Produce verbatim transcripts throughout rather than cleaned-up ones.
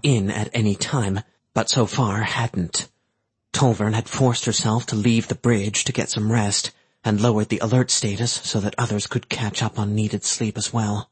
in at any time, but so far hadn't. Tolvern had forced herself to leave the bridge to get some rest, and lowered the alert status so that others could catch up on needed sleep as well.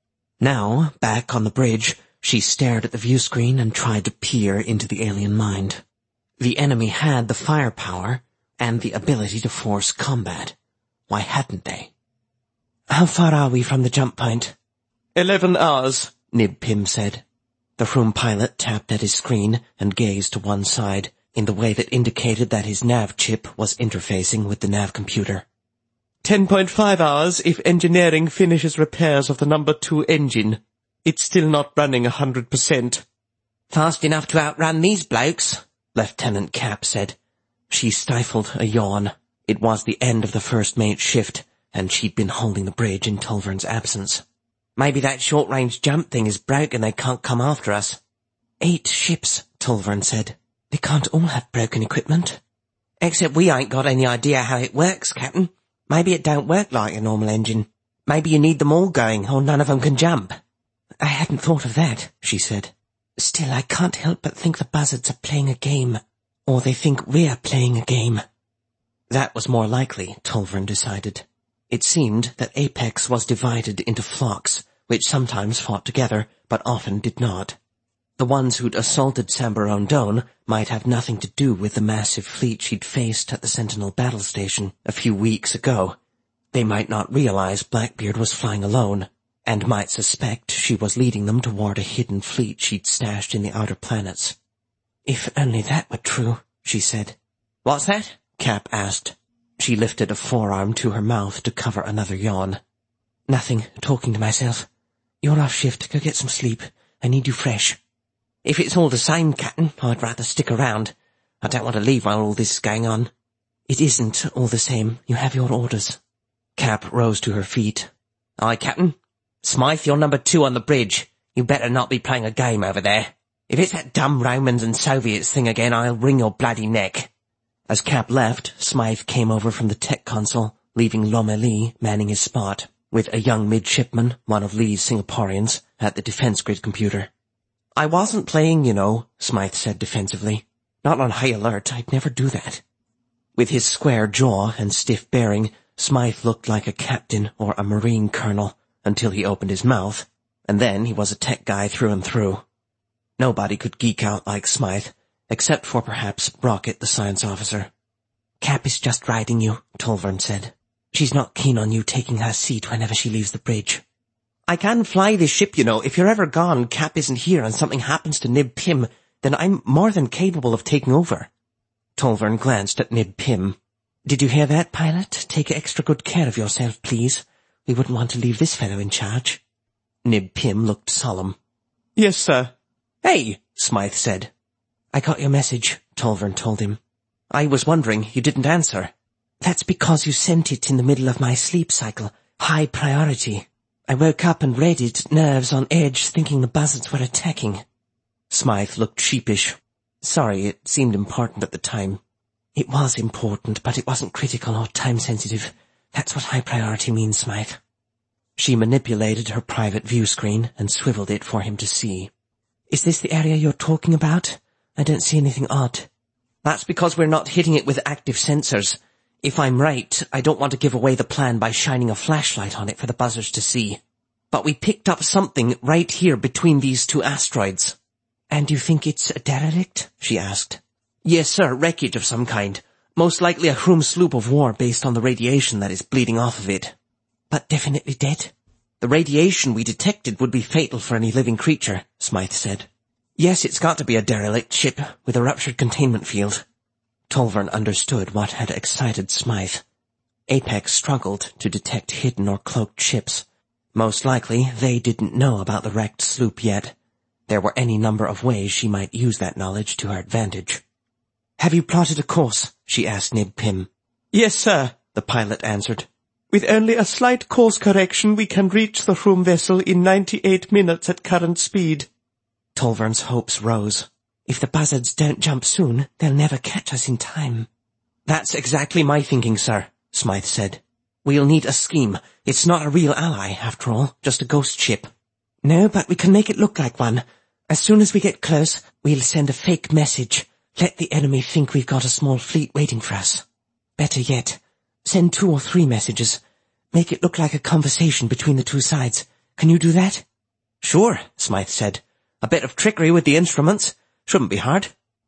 Now, back on the bridge, she stared at the view screen and tried to peer into the alien mind. The enemy had the firepower and the ability to force combat. Why hadn't they? "How far are we from the jump point?" Eleven hours, Nib Pim said. The Froome pilot tapped at his screen and gazed to one side, in the way that indicated that his nav chip was interfacing with the nav computer. Ten point five hours if engineering finishes repairs of the number two engine. It's still not running a hundred percent. "Fast enough to outrun these blokes," Lieutenant Cap said. She stifled a yawn. It was the end of the first mate's shift, and she'd been holding the bridge in Tolvern's absence. "Maybe that short-range jump thing is broke and they can't come after us." Eight ships, Tolvern said. "They can't all have broken equipment." "Except we ain't got any idea how it works, Captain. Maybe it don't work like a normal engine. Maybe you need them all going, or none of them can jump." "I hadn't thought of that," she said. "Still, I can't help but think the buzzards are playing a game. Or they think we're playing a game." That was more likely, Tolvern decided. It seemed that Apex was divided into flocks, which sometimes fought together, but often did not. The ones who'd assaulted Sambaron Done might have nothing to do with the massive fleet she'd faced at the Sentinel battle station a few weeks ago. They might not realize Blackbeard was flying alone, and might suspect she was leading them toward a hidden fleet she'd stashed in the outer planets. "If only that were true," she said. "What's that?" Cap asked. She lifted a forearm to her mouth to cover another yawn. "Nothing, talking to myself. You're off shift, go get some sleep. I need you fresh." "If it's all the same, Captain, I'd rather stick around. I don't want to leave while all this is going on." "It isn't all the same. You have your orders." Cap rose to her feet. "Aye, Captain. Smythe, you're number two on the bridge. You better not be playing a game over there. If it's that dumb Romans and Soviets thing again, I'll wring your bloody neck." As Cap left, Smythe came over from the tech console, leaving Lomelí manning his spot, with a young midshipman, one of Lee's Singaporeans, at the defense grid computer. "I wasn't playing, you know," Smythe said defensively. "Not on high alert, I'd never do that." With his square jaw and stiff bearing, Smythe looked like a captain or a marine colonel, until he opened his mouth, and then he was a tech guy through and through. Nobody could geek out like Smythe, except for perhaps Brockett, the science officer. "Cap is just riding you," Tolvern said. "She's not keen on you taking her seat whenever she leaves the bridge." "I can fly this ship, you know. If you're ever gone, Cap isn't here, and something happens to Nib Pim, then I'm more than capable of taking over." Tolvern glanced at Nib Pim. "Did you hear that, pilot? Take extra good care of yourself, please. We wouldn't want to leave this fellow in charge." Nib Pim looked solemn. "Yes, sir." "Hey," Smythe said. "I got your message," Tolvern told him. "I was wondering, you didn't answer." "That's because you sent it in the middle of my sleep cycle. High priority. I woke up and read it, nerves on edge, thinking the buzzards were attacking." Smythe looked sheepish. "Sorry, it seemed important at the time." "It was important, but it wasn't critical or time-sensitive. That's what high priority means, Smythe." She manipulated her private view screen and swiveled it for him to see. "Is this the area you're talking about? I don't see anything odd." "That's because we're not hitting it with active sensors. If I'm right, I don't want to give away the plan by shining a flashlight on it for the buzzers to see. But we picked up something right here between these two asteroids." "And you think it's a derelict?" she asked. "Yes, sir, wreckage of some kind. Most likely a Froome sloop of war based on the radiation that is bleeding off of it." "But definitely dead?" "The radiation we detected would be fatal for any living creature," Smythe said. "Yes, it's got to be a derelict ship with a ruptured containment field." Tolvern understood what had excited Smythe. Apex struggled to detect hidden or cloaked ships. Most likely, they didn't know about the wrecked sloop yet. There were any number of ways she might use that knowledge to her advantage. "Have you plotted a course?" she asked Nib Pim. "Yes, sir," the pilot answered. "With only a slight course correction, we can reach the Froome vessel in ninety-eight minutes at current speed." Tolvern's hopes rose. "If the buzzards don't jump soon, they'll never catch us in time." "That's exactly my thinking, sir," Smythe said. "We'll need a scheme. It's not a real ally, after all, just a ghost ship." "No, but we can make it look like one. As soon as we get close, we'll send a fake message. Let the enemy think we've got a small fleet waiting for us. Better yet, send two or three messages. Make it look like a conversation between the two sides. Can you do that? Sure, Smythe said. A bit of trickery with the instruments. Shouldn't be hard.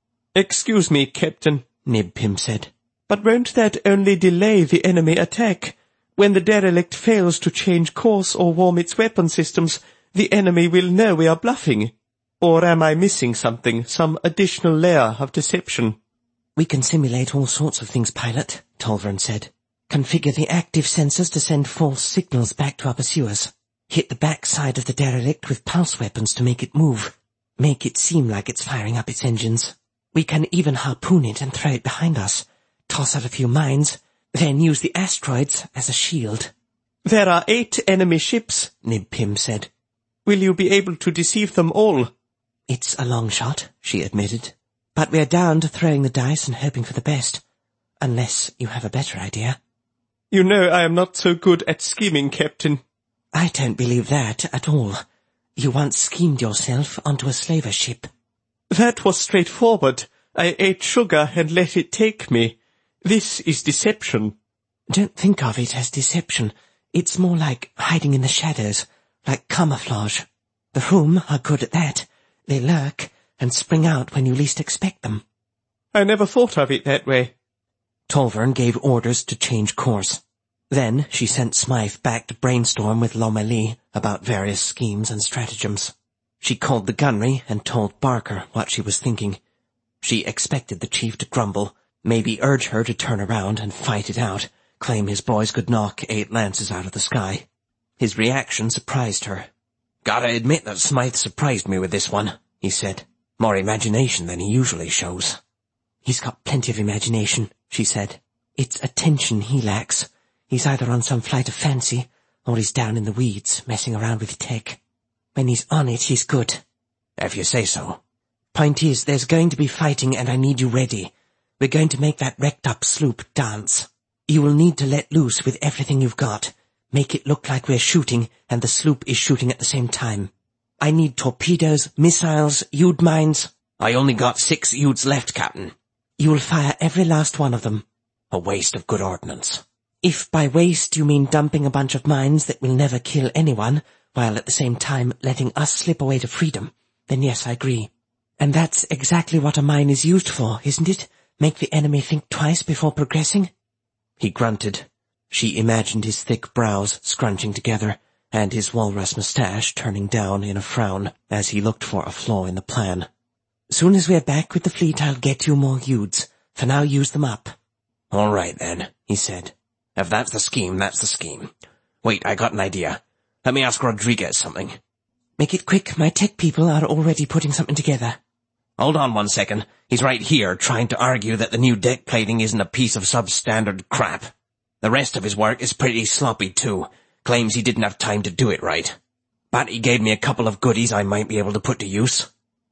Excuse me, Captain, Nib Pim said. But won't that only delay the enemy attack? When the derelict fails to change course or warm its weapon systems, the enemy will know we are bluffing. Or am I missing something, some additional layer of deception? We can simulate all sorts of things, pilot, Tolvern said. Configure the active sensors to send false signals back to our pursuers. Hit the back side of the derelict with pulse weapons to make it move. Make it seem like it's firing up its engines. We can even harpoon it and throw it behind us. Toss out a few mines, then use the asteroids as a shield. There are eight enemy ships, Nib Pim said. Will you be able to deceive them all? It's a long shot, she admitted. But we're down to throwing the dice and hoping for the best. Unless you have a better idea. You know I am not so good at scheming, Captain. I don't believe that at all. You once schemed yourself onto a slaver ship. That was straightforward. I ate sugar and let it take me. This is deception. Don't think of it as deception. It's more like hiding in the shadows, like camouflage. The Hroom are good at that. They lurk and spring out when you least expect them. I never thought of it that way. Tolvern gave orders to change course. Then she sent Smythe back to brainstorm with Lomalee about various schemes and stratagems. She called the gunnery and told Barker what she was thinking. She expected the chief to grumble, maybe urge her to turn around and fight it out, claim his boys could knock eight lances out of the sky. His reaction surprised her. "Gotta admit that Smythe surprised me with this one," he said. "More imagination than he usually shows." "He's got plenty of imagination," she said. "It's attention he lacks. He's either on some flight of fancy, or he's down in the weeds, messing around with tech. When he's on it, he's good." "If you say so." "Point is, there's going to be fighting and I need you ready. We're going to make that wrecked-up sloop dance. You will need to let loose with everything you've got. Make it look like we're shooting and the sloop is shooting at the same time. I need torpedoes, missiles, Ude mines." "I only got six Udes left, Captain." "You'll fire every last one of them." "A waste of good ordnance." "If by waste you mean dumping a bunch of mines that will never kill anyone, while at the same time letting us slip away to freedom, then yes, I agree. And that's exactly what a mine is used for, isn't it? Make the enemy think twice before progressing?" He grunted. She imagined his thick brows scrunching together, and his walrus moustache turning down in a frown as he looked for a flaw in the plan. "Soon as we're back with the fleet, I'll get you more Udes. For now, use them up." "All right, then," he said. "If that's the scheme, that's the scheme. Wait, I got an idea. Let me ask Rodriguez something." "Make it quick. My tech people are already putting something together." "Hold on one second. He's right here trying to argue that the new deck plating isn't a piece of substandard crap. The rest of his work is pretty sloppy too. Claims he didn't have time to do it right. But he gave me a couple of goodies I might be able to put to use."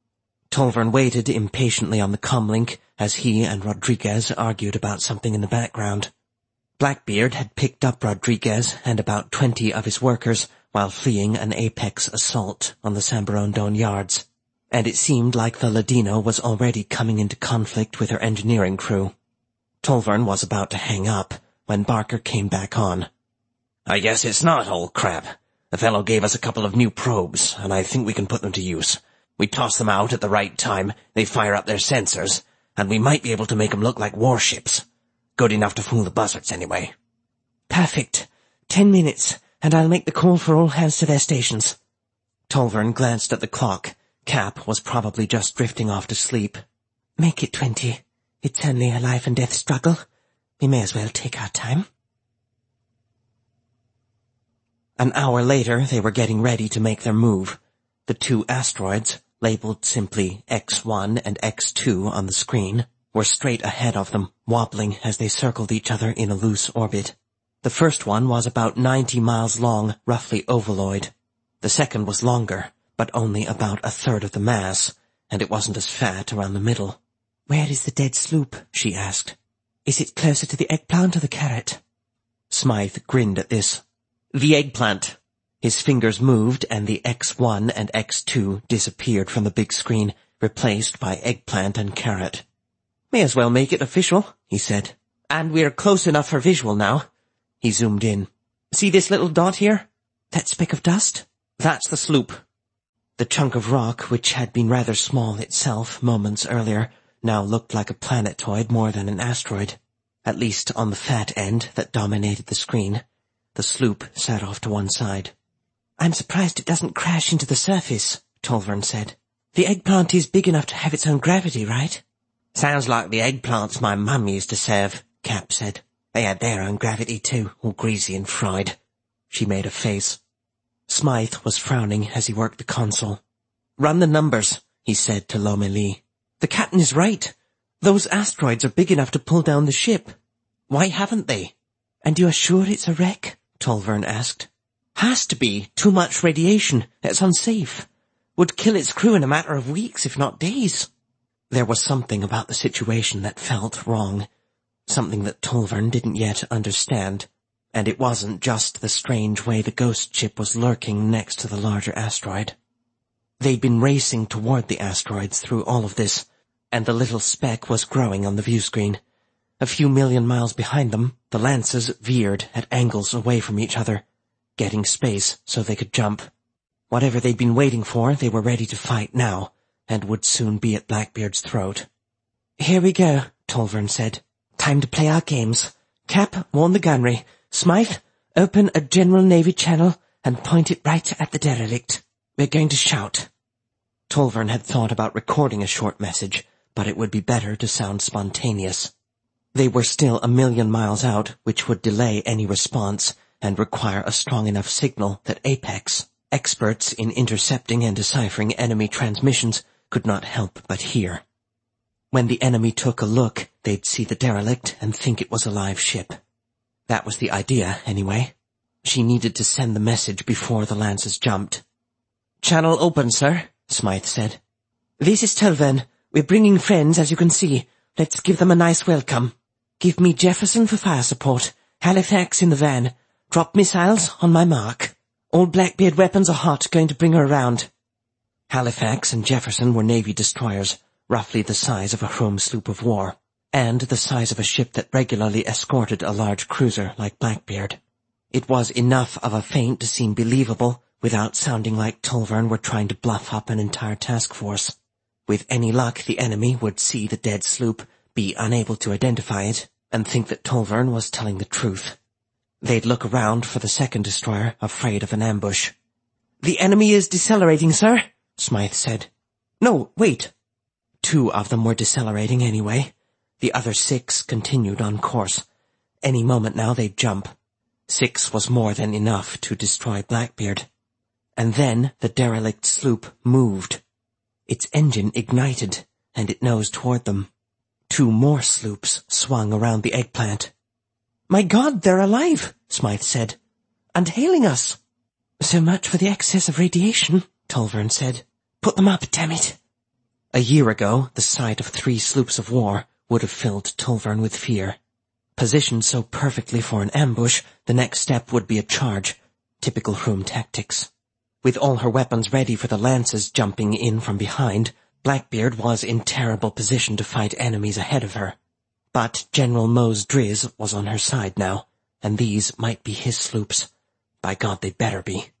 Tolvern waited impatiently on the comlink as he and Rodriguez argued about something in the background. Blackbeard had picked up Rodriguez and about twenty of his workers while fleeing an Apex assault on the Sambarondon yards, and it seemed like the Ladino was already coming into conflict with her engineering crew. Tolvern was about to hang up when Barker came back on. "I guess it's not all crap. The fellow gave us a couple of new probes, and I think we can put them to use. We toss them out at the right time, they fire up their sensors, and we might be able to make them look like warships. Good enough to fool the buzzards anyway." "Perfect. Ten minutes, and I'll make the call for all hands to their stations." Tolvern glanced at the clock. Cap was probably just drifting off to sleep. "Make it twenty. It's only a life-and-death struggle. We may as well take our time." An hour later, they were getting ready to make their move. The two asteroids, labeled simply X one and X two on the screen, were straight ahead of them, wobbling as they circled each other in a loose orbit. The first one was about ninety miles long, roughly ovaloid. The second was longer, but only about a third of the mass, and it wasn't as fat around the middle. "Where is the dead sloop?" she asked. "Is it closer to the eggplant or the carrot?" Smythe grinned at this. "The eggplant." His fingers moved and the X one and X two disappeared from the big screen, replaced by eggplant and carrot. "May as well make it official," he said. "And we're close enough for visual now." He zoomed in. "See this little dot here? That speck of dust? That's the sloop." The chunk of rock, which had been rather small itself moments earlier, now looked like a planetoid more than an asteroid, at least on the fat end that dominated the screen. The sloop sat off to one side. "I'm surprised it doesn't crash into the surface," Tolvern said. "The eggplant is big enough to have its own gravity, right?" "Sounds like the eggplants my mum used to serve," Cap said. "They had their own gravity too, all greasy and fried." She made a face. Smythe was frowning as he worked the console. "Run the numbers," he said to Lomélie. "The captain is right. Those asteroids are big enough to pull down the ship. Why haven't they?" "And you are sure it's a wreck?" Tolvern asked. "Has to be. Too much radiation. It's unsafe. Would kill its crew in a matter of weeks, if not days." There was something about the situation that felt wrong. Something that Tolvern didn't yet understand. And it wasn't just the strange way the ghost ship was lurking next to the larger asteroid. They'd been racing toward the asteroids through all of this, and the little speck was growing on the view screen. A few million miles behind them, the Lances veered at angles away from each other, getting space so they could jump. Whatever they'd been waiting for, they were ready to fight now, and would soon be at Blackbeard's throat. "Here we go," Tolvern said. "Time to play our games. Cap, warn the gunnery. Smythe, open a general Navy channel and point it right at the derelict. We're going to shout." Tolvern had thought about recording a short message, but it would be better to sound spontaneous. They were still a million miles out, which would delay any response and require a strong enough signal that Apex, experts in intercepting and deciphering enemy transmissions, could not help but hear. When the enemy took a look, they'd see the derelict and think it was a live ship. That was the idea, anyway. She needed to send the message before the Lances jumped. "Channel open, sir," Smythe said. "This is Tolvern. We're bringing friends, as you can see. Let's give them a nice welcome. Give me Jefferson for fire support. Halifax in the van. Drop missiles on my mark. All Blackbeard weapons are hot, going to bring her around." Halifax and Jefferson were Navy destroyers, roughly the size of a Hrome sloop of war, and the size of a ship that regularly escorted a large cruiser like Blackbeard. It was enough of a feint to seem believable, without sounding like Tolvern were trying to bluff up an entire task force. With any luck, the enemy would see the dead sloop, be unable to identify it, and think that Tolvern was telling the truth. They'd look around for the second destroyer, afraid of an ambush. "The enemy is decelerating, sir," Smythe said. "No, wait." Two of them were decelerating anyway. The other six continued on course. Any moment now they'd jump. Six was more than enough to destroy Blackbeard. And then the derelict sloop moved. Its engine ignited, and it nosed toward them. Two more sloops swung around the eggplant. "My God, they're alive," Smythe said. "And hailing us." "So much for the excess of radiation," Tolvern said. "Put them up, damn it." A year ago, the sight of three sloops of war would have filled Tolvern with fear. Positioned so perfectly for an ambush, the next step would be a charge, typical Hrome tactics. With all her weapons ready for the Lances jumping in from behind, Blackbeard was in terrible position to fight enemies ahead of her. But General Mose Driz was on her side now, and these might be his sloops. By God, they better be.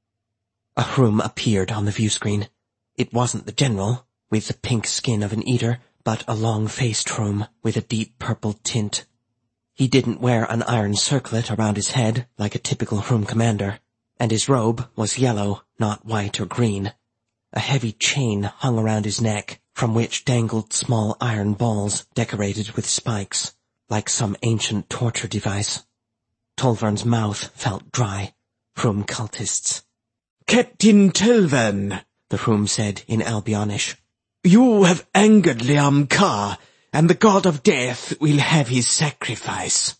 A Hrome appeared on the view screen. It wasn't the general, with the pink skin of an eater, but a long-faced Hrome with a deep purple tint. He didn't wear an iron circlet around his head like a typical Hrome commander, and his robe was yellow, not white or green. A heavy chain hung around his neck, from which dangled small iron balls decorated with spikes, like some ancient torture device. Tolvern's mouth felt dry. Hrome cultists. "Captain Tolvern," the Hrome said in Albionish, "you have angered Liam Carr, and the god of death will have his sacrifice."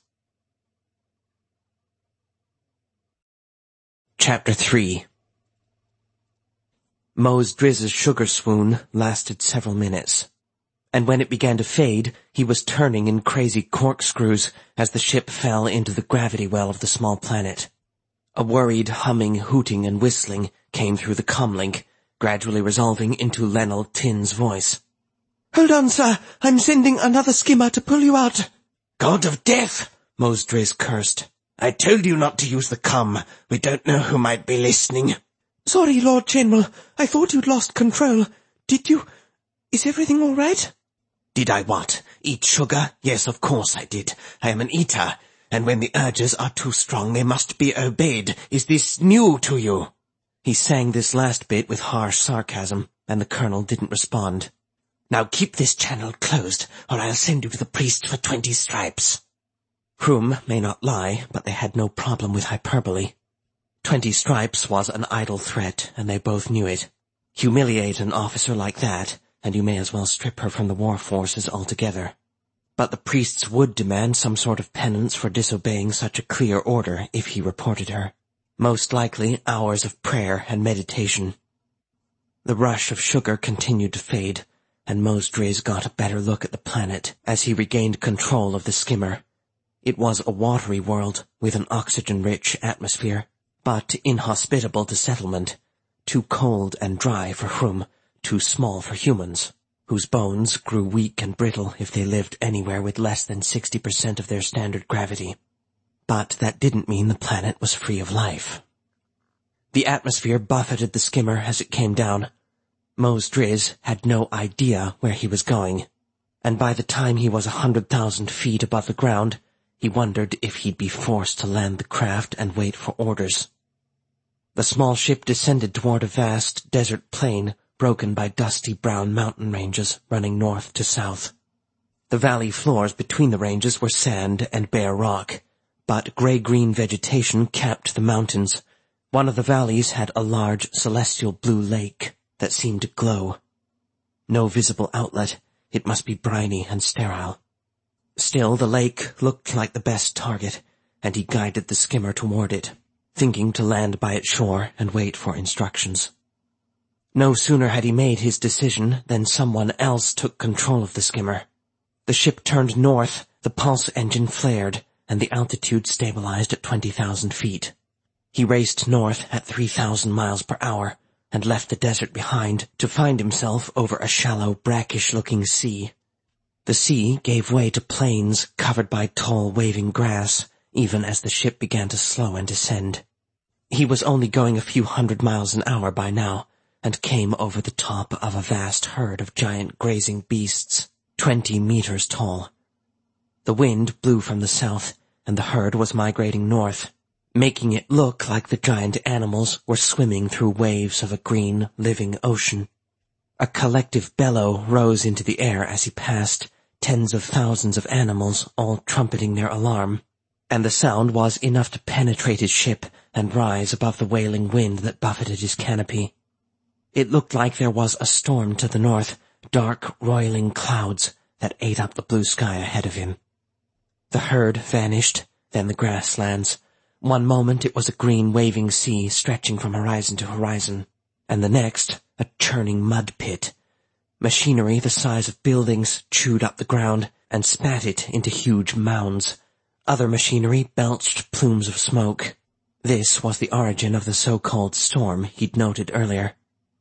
Chapter three. Mose Driz's sugar swoon lasted several minutes, and when it began to fade, he was turning in crazy corkscrews as the ship fell into the gravity well of the small planet. A worried humming, hooting, and whistling came through the comlink, gradually resolving into Lennel Tin's voice. "Hold on, sir. I'm sending another skimmer to pull you out." "God of death!" Mos Driz cursed. "I told you not to use the comm. We don't know who might be listening." "Sorry, Lord General. I thought you'd lost control. Did you... Is everything all right?" "Did I what? Eat sugar? Yes, of course I did. I am an eater, and when the urges are too strong, they must be obeyed. Is this new to you?" He sang this last bit with harsh sarcasm, and the colonel didn't respond. "Now keep this channel closed, or I'll send you to the priest for twenty stripes." Hroom may not lie, but they had no problem with hyperbole. Twenty stripes was an idle threat, and they both knew it. Humiliate an officer like that, and you may as well strip her from the war forces altogether. But the priests would demand some sort of penance for disobeying such a clear order if he reported her. Most likely hours of prayer and meditation. The rush of sugar continued to fade, and Mos Driz got a better look at the planet as he regained control of the skimmer. It was a watery world with an oxygen-rich atmosphere, but inhospitable to settlement, too cold and dry for Hroom, too small for humans, whose bones grew weak and brittle if they lived anywhere with less than sixty percent of their standard gravity. But that didn't mean the planet was free of life. The atmosphere buffeted the skimmer as it came down. Mos Driz had no idea where he was going, and by the time he was a hundred thousand feet above the ground, he wondered if he'd be forced to land the craft and wait for orders. The small ship descended toward a vast desert plain broken by dusty brown mountain ranges running north to south. The valley floors between the ranges were sand and bare rock, but gray-green vegetation capped the mountains. One of the valleys had a large celestial blue lake that seemed to glow. No visible outlet. It must be briny and sterile. Still, the lake looked like the best target, and he guided the skimmer toward it, thinking to land by its shore and wait for instructions. No sooner had he made his decision than someone else took control of the skimmer. The ship turned north, the pulse engine flared, and the altitude stabilized at twenty thousand feet. He raced north at three thousand miles per hour and left the desert behind to find himself over a shallow, brackish-looking sea. The sea gave way to plains covered by tall, waving grass, even as the ship began to slow and descend. He was only going a few hundred miles an hour by now, and came over the top of a vast herd of giant grazing beasts, twenty meters tall. The wind blew from the south, and the herd was migrating north, making it look like the giant animals were swimming through waves of a green, living ocean. A collective bellow rose into the air as he passed, tens of thousands of animals all trumpeting their alarm, and the sound was enough to penetrate his ship and rise above the wailing wind that buffeted his canopy. It looked like there was a storm to the north, dark, roiling clouds that ate up the blue sky ahead of him. The herd vanished, then the grasslands. One moment it was a green, waving sea stretching from horizon to horizon, and the next, a churning mud pit. Machinery the size of buildings chewed up the ground and spat it into huge mounds. Other machinery belched plumes of smoke. This was the origin of the so-called storm he'd noted earlier.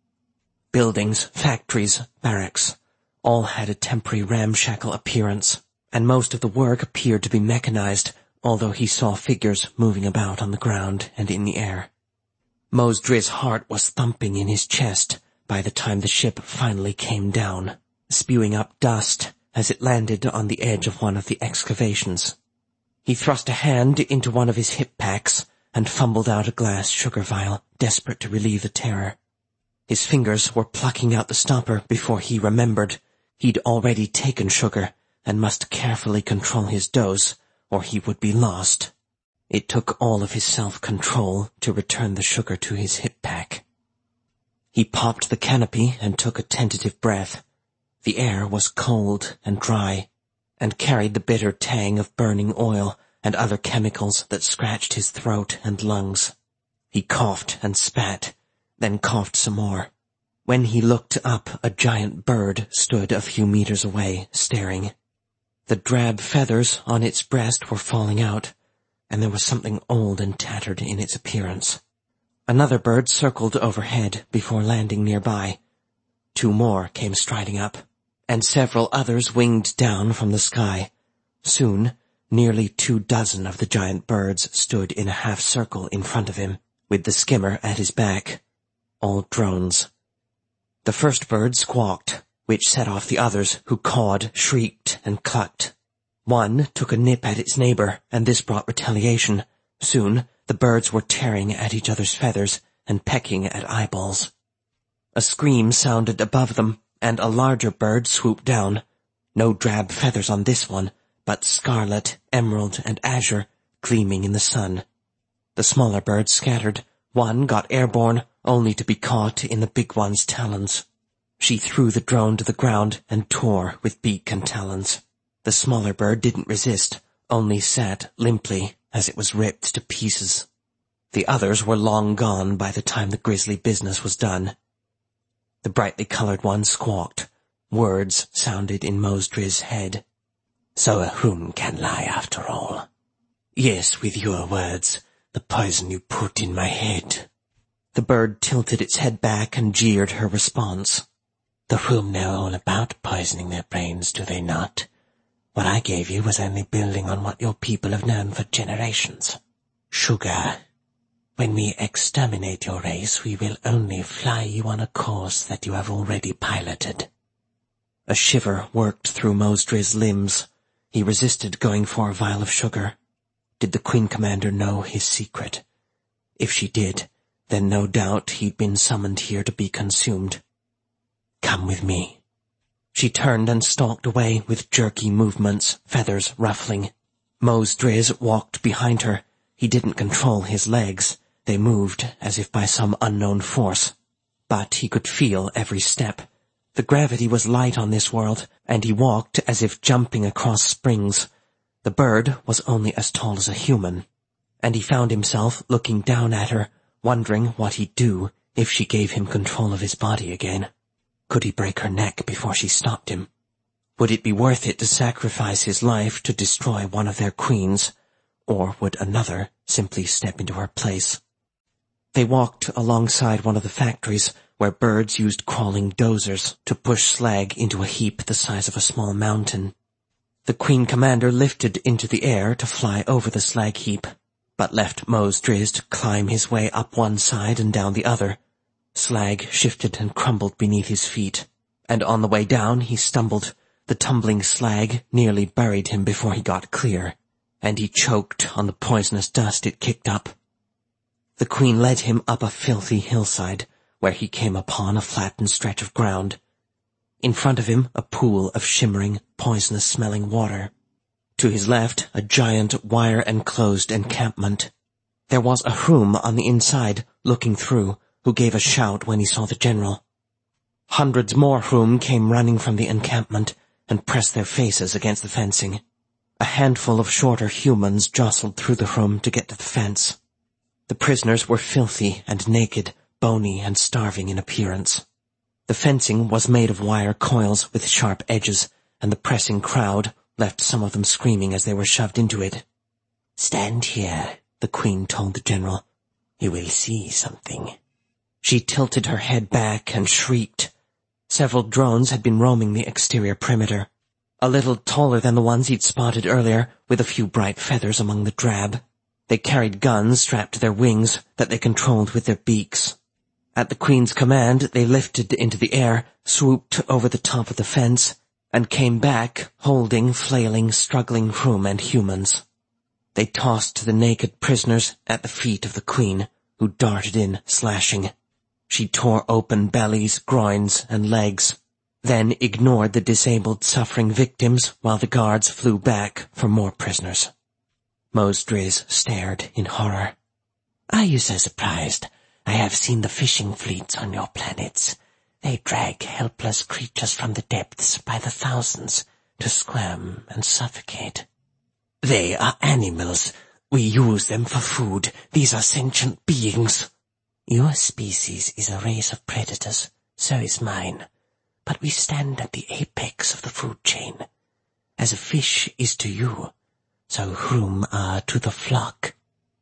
Buildings, factories, barracks, all had a temporary ramshackle appearance, and most of the work appeared to be mechanized, although he saw figures moving about on the ground and in the air. Mos Driz's heart was thumping in his chest by the time the ship finally came down, spewing up dust as it landed on the edge of one of the excavations. He thrust a hand into one of his hip packs and fumbled out a glass sugar vial, desperate to relieve the terror. His fingers were plucking out the stopper before he remembered he'd already taken sugar and must carefully control his dose, or he would be lost. It took all of his self-control to return the sugar to his hip pack. He popped the canopy and took a tentative breath. The air was cold and dry, and carried the bitter tang of burning oil and other chemicals that scratched his throat and lungs. He coughed and spat, then coughed some more. When he looked up, a giant bird stood a few meters away, staring. The drab feathers on its breast were falling out, and there was something old and tattered in its appearance. Another bird circled overhead before landing nearby. Two more came striding up, and several others winged down from the sky. Soon, nearly two dozen of the giant birds stood in a half-circle in front of him, with the skimmer at his back. All drones. The first bird squawked, which set off the others, who cawed, shrieked, and clucked. One took a nip at its neighbor, and this brought retaliation. Soon, the birds were tearing at each other's feathers and pecking at eyeballs. A scream sounded above them, and a larger bird swooped down. No drab feathers on this one, but scarlet, emerald, and azure, gleaming in the sun. The smaller birds scattered. One got airborne, only to be caught in the big one's talons. She threw the drone to the ground and tore with beak and talons. The smaller bird didn't resist, only sat limply as it was ripped to pieces. The others were long gone by the time the grisly business was done. The brightly colored one squawked. Words sounded in Mosdri's head. So a whom can lie after all? Yes, with your words, the poison you put in my head. The bird tilted its head back and jeered her response. The whom know all about poisoning their brains, do they not? What I gave you was only building on what your people have known for generations. Sugar. When we exterminate your race, we will only fly you on a course that you have already piloted. A shiver worked through Mosdri's limbs. He resisted going for a vial of sugar. Did the Queen Commander know his secret? If she did, then no doubt he'd been summoned here to be consumed. Come with me. She turned and stalked away with jerky movements, feathers ruffling. Mosdriz walked behind her. He didn't control his legs. They moved as if by some unknown force. But he could feel every step. The gravity was light on this world, and he walked as if jumping across springs. The bird was only as tall as a human, and he found himself looking down at her, wondering what he'd do if she gave him control of his body again. Could he break her neck before she stopped him? Would it be worth it to sacrifice his life to destroy one of their queens, or would another simply step into her place? They walked alongside one of the factories where birds used crawling dozers to push slag into a heap the size of a small mountain. The Queen Commander lifted into the air to fly over the slag heap, but left Mosdriz to climb his way up one side and down the other. Slag shifted and crumbled beneath his feet, and on the way down he stumbled. The tumbling slag nearly buried him before he got clear, and he choked on the poisonous dust it kicked up. The Queen led him up a filthy hillside, where he came upon a flattened stretch of ground. In front of him, a pool of shimmering, poisonous-smelling water. To his left, a giant wire-enclosed encampment. There was a Hroom on the inside, looking through, who gave a shout when he saw the general. Hundreds more Hroom came running from the encampment and pressed their faces against the fencing. A handful of shorter humans jostled through the Hroom to get to the fence. The prisoners were filthy and naked, bony and starving in appearance. The fencing was made of wire coils with sharp edges, and the pressing crowd left some of them screaming as they were shoved into it. "Stand here," the Queen told the general. "You will see something." She tilted her head back and shrieked. Several drones had been roaming the exterior perimeter, a little taller than the ones he'd spotted earlier, with a few bright feathers among the drab. They carried guns strapped to their wings that they controlled with their beaks. At the Queen's command, they lifted into the air, swooped over the top of the fence, and came back, holding, flailing, struggling Hroom and humans. They tossed the naked prisoners at the feet of the Queen, who darted in, slashing. She tore open bellies, groins, and legs, then ignored the disabled, suffering victims while the guards flew back for more prisoners. Mosdriz stared in horror. "Are you so surprised? I have seen the fishing fleets on your planets. They drag helpless creatures from the depths by the thousands to squirm and suffocate. They are animals. We use them for food. These are sentient beings. Your species is a race of predators, so is mine. But we stand at the apex of the food chain. As a fish is to you, so whom are to the flock.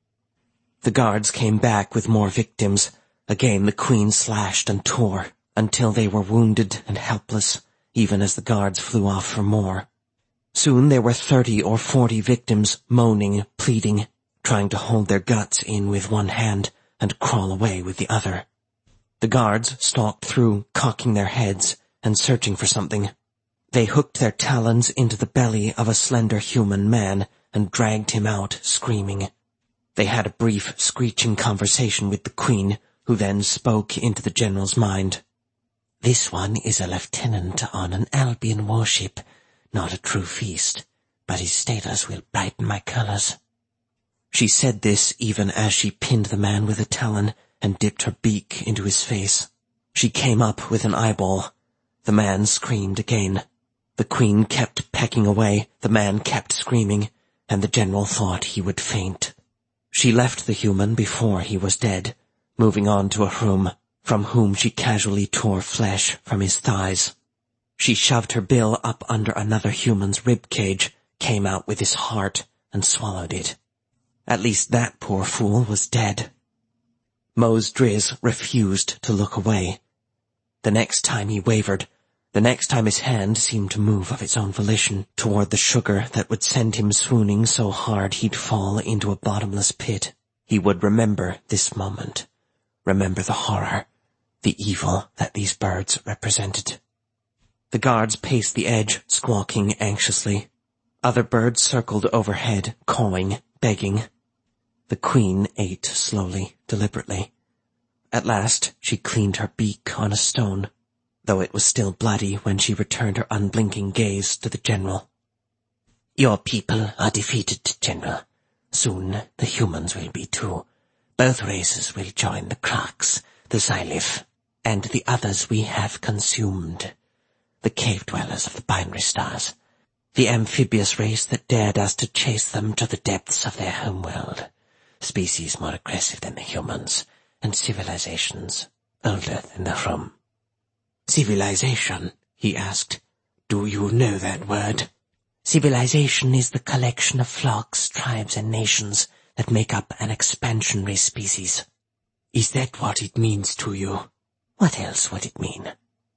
The guards came back with more victims. Again the queen slashed and tore, until they were wounded and helpless, even as the guards flew off for more. Soon there were thirty or forty victims, moaning, pleading, trying to hold their guts in with one hand and crawl away with the other. The guards stalked through, cocking their heads and searching for something. They hooked their talons into the belly of a slender human man and dragged him out, screaming. They had a brief, screeching conversation with the queen, who then spoke into the general's mind. This one is a lieutenant on an Albion warship, not a true feast, but his status will brighten my colors. She said this even as she pinned the man with a talon and dipped her beak into his face. She came up with an eyeball. The man screamed again. The queen kept pecking away, the man kept screaming, and the general thought he would faint. She left the human before he was dead, moving on to a Hroom, from whom she casually tore flesh from his thighs. She shoved her bill up under another human's rib cage, came out with his heart, and swallowed it. At least that poor fool was dead. Mos Driz refused to look away. The next time he wavered, the next time his hand seemed to move of its own volition toward the sugar that would send him swooning so hard he'd fall into a bottomless pit, he would remember this moment, remember the horror, the evil that these birds represented. The guards paced the edge, squawking anxiously. Other birds circled overhead, cawing, begging. The queen ate slowly, deliberately. At last she cleaned her beak on a stone, though it was still bloody when she returned her unblinking gaze to the general. Your people are defeated, General. Soon the humans will be too. Both races will join the Kraks, the Xylif, and the others we have consumed. The cave-dwellers of the binary stars. The amphibious race that dared us to chase them to the depths of their homeworld. Species more aggressive than the humans, and civilizations older than the Hroom. Civilization, he asked. Do you know that word? Civilization is the collection of flocks, tribes, and nations that make up an expansionary species. Is that what it means to you? What else would it mean?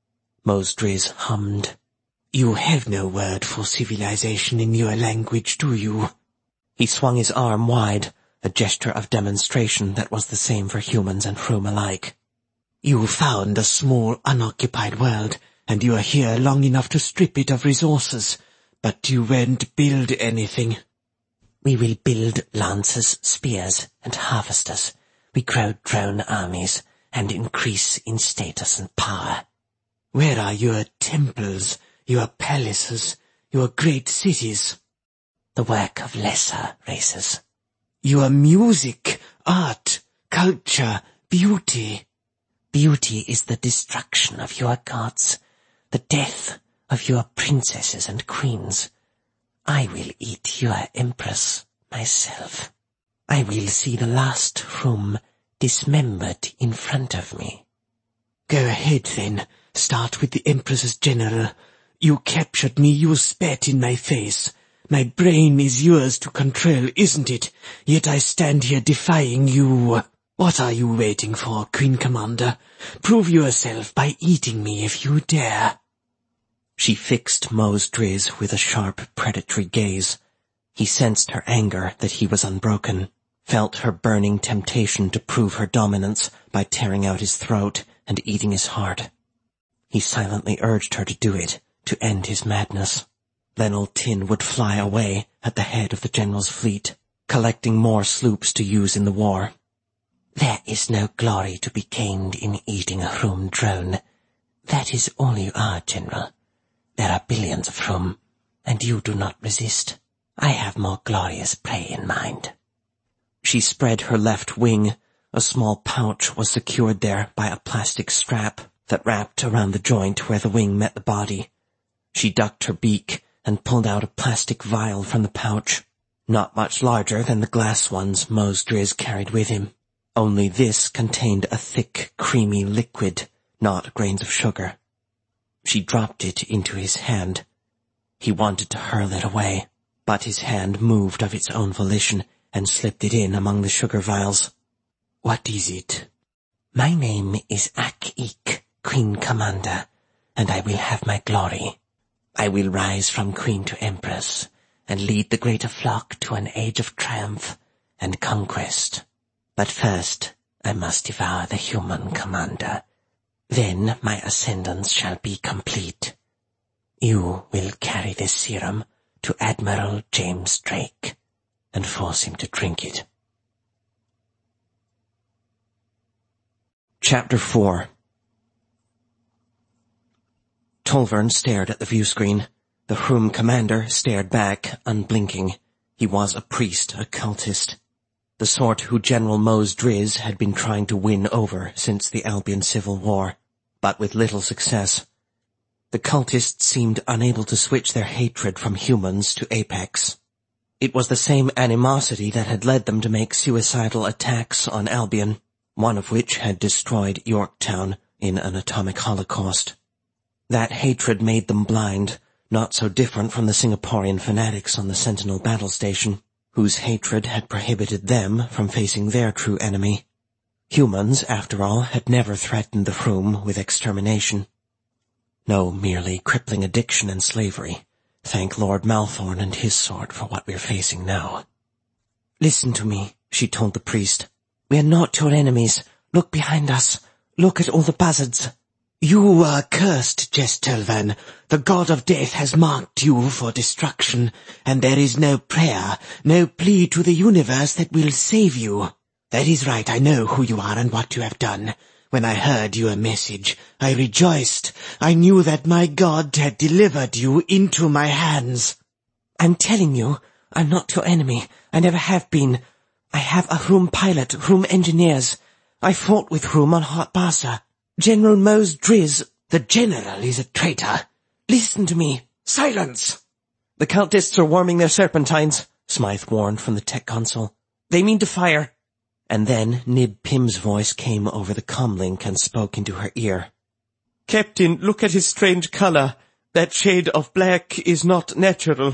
Mos Driz hummed. You have no word for civilization in your language, do you? He swung his arm wide, a gesture of demonstration that was the same for humans and Hroom alike. You found a small, unoccupied world, and you are here long enough to strip it of resources, but you won't build anything. We will build lances, spears, and harvesters. We grow drone armies, and increase in status and power. Where are your temples, your palaces, your great cities? The work of lesser races. Your music, art, culture, beauty. Beauty is the destruction of your gods, the death of your princesses and queens. I will eat your empress myself. I will see the last Hroom dismembered in front of me. Go ahead, then. Start with the Empress's general. You captured me, you spat in my face. My brain is yours to control, isn't it? Yet I stand here defying you. What are you waiting for, Queen Commander? Prove yourself by eating me if you dare. She fixed Mos Driz with a sharp, predatory gaze. He sensed her anger that he was unbroken, felt her burning temptation to prove her dominance by tearing out his throat and eating his heart. He silently urged her to do it, to end his madness. Then old Tin would fly away at the head of the general's fleet, collecting more sloops to use in the war. There is no glory to be gained in eating a Hroom drone. That is all you are, General. There are billions of Hroom, and you do not resist. I have more glorious prey in mind. She spread her left wing. A small pouch was secured there by a plastic strap that wrapped around the joint where the wing met the body. She ducked her beak and pulled out a plastic vial from the pouch, not much larger than the glass ones Mos Driz carried with him. Only this contained a thick, creamy liquid, not grains of sugar. She dropped it into his hand. He wanted to hurl it away, but his hand moved of its own volition and slipped it in among the sugar vials. "What is it?" "My name is Ak-Ik, Queen Commander, and I will have my glory. I will rise from queen to empress, and lead the greater flock to an age of triumph and conquest. But first, I must devour the human commander. Then my ascendance shall be complete. You will carry this serum to Admiral James Drake, and force him to drink it." Chapter four. Tolvern stared at the view screen. The Hroom commander stared back, unblinking. He was a priest, a cultist. The sort who General Mose Driz had been trying to win over since the Albion Civil War, but with little success. The cultists seemed unable to switch their hatred from humans to Apex. It was the same animosity that had led them to make suicidal attacks on Albion, one of which had destroyed Yorktown in an atomic holocaust. That hatred made them blind, not so different from the Singaporean fanatics on the Sentinel battle station, whose hatred had prohibited them from facing their true enemy. Humans, after all, had never threatened the Hroom with extermination. No merely crippling addiction and slavery. Thank Lord Malthorn and his sort for what we're facing now. "Listen to me," she told the priest. "We are not your enemies. Look behind us. Look at all the buzzards. You are cursed, Jestelvan. The god of death has marked you for destruction, and there is no prayer, no plea to the universe that will save you. That is right, I know who you are and what you have done. When I heard your message, I rejoiced. I knew that my god had delivered you into my hands." "I'm telling you, I'm not your enemy. I never have been. I have a Hroom pilot, Hroom engineers. I fought with Hroom on Hot Basa. General Mose Driz, the general, is a traitor. Listen to me. Silence!" "The cultists are warming their serpentines," Smythe warned from the tech console. "They mean to fire." And then Nib Pim's voice came over the comlink and spoke into her ear. "Captain, look at his strange color. That shade of black is not natural."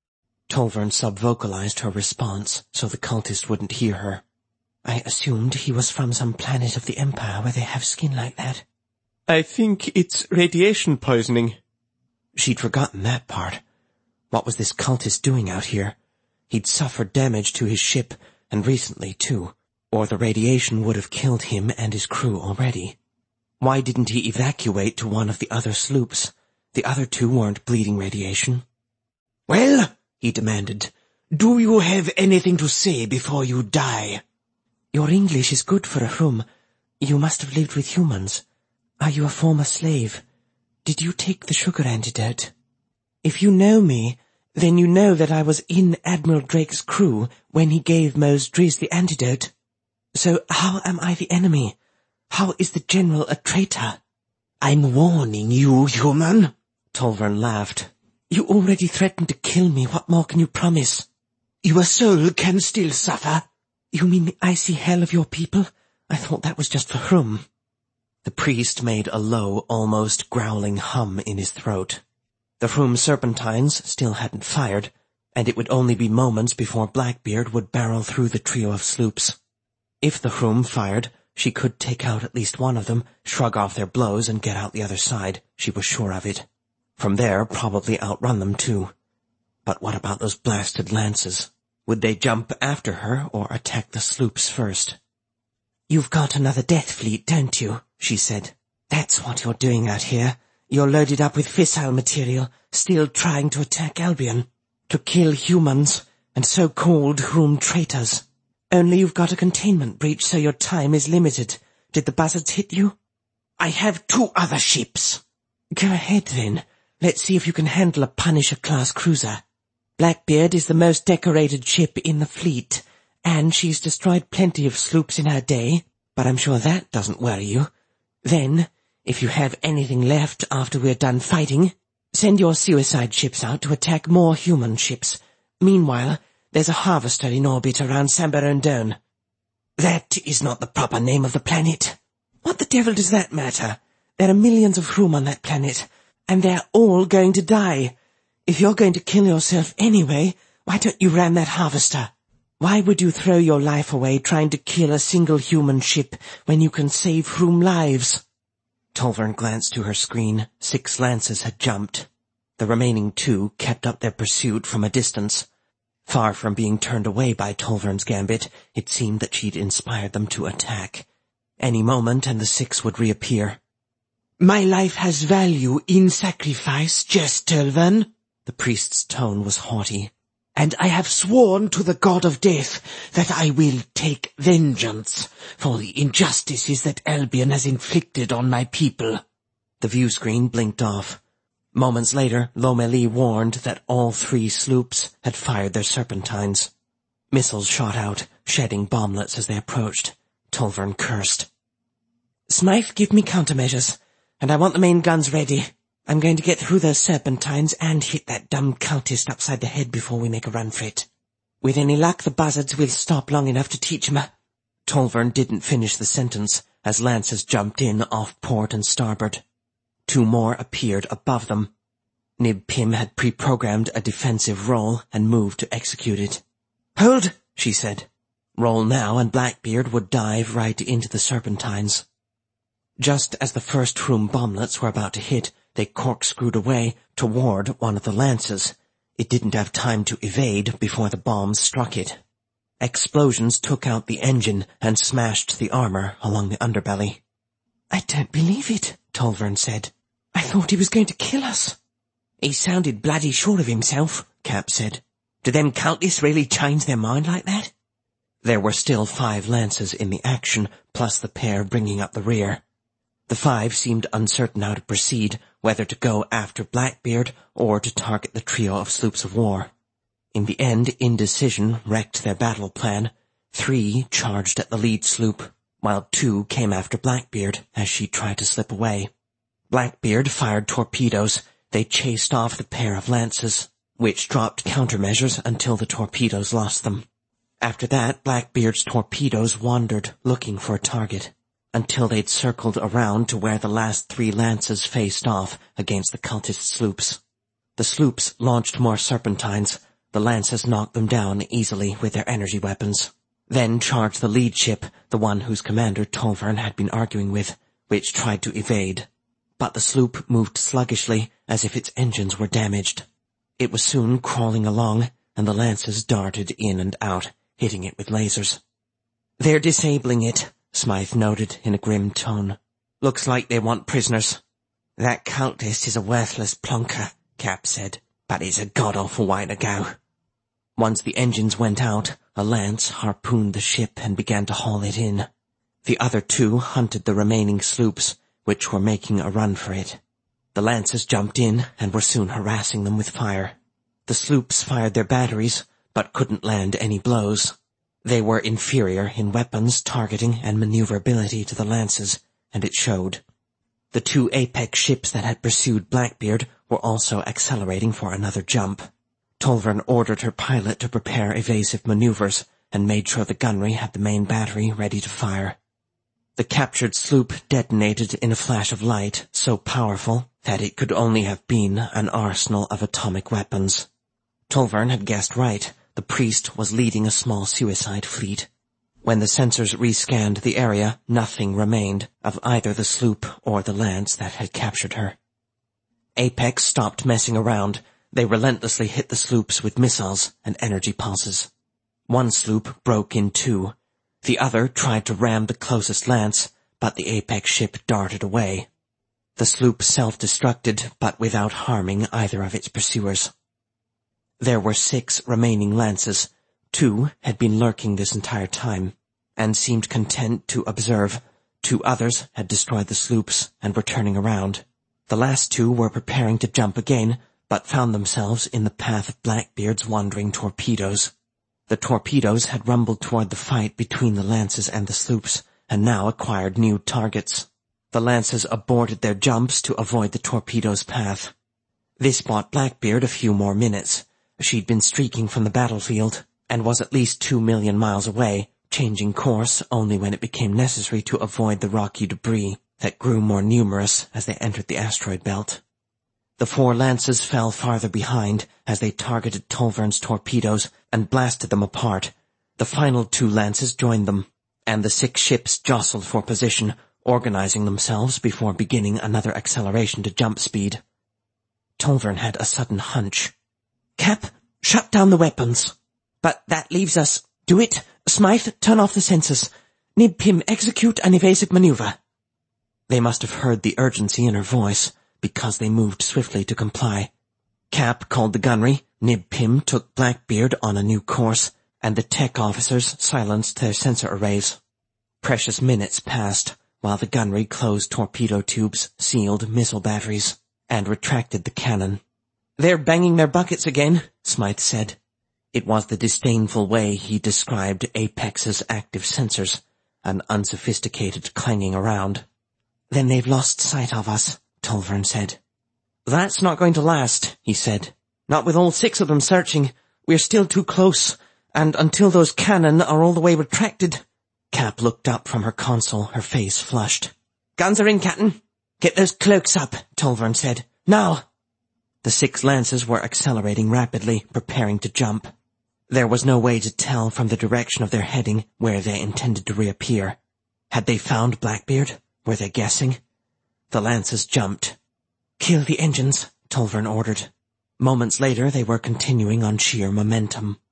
Tolvern sub-vocalized her response so the cultist wouldn't hear her. "I assumed he was from some planet of the Empire where they have skin like that." "I think it's radiation poisoning." She'd forgotten that part. What was this cultist doing out here? He'd suffered damage to his ship, and recently, too, or the radiation would have killed him and his crew already. Why didn't he evacuate to one of the other sloops? The other two weren't bleeding radiation. "Well," he demanded, "do you have anything to say before you die?" "Your English is good for a Hroom. You must have lived with humans. Are you a former slave? Did you take the sugar antidote? If you know me, then you know that I was in Admiral Drake's crew when he gave Mose Driz the antidote. So how am I the enemy? How is the General a traitor?" "I'm warning you, human." Tolvern laughed. "You already threatened to kill me. What more can you promise?" "Your soul can still suffer." "You mean the icy hell of your people? I thought that was just for Hroom." The priest made a low, almost growling hum in his throat. The Hroom serpentines still hadn't fired, and it would only be moments before Blackbeard would barrel through the trio of sloops. If the Hroom fired, she could take out at least one of them, shrug off their blows, and get out the other side. She was sure of it. From there, probably outrun them too. But what about those blasted lances? Would they jump after her or attack the sloops first? "You've got another death fleet, don't you?" she said. "That's what you're doing out here. You're loaded up with fissile material, still trying to attack Albion, to kill humans and so-called Hroom traitors. Only you've got a containment breach, so your time is limited. Did the buzzards hit you?" "I have two other ships." "Go ahead, then. Let's see if you can handle a Punisher-class cruiser. Blackbeard is the most decorated ship in the fleet, and she's destroyed plenty of sloops in her day, but I'm sure that doesn't worry you. Then, if you have anything left after we're done fighting, send your suicide ships out to attack more human ships. Meanwhile, there's a harvester in orbit around Sambarondone." "That is not the proper name of the planet." "What the devil does that matter? There are millions of Hroom on that planet, and they're all going to die. If you're going to kill yourself anyway, Why don't you ram that harvester? Why would you throw your life away trying to kill a single human ship when you can save Hroom lives? Tolvern glanced to her screen. Six lances had jumped. The remaining two kept up their pursuit from a distance. Far from being turned away by Tolvern's gambit, it seemed that she'd inspired them to attack. Any moment and the six would reappear. My life has value in sacrifice, Jess Tolvern. The priest's tone was haughty. And I have sworn to the god of death that I will take vengeance for the injustices that Albion has inflicted on my people. The view screen blinked off. Moments later, Lomeli warned that all three sloops had fired their serpentines. Missiles shot out, shedding bomblets as they approached. Tolvern cursed. Smythe, give me countermeasures, and I want the main guns ready. I'm going to get through those serpentines and hit that dumb cultist upside the head before we make a run for it. With any luck, the buzzards will stop long enough to teach him a... Tolvern didn't finish the sentence as lances jumped in off port and starboard. Two more appeared above them. Nib Pim had pre-programmed a defensive roll and moved to execute it. Hold, she said. Roll now and Blackbeard would dive right into the serpentines. Just as the first Hroom bomblets were about to hit, they corkscrewed away toward one of the lances. It didn't have time to evade before the bombs struck it. Explosions took out the engine and smashed the armor along the underbelly. I don't believe it, Tolvern said. I thought he was going to kill us. He sounded bloody sure of himself, Cap said. Do them cultists really change their mind like that? There were still five lances in the action, plus the pair bringing up the rear. The five seemed uncertain how to proceed, whether to go after Blackbeard or to target the trio of sloops of war. In the end, indecision wrecked their battle plan. Three charged at the lead sloop, while two came after Blackbeard as she tried to slip away. Blackbeard fired torpedoes. They chased off the pair of lances, which dropped countermeasures until the torpedoes lost them. After that, Blackbeard's torpedoes wandered, looking for a target, until they'd circled around to where the last three lances faced off against the cultist sloops. The sloops launched more serpentines. The lances knocked them down easily with their energy weapons. Then charged the lead ship, the one whose commander Tolvern had been arguing with, which tried to evade. But the sloop moved sluggishly, as if its engines were damaged. It was soon crawling along, and the lances darted in and out, hitting it with lasers. They're disabling it, Smythe noted in a grim tone. Looks like they want prisoners. That cultist is a worthless plonker, Cap said, but it's a god-awful way to go. Once the engines went out, a lance harpooned the ship and began to haul it in. The other two hunted the remaining sloops, which were making a run for it. The lances jumped in and were soon harassing them with fire. The sloops fired their batteries, but couldn't land any blows. They were inferior in weapons, targeting, and maneuverability to the lances, and it showed. The two Apex ships that had pursued Blackbeard were also accelerating for another jump. Tolvern ordered her pilot to prepare evasive maneuvers and made sure the gunnery had the main battery ready to fire. The captured sloop detonated in a flash of light so powerful that it could only have been an arsenal of atomic weapons. Tolvern had guessed right. The priest was leading a small suicide fleet. When the sensors rescanned the area, nothing remained of either the sloop or the lance that had captured her. Apex stopped messing around. They relentlessly hit the sloops with missiles and energy pulses. One sloop broke in two. The other tried to ram the closest lance, but the Apex ship darted away. The sloop self-destructed, but without harming either of its pursuers. There were six remaining lances. Two had been lurking this entire time, and seemed content to observe. Two others had destroyed the sloops and were turning around. The last two were preparing to jump again, but found themselves in the path of Blackbeard's wandering torpedoes. The torpedoes had rumbled toward the fight between the lances and the sloops, and now acquired new targets. The lances aborted their jumps to avoid the torpedoes' path. This bought Blackbeard a few more minutes. She'd been streaking from the battlefield, and was at least two million miles away, changing course only when it became necessary to avoid the rocky debris that grew more numerous as they entered the asteroid belt. The four lances fell farther behind as they targeted Tolvern's torpedoes and blasted them apart. The final two lances joined them, and the six ships jostled for position, organizing themselves before beginning another acceleration to jump speed. Tolvern had a sudden hunch. Cap, shut down the weapons. But that leaves us... Do it. Smythe, turn off the sensors. Nib Pym, execute an evasive maneuver. They must have heard the urgency in her voice, because they moved swiftly to comply. Cap called the gunnery, Nib Pym took Blackbeard on a new course, and the tech officers silenced their sensor arrays. Precious minutes passed, while the gunnery closed torpedo tubes, sealed missile batteries, and retracted the cannon. "They're banging their buckets again," Smythe said. It was the disdainful way he described Apex's active sensors, an unsophisticated clanging around. "Then they've lost sight of us," Tolvern said. "That's not going to last," he said. "Not with all six of them searching. We're still too close, and until those cannon are all the way retracted—" Cap looked up from her console, her face flushed. "Guns are in, Captain." "Get those cloaks up," Tolvern said. "Now!" The six lances were accelerating rapidly, preparing to jump. There was no way to tell from the direction of their heading where they intended to reappear. Had they found Blackbeard? Were they guessing? The lances jumped. "Kill the engines," Tolvern ordered. Moments later they were continuing on sheer momentum.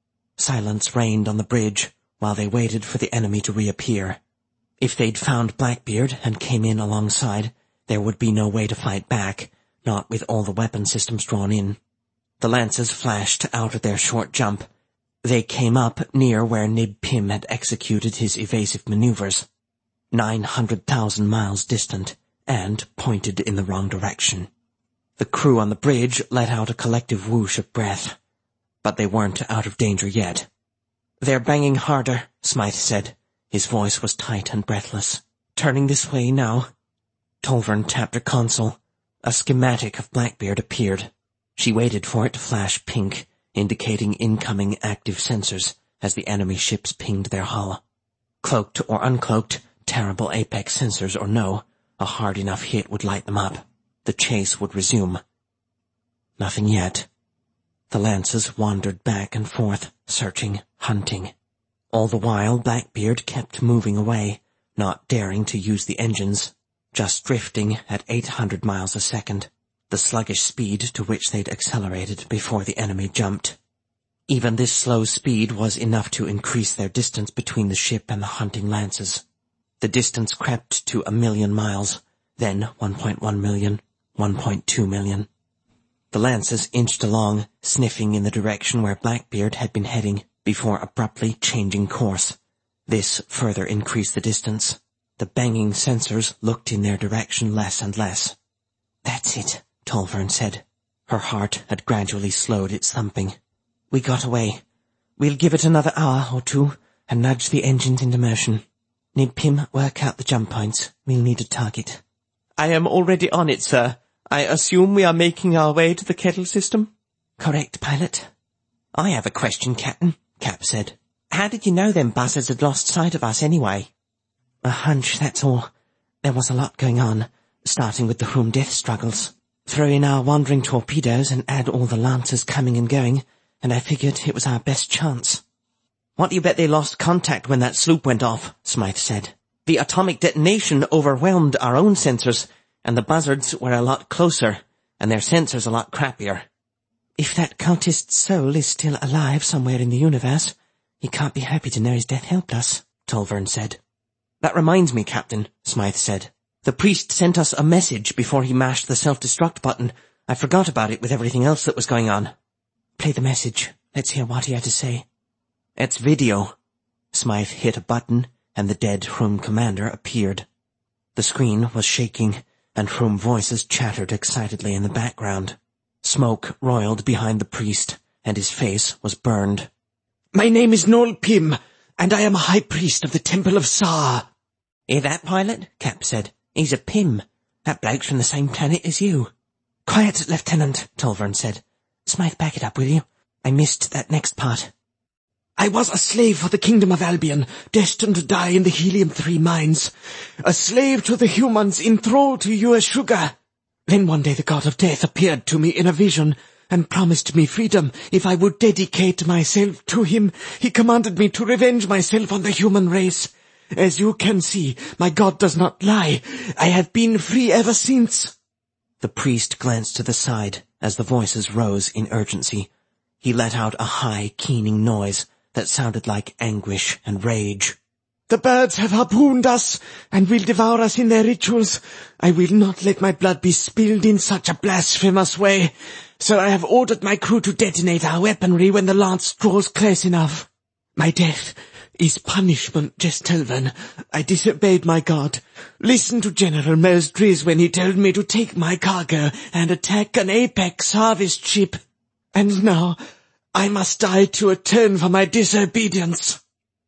Silence reigned on the bridge while they waited for the enemy to reappear. If they'd found Blackbeard and came in alongside, there would be no way to fight back, not with all the weapon systems drawn in. The lances flashed out of their short jump. They came up near where Nib Pym had executed his evasive maneuvers, nine hundred thousand miles distant, and pointed in the wrong direction. The crew on the bridge let out a collective whoosh of breath, but they weren't out of danger yet. "They're banging harder," Smythe said. His voice was tight and breathless. "Turning this way now." Tolvern tapped her console. A schematic of Blackbeard appeared. She waited for it to flash pink, indicating incoming active sensors as the enemy ships pinged their hull. Cloaked or uncloaked, terrible Apex sensors or no, a hard enough hit would light them up. The chase would resume. Nothing yet. The lances wandered back and forth, searching, hunting. All the while Blackbeard kept moving away, not daring to use the engines, just drifting at eight hundred miles a second, the sluggish speed to which they'd accelerated before the enemy jumped. Even this slow speed was enough to increase their distance between the ship and the hunting lances. The distance crept to a million miles, then one point one million, one point two million. The lances inched along, sniffing in the direction where Blackbeard had been heading, before abruptly changing course. This further increased the distance. The banging sensors looked in their direction less and less. "That's it," Tolvern said. Her heart had gradually slowed its thumping. "We got away. We'll give it another hour or two and nudge the engines into motion. Nib Pym, work out the jump points. We'll need a target." "I am already on it, sir. I assume we are making our way to the kettle system?" "Correct, pilot." "I have a question, Captain," Cap said. "How did you know them buzzards had lost sight of us anyway?" "A hunch, that's all. There was a lot going on, starting with the home death struggles. Throw in our wandering torpedoes and add all the lancers coming and going, and I figured it was our best chance." "What do you bet they lost contact when that sloop went off?" Smythe said. "The atomic detonation overwhelmed our own sensors, and the buzzards were a lot closer, and their sensors a lot crappier." "If that cultist's soul is still alive somewhere in the universe, he can't be happy to know his death helped us," Tolvern said. "That reminds me, Captain," Smythe said. "The priest sent us a message before he mashed the self-destruct button. I forgot about it with everything else that was going on." "Play the message. Let's hear what he had to say." "It's video." Smythe hit a button, and the dead Hrum commander appeared. The screen was shaking, and Hrum voices chattered excitedly in the background. Smoke roiled behind the priest, and his face was burned. "My name is Noel Pym, and I am a high priest of the Temple of Sar." "Hear that, pilot?" Cap said. "He's a Pym. That bloke's from the same planet as you." "Quiet, Lieutenant," Tolvern said. "Smythe, back it up, will you? I missed that next part." "I was a slave for the Kingdom of Albion, destined to die in the helium three mines. A slave to the humans, enthralled to you as sugar." Then one day the god of death appeared to me in a vision and promised me freedom if I would dedicate myself to him. He commanded me to revenge myself on the human race. As you can see, my God does not lie. I have been free ever since." The priest glanced to the side as the voices rose in urgency. He let out a high, keening noise that sounded like anguish and rage. "The birds have harpooned us and will devour us in their rituals. I will not let my blood be spilled in such a blasphemous way, so I have ordered my crew to detonate our weaponry when the lance draws close enough. My death is punishment, Gestelvan. I disobeyed my God. Listen to General Mos Driz when he told me to take my cargo and attack an Apex harvest ship. And now I must die to atone for my disobedience."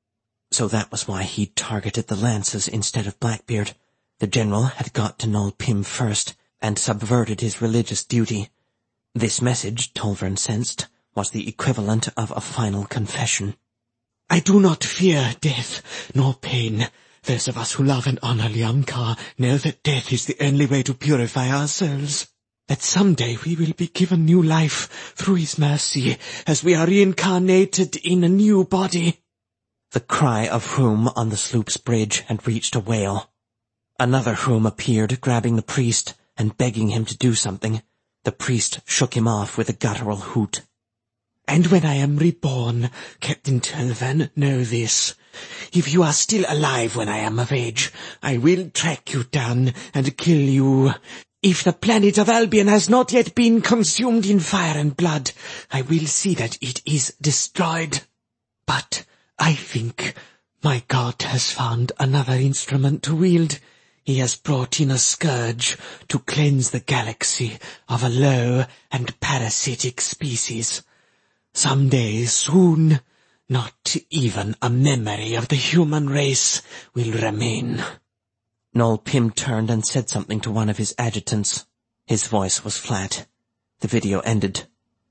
So that was why he'd targeted the lances instead of Blackbeard. The general had got to Nol Pim first and subverted his religious duty. This message, Tolvern sensed, was the equivalent of a final confession. "I do not fear death nor pain. Those of us who love and honor Liam-Kar know that death is the only way to purify our souls. That someday we will be given new life through his mercy as we are reincarnated in a new body." The cry of Hroom on the sloop's bridge had reached a wail. Another Hroom appeared, grabbing the priest and begging him to do something. The priest shook him off with a guttural hoot. "And when I am reborn, Captain Tolvern, know this. If you are still alive when I am of age, I will track you down and kill you. If the planet of Albion has not yet been consumed in fire and blood, I will see that it is destroyed. But I think my God has found another instrument to wield. He has brought in a scourge to cleanse the galaxy of a low and parasitic species. Someday soon, not even a memory of the human race will remain." Nol Pim turned and said something to one of his adjutants. His voice was flat. The video ended.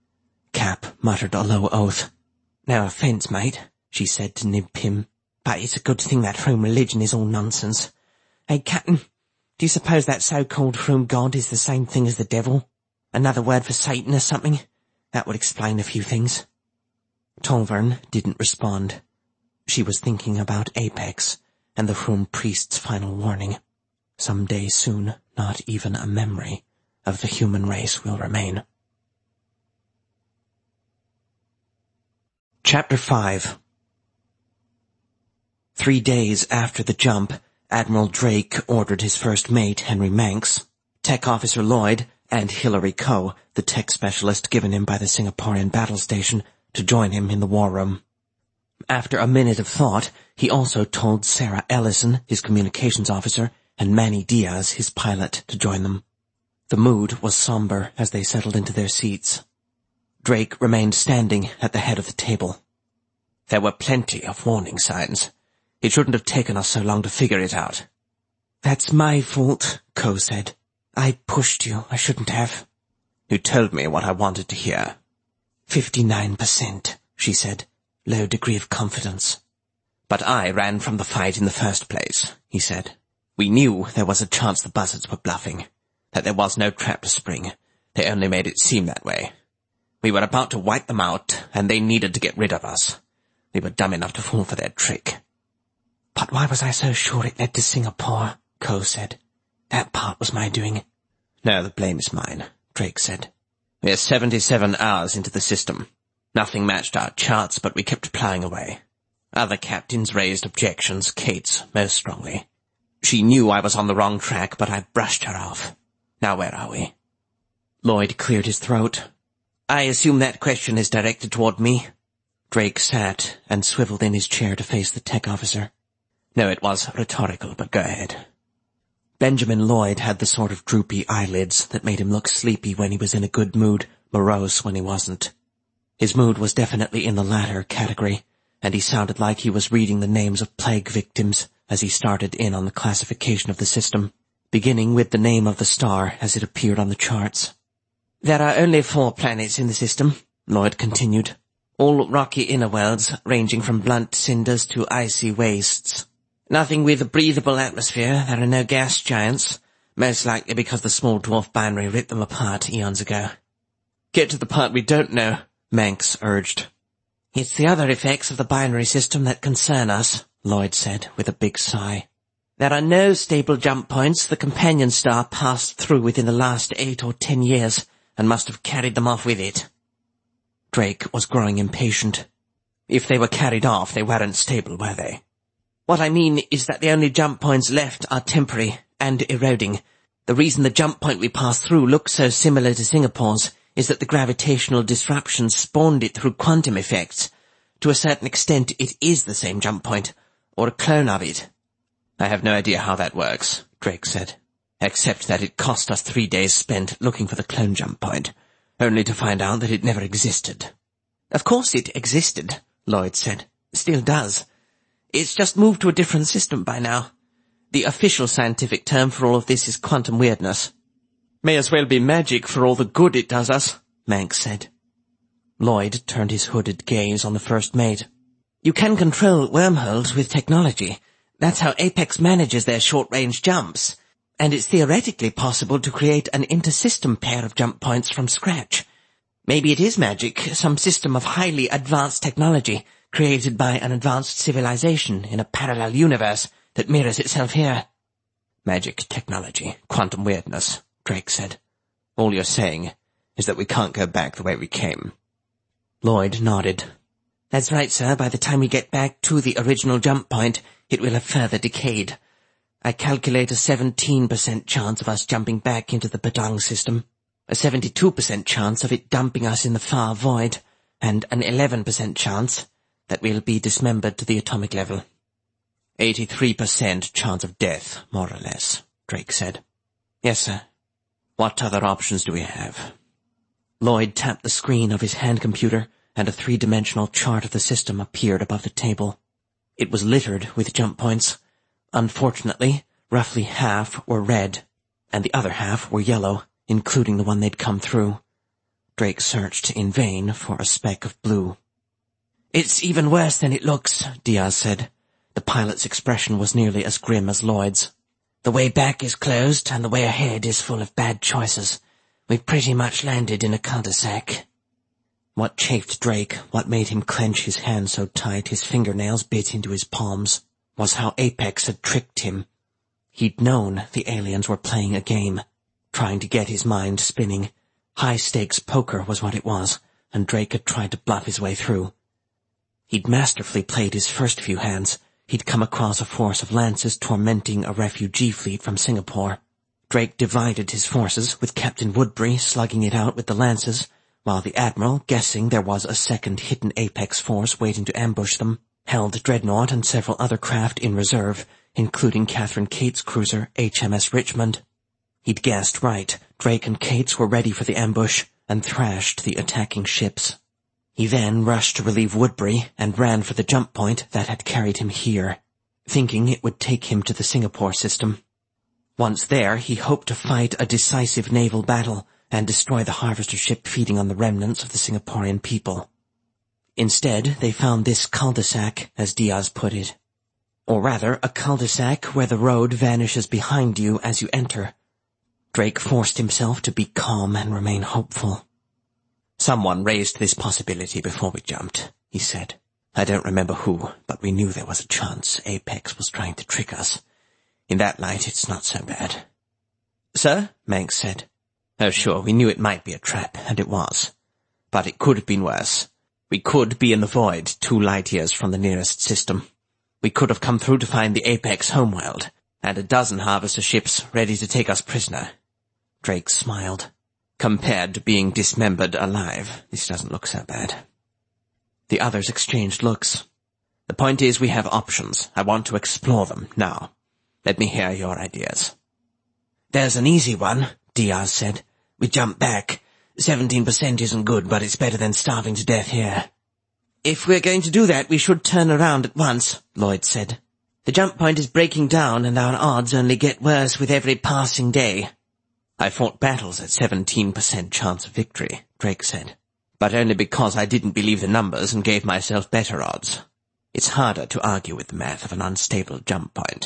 Cap muttered a low oath. "No offence, mate," she said to Nib Pim, "but it's a good thing that Hroom religion is all nonsense. Hey, Captain, do you suppose that so-called Hroom god is the same thing as the devil? Another word for Satan or something? That would explain a few things." Tolvern didn't respond. She was thinking about Apex and the Hroom priest's final warning. Someday soon, not even a memory of the human race will remain. Chapter five. Three days after the jump, Admiral Drake ordered his first mate, Henry Manx, Tech Officer Lloyd, and Hilary Coe, the tech specialist given him by the Singaporean battle station, to join him in the war room. After a minute of thought, he also told Sarah Ellison, his communications officer, and Manny Diaz, his pilot, to join them. The mood was somber as they settled into their seats. Drake remained standing at the head of the table. "There were plenty of warning signs. It shouldn't have taken us so long to figure it out." "That's my fault," Coe said. "I pushed you. I shouldn't have." "You told me what I wanted to hear." Fifty-nine percent, she said. Low degree of confidence. "But I ran from the fight in the first place," he said. "We knew there was a chance the buzzards were bluffing, that there was no trap to spring. They only made it seem that way. We were about to wipe them out, and they needed to get rid of us. We were dumb enough to fall for their trick." "But why was I so sure it led to Singapore?" Coe said. "That part was my doing." "No, the blame is mine," Drake said. "We are seventy-seven hours into the system. Nothing matched our charts, but we kept ploughing away. Other captains raised objections, Kate's most strongly. She knew I was on the wrong track, but I brushed her off. Now where are we?" Lloyd cleared his throat. "I assume that question is directed toward me?" Drake sat and swiveled in his chair to face the tech officer. "No, it was rhetorical, but go ahead." Benjamin Lloyd had the sort of droopy eyelids that made him look sleepy when he was in a good mood, morose when he wasn't. His mood was definitely in the latter category, and he sounded like he was reading the names of plague victims as he started in on the classification of the system, beginning with the name of the star as it appeared on the charts. "There are only four planets in the system," Lloyd continued. "All rocky inner worlds, ranging from blunt cinders to icy wastes. Nothing with a breathable atmosphere. There are no gas giants. Most likely because the small dwarf binary ripped them apart eons ago. Get to the part we don't know, Manx urged. It's the other effects of the binary system that concern us, Lloyd said with a big sigh. There are no stable jump points the companion star passed through within the last eight or ten years, and must have carried them off with it. Drake was growing impatient. If they were carried off, they weren't stable, were they? What I mean is that the only jump points left are temporary and eroding. The reason the jump point we passed through looks so similar to Singapore's is that the gravitational disruption spawned it through quantum effects. To a certain extent, it is the same jump point, or a clone of it. I have no idea how that works, Drake said, except that it cost us three days spent looking for the clone jump point, only to find out that it never existed. Of course it existed, Lloyd said. Still does. It's just moved to a different system by now. The official scientific term for all of this is quantum weirdness. May as well be magic for all the good it does us, Manx said. Lloyd turned his hooded gaze on the first mate. You can control wormholes with technology. That's how Apex manages their short-range jumps. And it's theoretically possible to create an inter-system pair of jump points from scratch. Maybe it is magic, some system of highly advanced technology created by an advanced civilization in a parallel universe that mirrors itself here. Magic, technology, quantum weirdness, Drake said. All you're saying is that we can't go back the way we came. Lloyd nodded. That's right, sir. By the time we get back to the original jump point, it will have further decayed. I calculate a seventeen percent chance of us jumping back into the Padang system, a seventy-two percent chance of it dumping us in the far void, and an eleven percent chance that we'll be dismembered to the atomic level. eighty-three percent chance of death, more or less, Drake said. Yes, sir. What other options do we have? Lloyd tapped the screen of his hand computer, and a three-dimensional chart of the system appeared above the table. It was littered with jump points. Unfortunately, roughly half were red, and the other half were yellow, including the one they'd come through. Drake searched in vain for a speck of blue. It's even worse than it looks, Diaz said. The pilot's expression was nearly as grim as Lloyd's. The way back is closed, and the way ahead is full of bad choices. We've pretty much landed in a cul-de-sac. What chafed Drake, what made him clench his hand so tight his fingernails bit into his palms, was how Apex had tricked him. He'd known the aliens were playing a game, trying to get his mind spinning. High-stakes poker was what it was, and Drake had tried to bluff his way through. He'd masterfully played his first few hands. He'd come across a force of lances tormenting a refugee fleet from Singapore. Drake divided his forces, with Captain Woodbury slugging it out with the lances, while the Admiral, guessing there was a second hidden Apex force waiting to ambush them, held Dreadnought and several other craft in reserve, including Catherine Kate's cruiser, H M S Richmond. He'd guessed right. Drake and Kate's were ready for the ambush, and thrashed the attacking ships. He then rushed to relieve Woodbury, and ran for the jump point that had carried him here, thinking it would take him to the Singapore system. Once there, he hoped to fight a decisive naval battle, and destroy the harvester ship feeding on the remnants of the Singaporean people. Instead, they found this cul-de-sac, as Diaz put it. Or rather, a cul-de-sac where the road vanishes behind you as you enter. Drake forced himself to be calm and remain hopeful. Someone raised this possibility before we jumped, he said. I don't remember who, but we knew there was a chance Apex was trying to trick us. In that light, it's not so bad. Sir? Manx said. Oh, sure, we knew it might be a trap, and it was. But it could have been worse. We could be in the void, two light years from the nearest system. We could have come through to find the Apex homeworld, and a dozen harvester ships ready to take us prisoner. Drake smiled. Compared to being dismembered alive, this doesn't look so bad. The others exchanged looks. The point is we have options. I want to explore them now. Let me hear your ideas. There's an easy one, Diaz said. We jump back. Seventeen percent isn't good, but it's better than starving to death here. If we're going to do that, we should turn around at once, Lloyd said. The jump point is breaking down, and our odds only get worse with every passing day. I fought battles at seventeen percent chance of victory, Drake said. But only because I didn't believe the numbers and gave myself better odds. It's harder to argue with the math of an unstable jump point.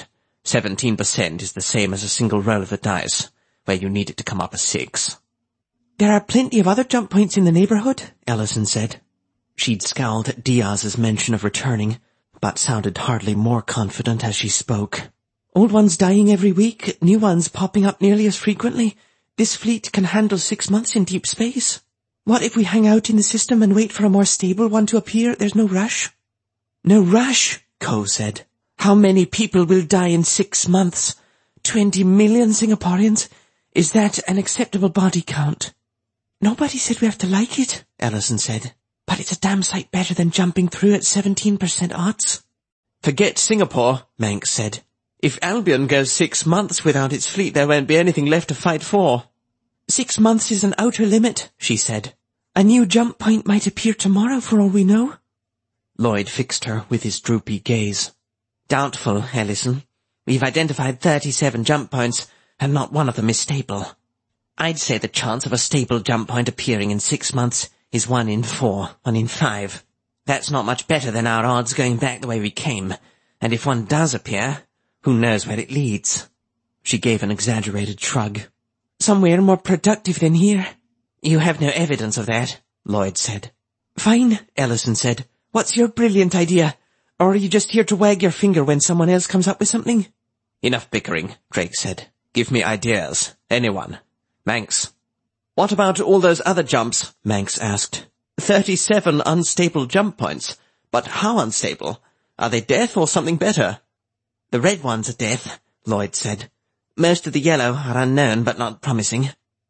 Seventeen percent is the same as a single roll of the dice, where you need it to come up a six. There are plenty of other jump points in the neighbourhood, Ellison said. She'd scowled at Diaz's mention of returning, but sounded hardly more confident as she spoke. Old ones dying every week, new ones popping up nearly as frequently. This fleet can handle six months in deep space. What if we hang out in the system and wait for a more stable one to appear? There's no rush. No rush, Ko said. How many people will die in six months? Twenty million Singaporeans? Is that an acceptable body count? Nobody said we have to like it, Ellison said. But it's a damn sight better than jumping through at seventeen percent odds. Forget Singapore, Manx said. If Albion goes six months without its fleet, there won't be anything left to fight for. Six months is an outer limit, she said. A new jump point might appear tomorrow for all we know. Lloyd fixed her with his droopy gaze. Doubtful, Ellison. We've identified thirty-seven jump points, and not one of them is stable. I'd say the chance of a stable jump point appearing in six months is one in four, one in five. That's not much better than our odds going back the way we came, and if one does appear, who knows where it leads? She gave an exaggerated shrug. Somewhere more productive than here. You have no evidence of that, Lloyd said. Fine, Ellison said. What's your brilliant idea? Or are you just here to wag your finger when someone else comes up with something? Enough bickering, Drake said. Give me ideas. Anyone. Manx. What about all those other jumps? Manx asked. Thirty-seven unstable jump points. But how unstable? Are they death or something better? The red ones are death, Lloyd said. Most of the yellow are unknown but not promising.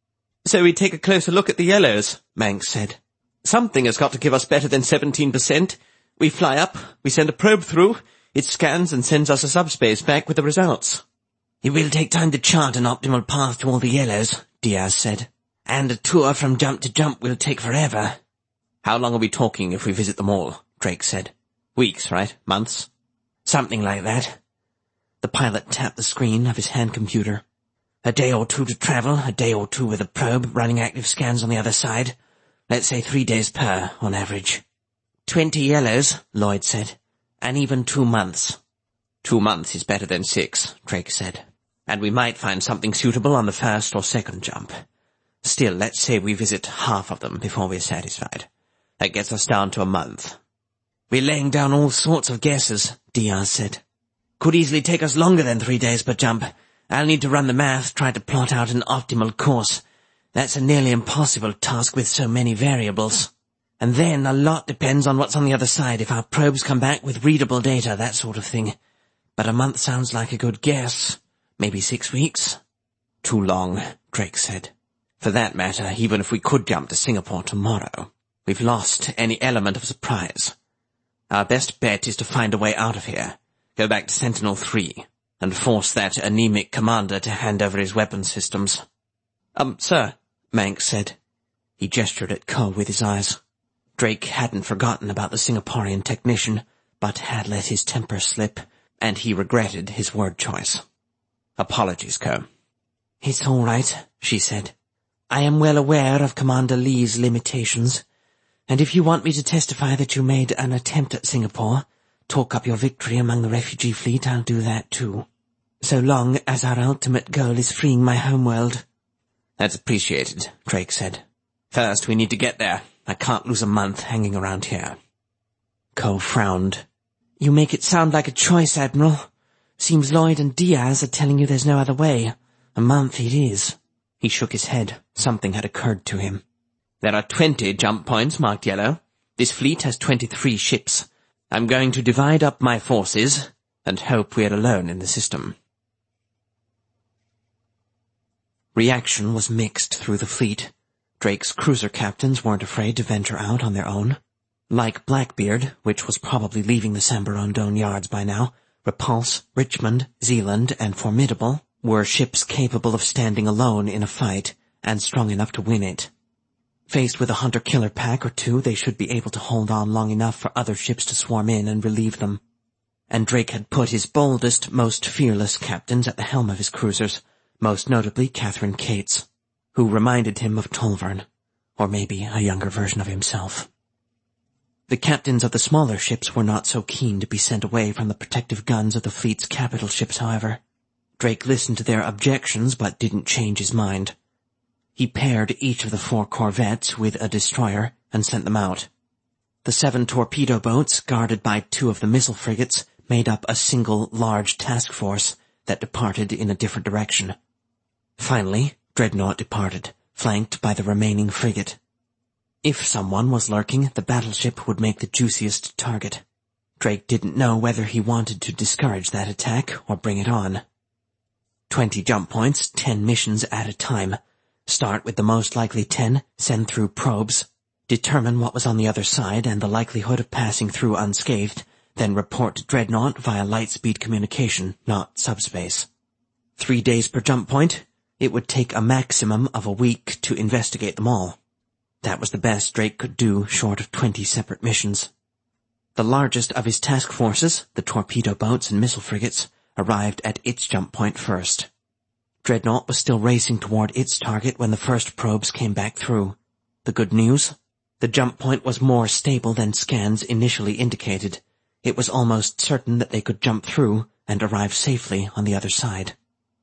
So we take a closer look at the yellows, Manx said. Something has got to give us better than seventeen percent. We fly up, we send a probe through, it scans and sends us a subspace back with the results. It will take time to chart an optimal path to all the yellows, Diaz said. And a tour from jump to jump will take forever. How long are we talking if we visit them all? Drake said. Weeks, right? Months? Something like that. The pilot tapped the screen of his hand computer. A day or two to travel, a day or two with a probe running active scans on the other side. Let's say three days per, on average. Twenty yellows, Lloyd said. And even two months. Two months is better than six, Drake said. And we might find something suitable on the first or second jump. Still, let's say we visit half of them before we're satisfied. That gets us down to a month. We're laying down all sorts of guesses, Diaz said. Could easily take us longer than three days per jump. I'll need to run the math, try to plot out an optimal course. That's a nearly impossible task with so many variables. And then a lot depends on what's on the other side, if our probes come back with readable data, that sort of thing. But a month sounds like a good guess. Maybe six weeks? Too long, Drake said. For that matter, even if we could jump to Singapore tomorrow, we've lost any element of surprise. Our best bet is to find a way out of here. Go back to Sentinel three, and force that anemic commander to hand over his weapon systems. Um, sir, Manx said. He gestured at Ko with his eyes. Drake hadn't forgotten about the Singaporean technician, but had let his temper slip, and he regretted his word choice. Apologies, Ko. It's all right, she said. I am well aware of Commander Lee's limitations, and if you want me to testify that you made an attempt at Singapore, talk up your victory among the refugee fleet, I'll do that too. So long as our ultimate goal is freeing my homeworld. That's appreciated, Drake said. First, we need to get there. I can't lose a month hanging around here. Ko frowned. You make it sound like a choice, Admiral. Seems Lloyd and Diaz are telling you there's no other way. A month it is. He shook his head. Something had occurred to him. There are twenty jump points marked yellow. This fleet has twenty-three ships. I'm going to divide up my forces and hope we're alone in the system. Reaction was mixed through the fleet. Drake's cruiser captains weren't afraid to venture out on their own. Like Blackbeard, which was probably leaving the Sambarondone yards by now, Repulse, Richmond, Zealand, and Formidable were ships capable of standing alone in a fight and strong enough to win it. Faced with a hunter-killer pack or two, they should be able to hold on long enough for other ships to swarm in and relieve them. And Drake had put his boldest, most fearless captains at the helm of his cruisers, most notably Catherine Cates, who reminded him of Tolvern, or maybe a younger version of himself. The captains of the smaller ships were not so keen to be sent away from the protective guns of the fleet's capital ships, however. Drake listened to their objections but didn't change his mind. He paired each of the four corvettes with a destroyer and sent them out. The seven torpedo boats, guarded by two of the missile frigates, made up a single large task force that departed in a different direction. Finally, Dreadnought departed, flanked by the remaining frigate. If someone was lurking, the battleship would make the juiciest target. Drake didn't know whether he wanted to discourage that attack or bring it on. Twenty jump points, ten missions at a time. Start with the most likely ten, send through probes, determine what was on the other side and the likelihood of passing through unscathed, then report to Dreadnought via light-speed communication, not subspace. Three days per jump point, it would take a maximum of a week to investigate them all. That was the best Drake could do, short of twenty separate missions. The largest of his task forces, the torpedo boats and missile frigates, arrived at its jump point first. Dreadnought was still racing toward its target when the first probes came back through. The good news? The jump point was more stable than scans initially indicated. It was almost certain that they could jump through and arrive safely on the other side.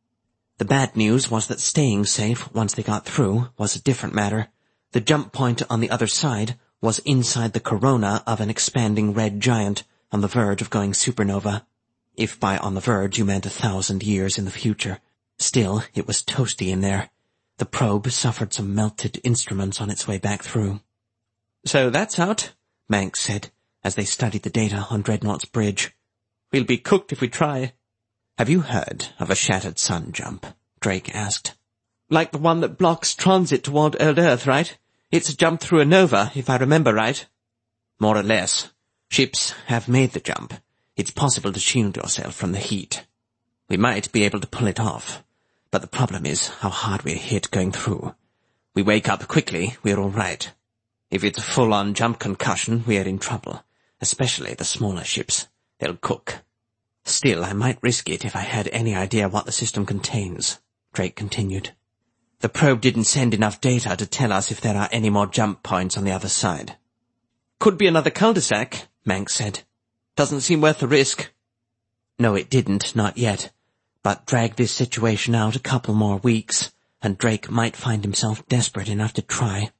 The bad news was that staying safe once they got through was a different matter. The jump point on the other side was inside the corona of an expanding red giant on the verge of going supernova. If by on the verge you meant a thousand years in the future. Still, it was toasty in there. The probe suffered some melted instruments on its way back through. "So that's out," Manx said, as they studied the data on Dreadnought's bridge. "We'll be cooked if we try." "Have you heard of a shattered sun jump?" Drake asked. "Like the one that blocks transit toward Old Earth, right? It's a jump through a nova, if I remember right." "More or less. Ships have made the jump. It's possible to shield yourself from the heat. We might be able to pull it off. But the problem is how hard we're hit going through. We wake up quickly, we're all right. If it's a full-on jump concussion, we're in trouble, especially the smaller ships. They'll cook. Still, I might risk it if I had any idea what the system contains," Drake continued. "The probe didn't send enough data to tell us if there are any more jump points on the other side." "Could be another cul-de-sac," Manx said. "Doesn't seem worth the risk." No, it didn't, not yet. But drag this situation out a couple more weeks, and Drake might find himself desperate enough to try.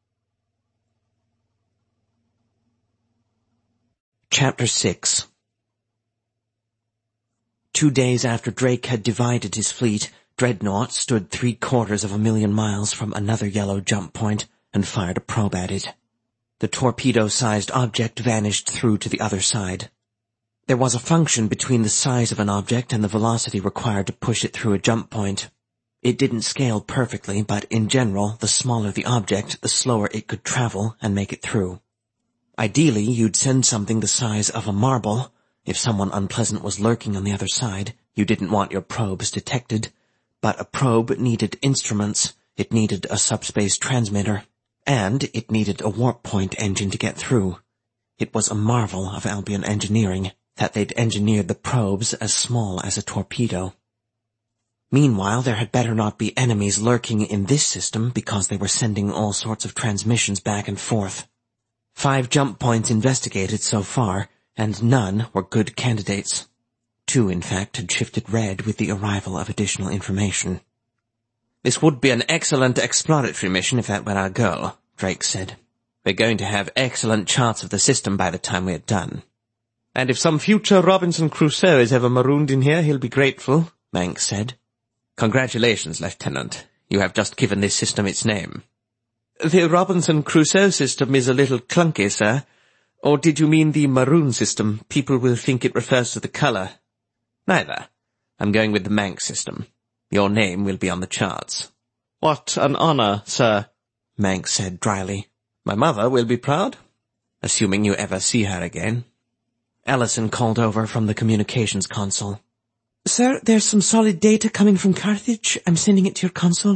Chapter six. Two days after Drake had divided his fleet, Dreadnought stood three-quarters of a million miles from another yellow jump point and fired a probe at it. The torpedo-sized object vanished through to the other side. There was a function between the size of an object and the velocity required to push it through a jump point. It didn't scale perfectly, but in general, the smaller the object, the slower it could travel and make it through. Ideally, you'd send something the size of a marble. If someone unpleasant was lurking on the other side, you didn't want your probes detected. But a probe needed instruments, it needed a subspace transmitter, and it needed a warp point engine to get through. It was a marvel of Albion engineering that they'd engineered the probes as small as a torpedo. Meanwhile, there had better not be enemies lurking in this system because they were sending all sorts of transmissions back and forth. Five jump points investigated so far, and none were good candidates. Two, in fact, had shifted red with the arrival of additional information. "This would be an excellent exploratory mission if that were our goal," Drake said. "We're going to have excellent charts of the system by the time we're done." "And if some future Robinson Crusoe is ever marooned in here, he'll be grateful," Manx said. "Congratulations, Lieutenant. You have just given this system its name." "The Robinson Crusoe system is a little clunky, sir. Or did you mean the maroon system? People will think it refers to the color." "Neither. I'm going with the Manx system. Your name will be on the charts." "What an honor, sir," Manx said dryly. "My mother will be proud, assuming you ever see her again." Ellison called over from the communications console. "Sir, there's some solid data coming from Carthage. I'm sending it to your console."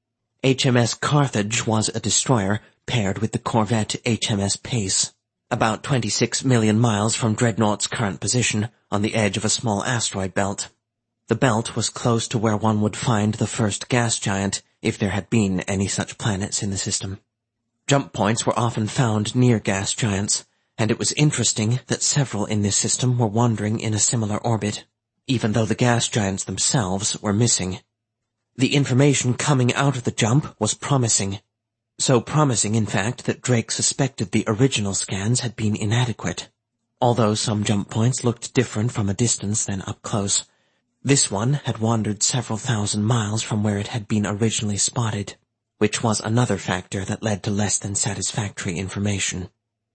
H M S Carthage was a destroyer paired with the corvette H M S Pace, about twenty-six million miles from Dreadnought's current position on the edge of a small asteroid belt. The belt was close to where one would find the first gas giant if there had been any such planets in the system. Jump points were often found near gas giants, and it was interesting that several in this system were wandering in a similar orbit, even though the gas giants themselves were missing. The information coming out of the jump was promising. So promising, in fact, that Drake suspected the original scans had been inadequate. Although some jump points looked different from a distance than up close, this one had wandered several thousand miles from where it had been originally spotted, which was another factor that led to less than satisfactory information.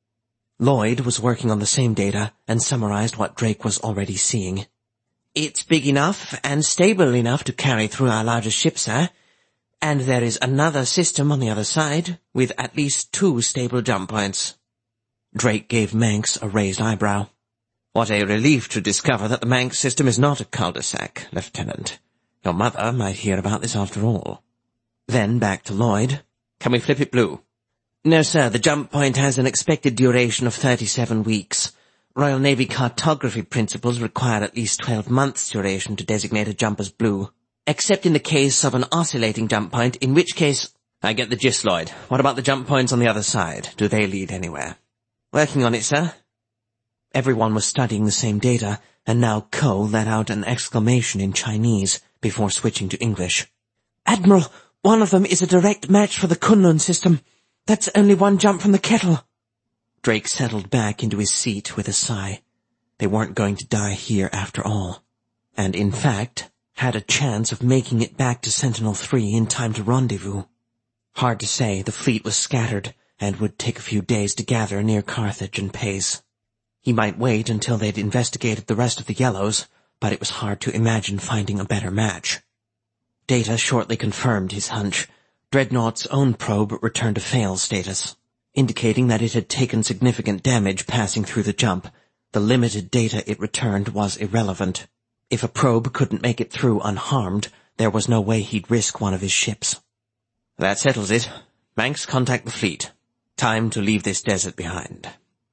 Lloyd was working on the same data and summarized what Drake was already seeing. "It's big enough and stable enough to carry through our largest ship, sir. And there is another system on the other side, with at least two stable jump points." Drake gave Manx a raised eyebrow. "What a relief to discover that the Manx system is not a cul-de-sac, Lieutenant. Your mother might hear about this after all." Then back to Lloyd. "Can we flip it blue?" "No, sir. The jump point has an expected duration of thirty-seven weeks. Royal Navy cartography principles require at least twelve months duration to designate a jump as blue, except in the case of an oscillating jump point, in which case—" "I get the gist, Lloyd. What about the jump points on the other side? Do they lead anywhere?" "Working on it, sir." Everyone was studying the same data, and now Ko let out an exclamation in Chinese before switching to English. "Admiral, one of them is a direct match for the Kunlun system. That's only one jump from the kettle." Drake settled back into his seat with a sigh. They weren't going to die here after all, and in fact had a chance of making it back to Sentinel three in time to rendezvous. Hard to say. The fleet was scattered, and would take a few days to gather near Carthage and Pace. He might wait until they'd investigated the rest of the Yellows, but it was hard to imagine finding a better match. Data shortly confirmed his hunch. Dreadnought's own probe returned to fail status, indicating that it had taken significant damage passing through the jump. The limited data it returned was irrelevant. If a probe couldn't make it through unharmed, there was no way he'd risk one of his ships. "That settles it. Manx, contact the fleet. Time to leave this desert behind."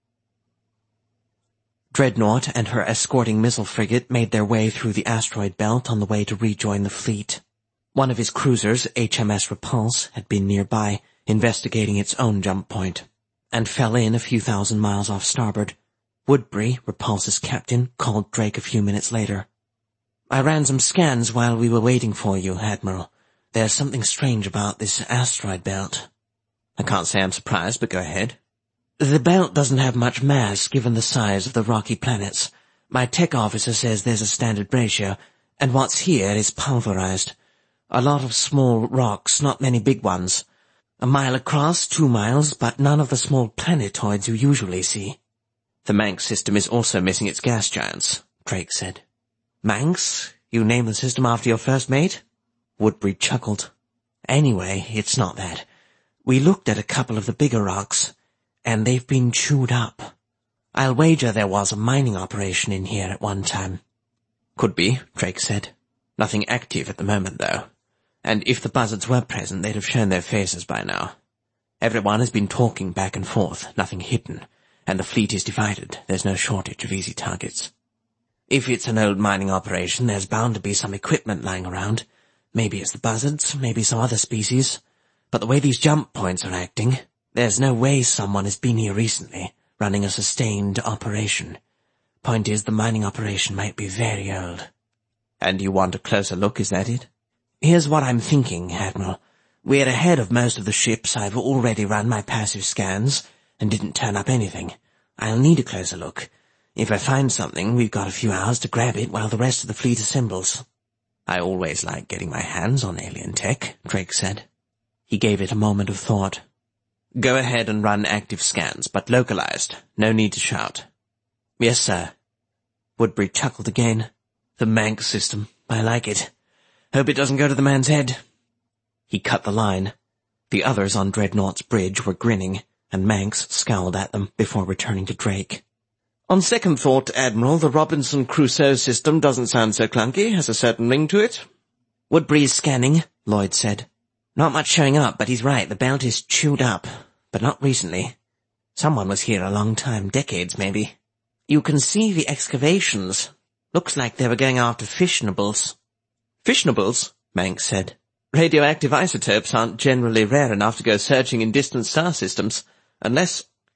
Dreadnought and her escorting missile frigate made their way through the asteroid belt on the way to rejoin the fleet. One of his cruisers, H M S Repulse, had been nearby, investigating its own jump point, and fell in a few thousand miles off starboard. Woodbury, Repulse's captain, called Drake a few minutes later. "I ran some scans while we were waiting for you, Admiral. There's something strange about this asteroid belt." "I can't say I'm surprised, but go ahead." "The belt doesn't have much mass, given the size of the rocky planets. My tech officer says there's a standard ratio, and what's here is pulverized. A lot of small rocks, not many big ones. A mile across, two miles, but none of the small planetoids you usually see." "The Manx system is also missing its gas giants," Drake said. "Manx? You named the system after your first mate?" Woodbury chuckled. "Anyway, it's not that. We looked at a couple of the bigger rocks, and they've been chewed up. I'll wager there was a mining operation in here at one time." "Could be," Drake said. "Nothing active at the moment, though. And if the buzzards were present, they'd have shown their faces by now. Everyone has been talking back and forth, nothing hidden, and the fleet is divided. There's no shortage of easy targets. If it's an old mining operation, there's bound to be some equipment lying around. Maybe it's the buzzards, maybe some other species. But the way these jump points are acting, there's no way someone has been here recently, running a sustained operation. Point is, the mining operation might be very old." "And you want a closer look, is that it?" "Here's what I'm thinking, Admiral. We're ahead of most of the ships. I've already run my passive scans, and didn't turn up anything. I'll need a closer look. If I find something, we've got a few hours to grab it while the rest of the fleet assembles." "I always like getting my hands on alien tech," Drake said. He gave it a moment of thought. "Go ahead and run active scans, but localized. No need to shout." "Yes, sir." Woodbury chuckled again. "The Manx system. I like it. Hope it doesn't go to the man's head." He cut the line. The others on Dreadnought's bridge were grinning, and Manx scowled at them before returning to Drake. "On second thought, Admiral, the Robinson Crusoe system doesn't sound so clunky, has a certain ring to it." "Woodbury's scanning," Lloyd said. "Not much showing up, but he's right, the belt is chewed up, but not recently. Someone was here a long time, decades maybe. You can see the excavations. Looks like they were going after fissionables." "Fissionables?" Manx said. "Radioactive isotopes aren't generally rare enough to go searching in distant star systems, unless—"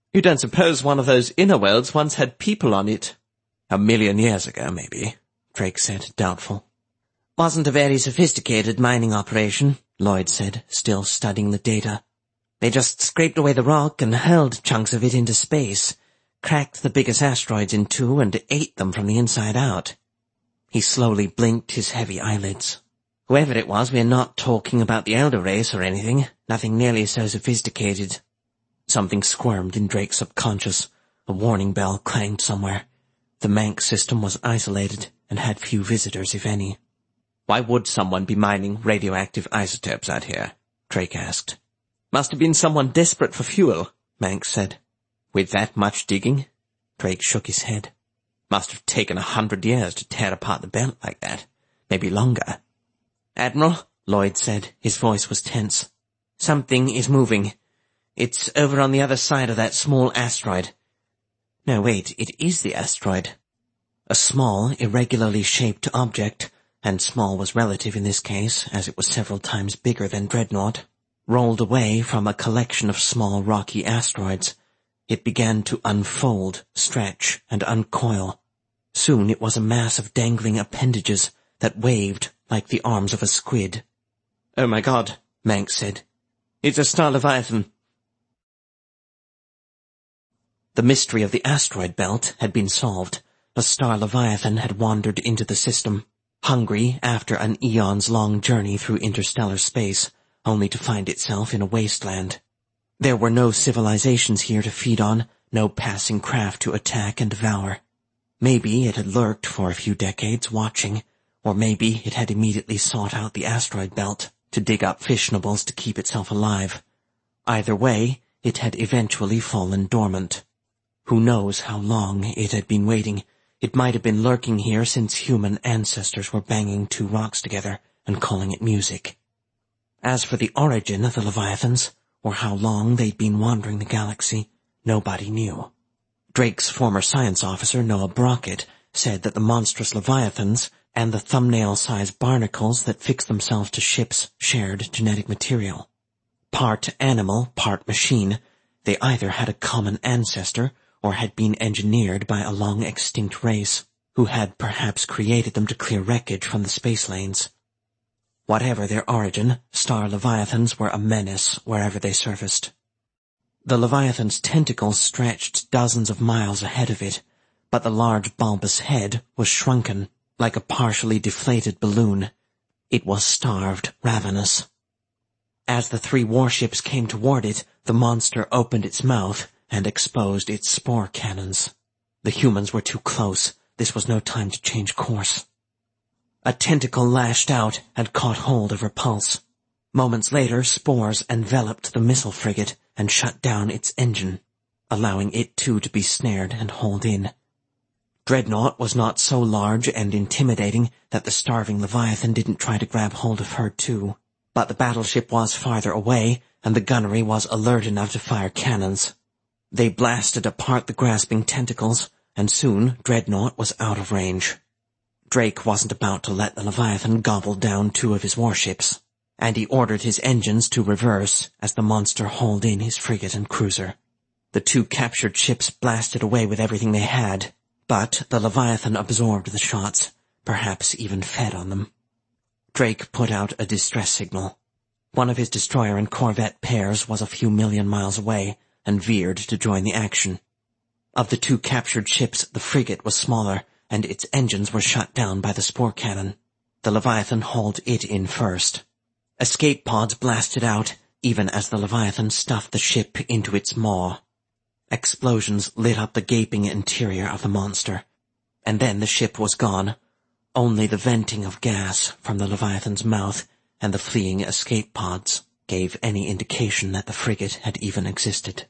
You don't suppose one of those inner worlds once had people on it? A million years ago, maybe, Drake said, doubtful. Wasn't a very sophisticated mining operation, Lloyd said, still studying the data. They just scraped away the rock and hurled chunks of it into space, cracked the biggest asteroids in two and ate them from the inside out. He slowly blinked his heavy eyelids. Whoever it was, we're not talking about the Elder race or anything, nothing nearly so sophisticated. Something squirmed in Drake's subconscious. A warning bell clanged somewhere. The Manx system was isolated and had few visitors, if any. Why would someone be mining radioactive isotopes out here? Drake asked. Must have been someone desperate for fuel, Manx said. With that much digging? Drake shook his head. Must have taken a hundred years to tear apart the belt like that. Maybe longer. Admiral, Lloyd said. His voice was tense. Something is moving. It's over on the other side of that small asteroid. No, wait, it is the asteroid. A small, irregularly shaped object, and small was relative in this case, as it was several times bigger than Dreadnought, rolled away from a collection of small rocky asteroids. It began to unfold, stretch, and uncoil. Soon it was a mass of dangling appendages that waved like the arms of a squid. Oh my god, Manx said. It's a star leviathan. The mystery of the asteroid belt had been solved. A star leviathan had wandered into the system, hungry after an eons-long journey through interstellar space, only to find itself in a wasteland. There were no civilizations here to feed on, no passing craft to attack and devour. Maybe it had lurked for a few decades, watching, or maybe it had immediately sought out the asteroid belt to dig up fissionables to keep itself alive. Either way, it had eventually fallen dormant. Who knows how long it had been waiting? It might have been lurking here since human ancestors were banging two rocks together and calling it music. As for the origin of the Leviathans, or how long they'd been wandering the galaxy, nobody knew. Drake's former science officer, Noah Brockett, said that the monstrous Leviathans and the thumbnail-sized barnacles that fixed themselves to ships shared genetic material. Part animal, part machine, they either had a common ancestor or had been engineered by a long-extinct race, who had perhaps created them to clear wreckage from the space lanes. Whatever their origin, star Leviathans were a menace wherever they surfaced. The Leviathan's tentacles stretched dozens of miles ahead of it, but the large bulbous head was shrunken, like a partially deflated balloon. It was starved, ravenous. As the three warships came toward it, the monster opened its mouth and exposed its spore cannons. The humans were too close. This was no time to change course. A tentacle lashed out and caught hold of her pulse. Moments later, spores enveloped the missile frigate and shut down its engine, allowing it too to be snared and hauled in. Dreadnought was not so large and intimidating that the starving Leviathan didn't try to grab hold of her too, but the battleship was farther away, and the gunnery was alert enough to fire cannons. They blasted apart the grasping tentacles, and soon Dreadnought was out of range. Drake wasn't about to let the Leviathan gobble down two of his warships, and he ordered his engines to reverse as the monster hauled in his frigate and cruiser. The two captured ships blasted away with everything they had, but the Leviathan absorbed the shots, perhaps even fed on them. Drake put out a distress signal. One of his destroyer and corvette pairs was a few million miles away, and veered to join the action. Of the two captured ships, the frigate was smaller, and its engines were shut down by the spore cannon. The Leviathan hauled it in first. Escape pods blasted out, even as the Leviathan stuffed the ship into its maw. Explosions lit up the gaping interior of the monster, and then the ship was gone. Only the venting of gas from the Leviathan's mouth and the fleeing escape pods gave any indication that the frigate had even existed.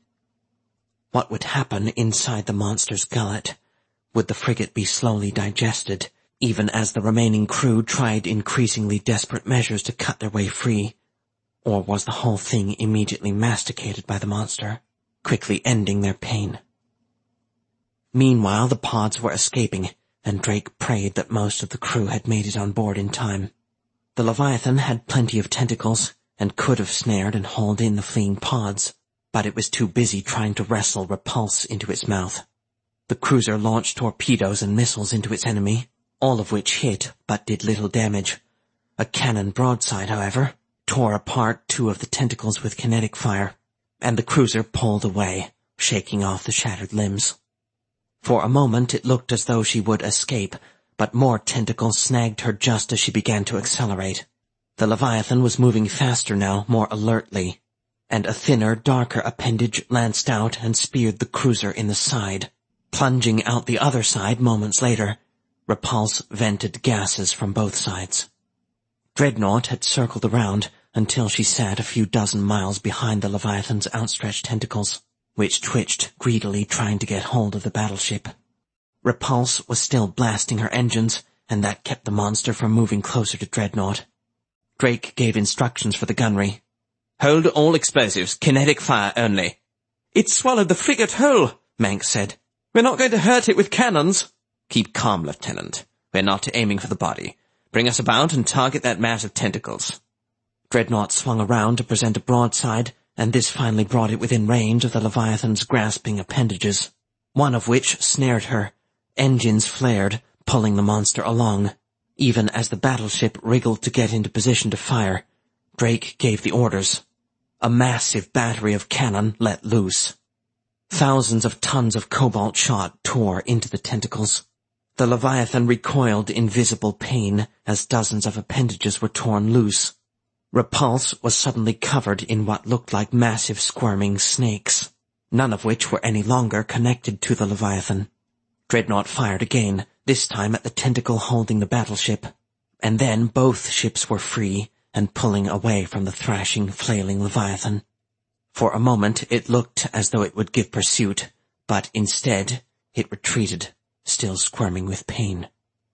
What would happen inside the monster's gullet? Would the frigate be slowly digested, even as the remaining crew tried increasingly desperate measures to cut their way free? Or was the whole thing immediately masticated by the monster, quickly ending their pain? Meanwhile, the pods were escaping, and Drake prayed that most of the crew had made it on board in time. The Leviathan had plenty of tentacles, and could have snared and hauled in the fleeing pods, but it was too busy trying to wrestle Repulse into its mouth. The cruiser launched torpedoes and missiles into its enemy, all of which hit but did little damage. A cannon broadside, however, tore apart two of the tentacles with kinetic fire, and the cruiser pulled away, shaking off the shattered limbs. For a moment it looked as though she would escape, but more tentacles snagged her just as she began to accelerate. The Leviathan was moving faster now, more alertly, and a thinner, darker appendage lanced out and speared the cruiser in the side. Plunging out the other side moments later, Repulse vented gases from both sides. Dreadnought had circled around until she sat a few dozen miles behind the Leviathan's outstretched tentacles, which twitched greedily trying to get hold of the battleship. Repulse was still blasting her engines, and that kept the monster from moving closer to Dreadnought. Drake gave instructions for the gunnery. "Hold all explosives, kinetic fire only." "It's swallowed the frigate whole," Manx said. "We're not going to hurt it with cannons." "Keep calm, Lieutenant. We're not aiming for the body. Bring us about and target that mass of tentacles." Dreadnought swung around to present a broadside, and this finally brought it within range of the Leviathan's grasping appendages, one of which snared her. Engines flared, pulling the monster along. Even as the battleship wriggled to get into position to fire, Drake gave the orders. A massive battery of cannon let loose. Thousands of tons of cobalt shot tore into the tentacles. The Leviathan recoiled in visible pain as dozens of appendages were torn loose. Repulse was suddenly covered in what looked like massive squirming snakes, none of which were any longer connected to the Leviathan. Dreadnought fired again, this time at the tentacle holding the battleship, and then both ships were free and pulling away from the thrashing, flailing Leviathan. For a moment it looked as though it would give pursuit, but instead it retreated, still squirming with pain.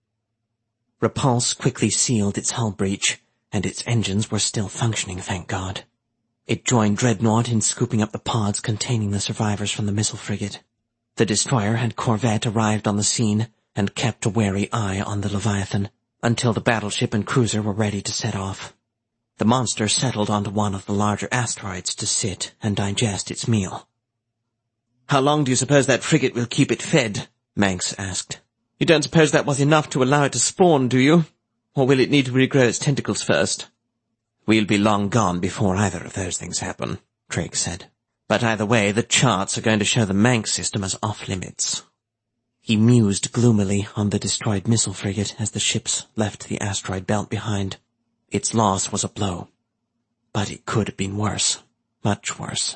Repulse quickly sealed its hull breach, and its engines were still functioning, thank God. It joined Dreadnought in scooping up the pods containing the survivors from the missile frigate. The destroyer and corvette arrived on the scene and kept a wary eye on the Leviathan until the battleship and cruiser were ready to set off. The monster settled onto one of the larger asteroids to sit and digest its meal. "How long do you suppose that frigate will keep it fed?" Manx asked. "You don't suppose that was enough to allow it to spawn, do you? Or will it need to regrow its tentacles first?" "We'll be long gone before either of those things happen," Drake said. "But either way, the charts are going to show the Manx system as off-limits." He mused gloomily on the destroyed missile frigate as the ships left the asteroid belt behind. Its loss was a blow, but it could have been worse, much worse.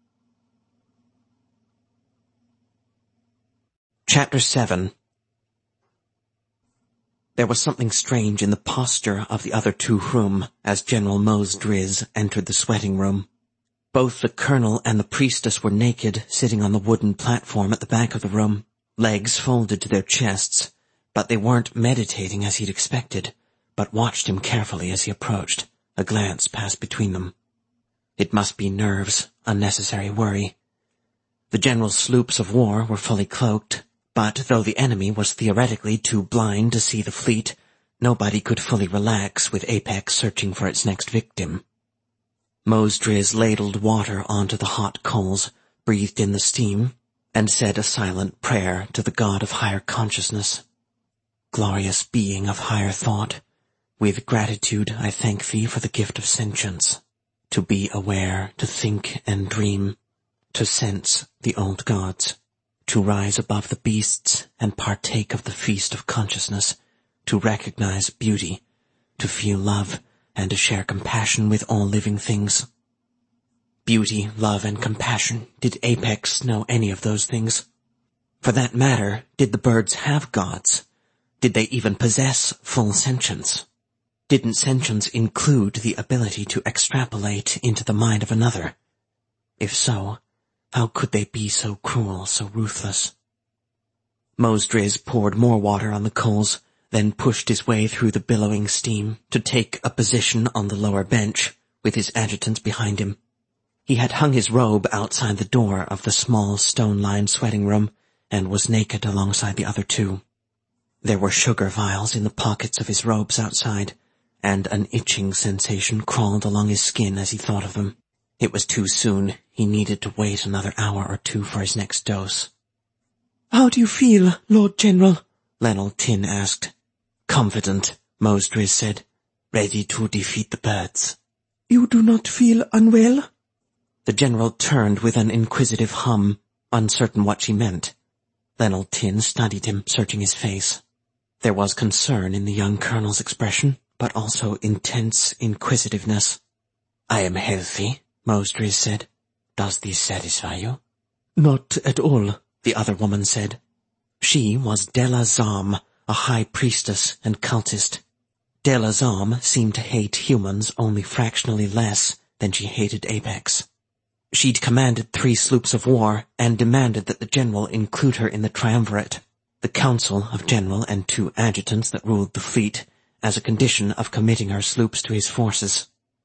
Chapter seven. There was something strange in the posture of the other two Hrum as General Mos Driz entered the sweating room. Both the colonel and the priestess were naked, sitting on the wooden platform at the back of the room, legs folded to their chests, but they weren't meditating as he'd expected, but watched him carefully as he approached. A glance passed between them. It must be nerves, unnecessary worry. The general's sloops of war were fully cloaked, but though the enemy was theoretically too blind to see the fleet, nobody could fully relax with Apex searching for its next victim. Mos Driz ladled water onto the hot coals, breathed in the steam, and said a silent prayer to the god of higher consciousness. "Glorious being of higher thought, with gratitude I thank thee for the gift of sentience, to be aware, to think and dream, to sense the old gods, to rise above the beasts and partake of the feast of consciousness, to recognize beauty, to feel love, and to share compassion with all living things." Beauty, love, and compassion. Did Apex know any of those things? For that matter, did the birds have gods? Did they even possess full sentience? Didn't sentience include the ability to extrapolate into the mind of another? If so, how could they be so cruel, so ruthless? Mos Driz poured more water on the coals, then pushed his way through the billowing steam to take a position on the lower bench, with his adjutants behind him. He had hung his robe outside the door of the small stone-lined sweating room, and was naked alongside the other two. There were sugar vials in the pockets of his robes outside, and an itching sensation crawled along his skin as he thought of them. It was too soon. He needed to wait another hour or two for his next dose. "How do you feel, Lord General?" Lenal Tin asked. "Confident," Mos Drizzt said. "Ready to defeat the birds." "You do not feel unwell?" The general turned with an inquisitive hum, uncertain what she meant. Lenal Tin studied him, searching his face. There was concern in the young colonel's expression, but also intense inquisitiveness. "I am healthy," Mos Drizzt said. "Does this satisfy you?" "Not at all," the other woman said. She was Della Zam, a high priestess and cultist. Della Zam seemed to hate humans only fractionally less than she hated Apex. She'd commanded three sloops of war and demanded that the general include her in the triumvirate, the council of general and two adjutants that ruled the fleet, as a condition of committing her sloops to his forces.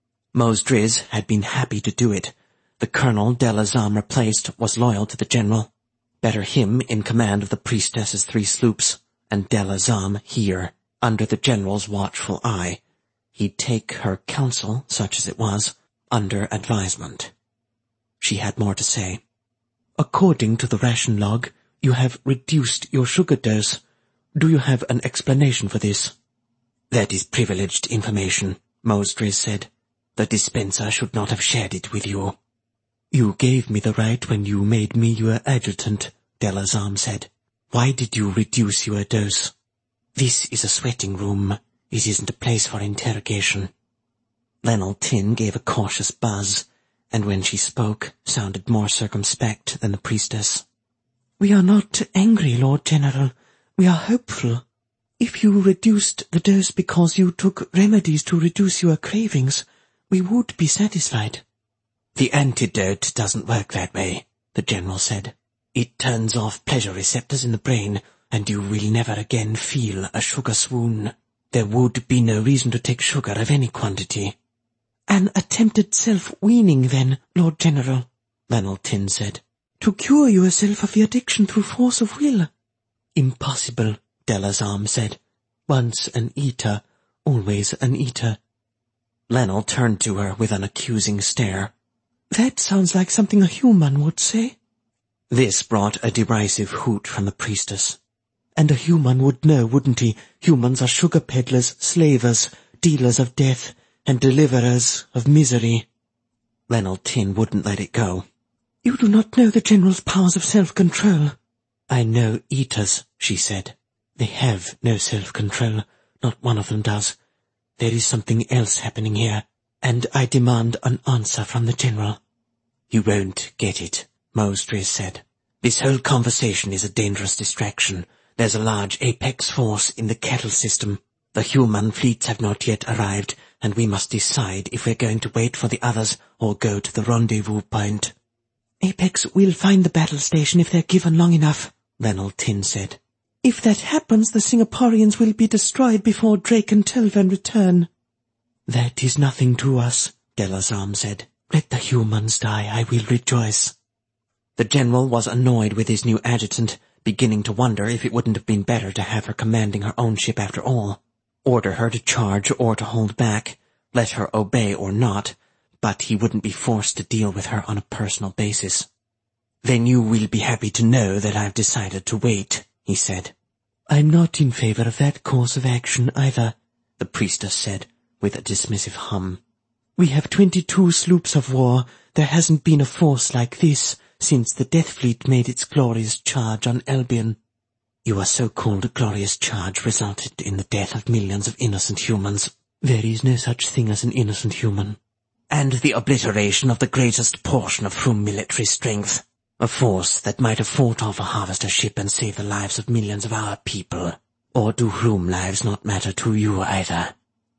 Mos Drizzt had been happy to do it. The colonel Della Zam replaced was loyal to the general. Better him in command of the priestess's three sloops, and Della Zam here, under the general's watchful eye. He'd take her counsel, such as it was, under advisement. She had more to say. "According to the ration log, you have reduced your sugar dose. Do you have an explanation for this?" "That is privileged information," Mos Drizzt said. "The dispenser should not have shared it with you." "You gave me the right when you made me your adjutant," Della Zam said. "Why did you reduce your dose?" "This is a sweating room. It isn't a place for interrogation." Lenal Tin gave a cautious buzz, and when she spoke, sounded more circumspect than the priestess. "We are not angry, Lord General. We are hopeful. If you reduced the dose because you took remedies to reduce your cravings, we would be satisfied." "The antidote doesn't work that way," the general said. "It turns off pleasure receptors in the brain, and you will never again feel a sugar swoon. There would be no reason to take sugar of any quantity." "An attempted self-weaning, then, Lord General," Lenal Tin said. "to cure yourself of the addiction through force of will." "Impossible," Della Zam said. "Once an eater, always an eater." Lenal turned to her with an accusing stare. "That sounds like something a human would say." This brought a derisive hoot from the priestess. "And a human would know, wouldn't he? Humans are sugar peddlers, slavers, dealers of death, and deliverers of misery." Lenal Tin wouldn't let it go. "You do not know the general's powers of self-control." "I know eaters," she said. "They have no self-control. Not one of them does. There is something else happening here, and I demand an answer from the general." "You won't get it," Mos Drizzt said. "This whole conversation is a dangerous distraction. There's a large Apex force in the Kettle system. The human fleets have not yet arrived, and we must decide if we're going to wait for the others or go to the rendezvous point." "Apex will find the battle station if they're given long enough," Lenal Tin said. "If that happens, the Singaporians will be destroyed before Drake and Telvan return." "That is nothing to us," Della Zam said. "Let the humans die, I will rejoice." The general was annoyed with his new adjutant, beginning to wonder if it wouldn't have been better to have her commanding her own ship after all. Order her to charge or to hold back, let her obey or not, but he wouldn't be forced to deal with her on a personal basis. "Then you will be happy to know that I've decided to wait," he said. "I'm not in favor of that course of action either," the priestess said, with a dismissive hum. "We have twenty-two sloops of war. There hasn't been a force like this since the Death Fleet made its glorious charge on Albion." "Your so-called glorious charge resulted in the death of millions of innocent humans." "There is no such thing as an innocent human." "And the obliteration of the greatest portion of true military strength. A force that might have fought off a harvester ship and saved the lives of millions of our people. Or do Room lives not matter to you either?"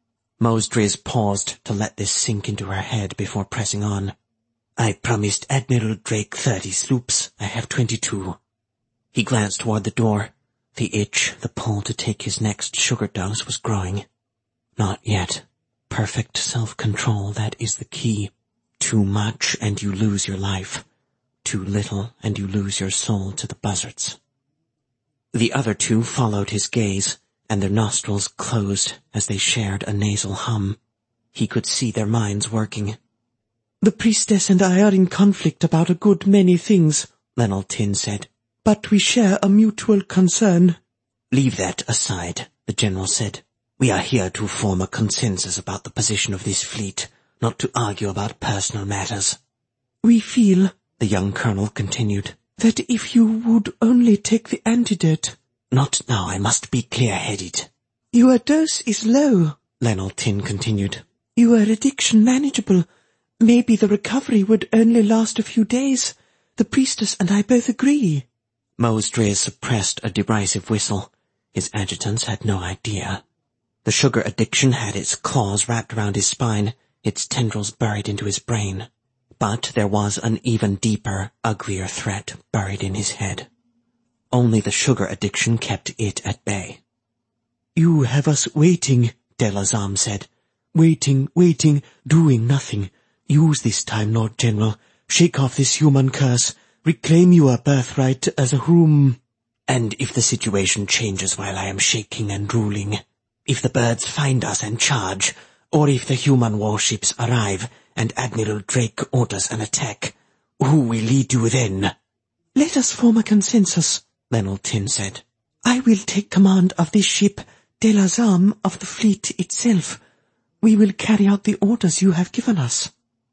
Mos Drizzt paused to let this sink into her head before pressing on. "I promised Admiral Drake thirty sloops. I have twenty-two. He glanced toward the door. The itch, the pull to take his next sugar dose was growing. Not yet. Perfect self-control, that is the key. Too much and you lose your life. Too little and you lose your soul to the buzzards. The other two followed his gaze, and their nostrils closed as they shared a nasal hum. He could see their minds working. The priestess and I are in conflict about a good many things, Lenal Tin said, but we share a mutual concern. Leave that aside, the general said. We are here to form a consensus about the position of this fleet, not to argue about personal matters. We feel, the young colonel continued, that if you would only take the antidote. Not now, I must be clear-headed. Your dose is low, Lenal Tin continued. Your addiction manageable. Maybe the recovery would only last a few days. The priestess and I both agree. Mos Dres suppressed a derisive whistle. His adjutants had no idea. The sugar addiction had its claws wrapped around his spine, its tendrils buried into his brain. But there was an even deeper, uglier threat buried in his head. Only the sugar addiction kept it at bay. You have us waiting, Delazam said. Waiting, waiting, doing nothing. Use this time, Lord General. Shake off this human curse. Reclaim your birthright as a whom... And if the situation changes while I am shaking and ruling, if the birds find us and charge, or if the human warships arrive and Admiral Drake orders an attack, who will lead you then? Let us form a consensus, Lenal Tin said. I will take command of this ship, Delazam of the fleet itself. We will carry out the orders you have given us.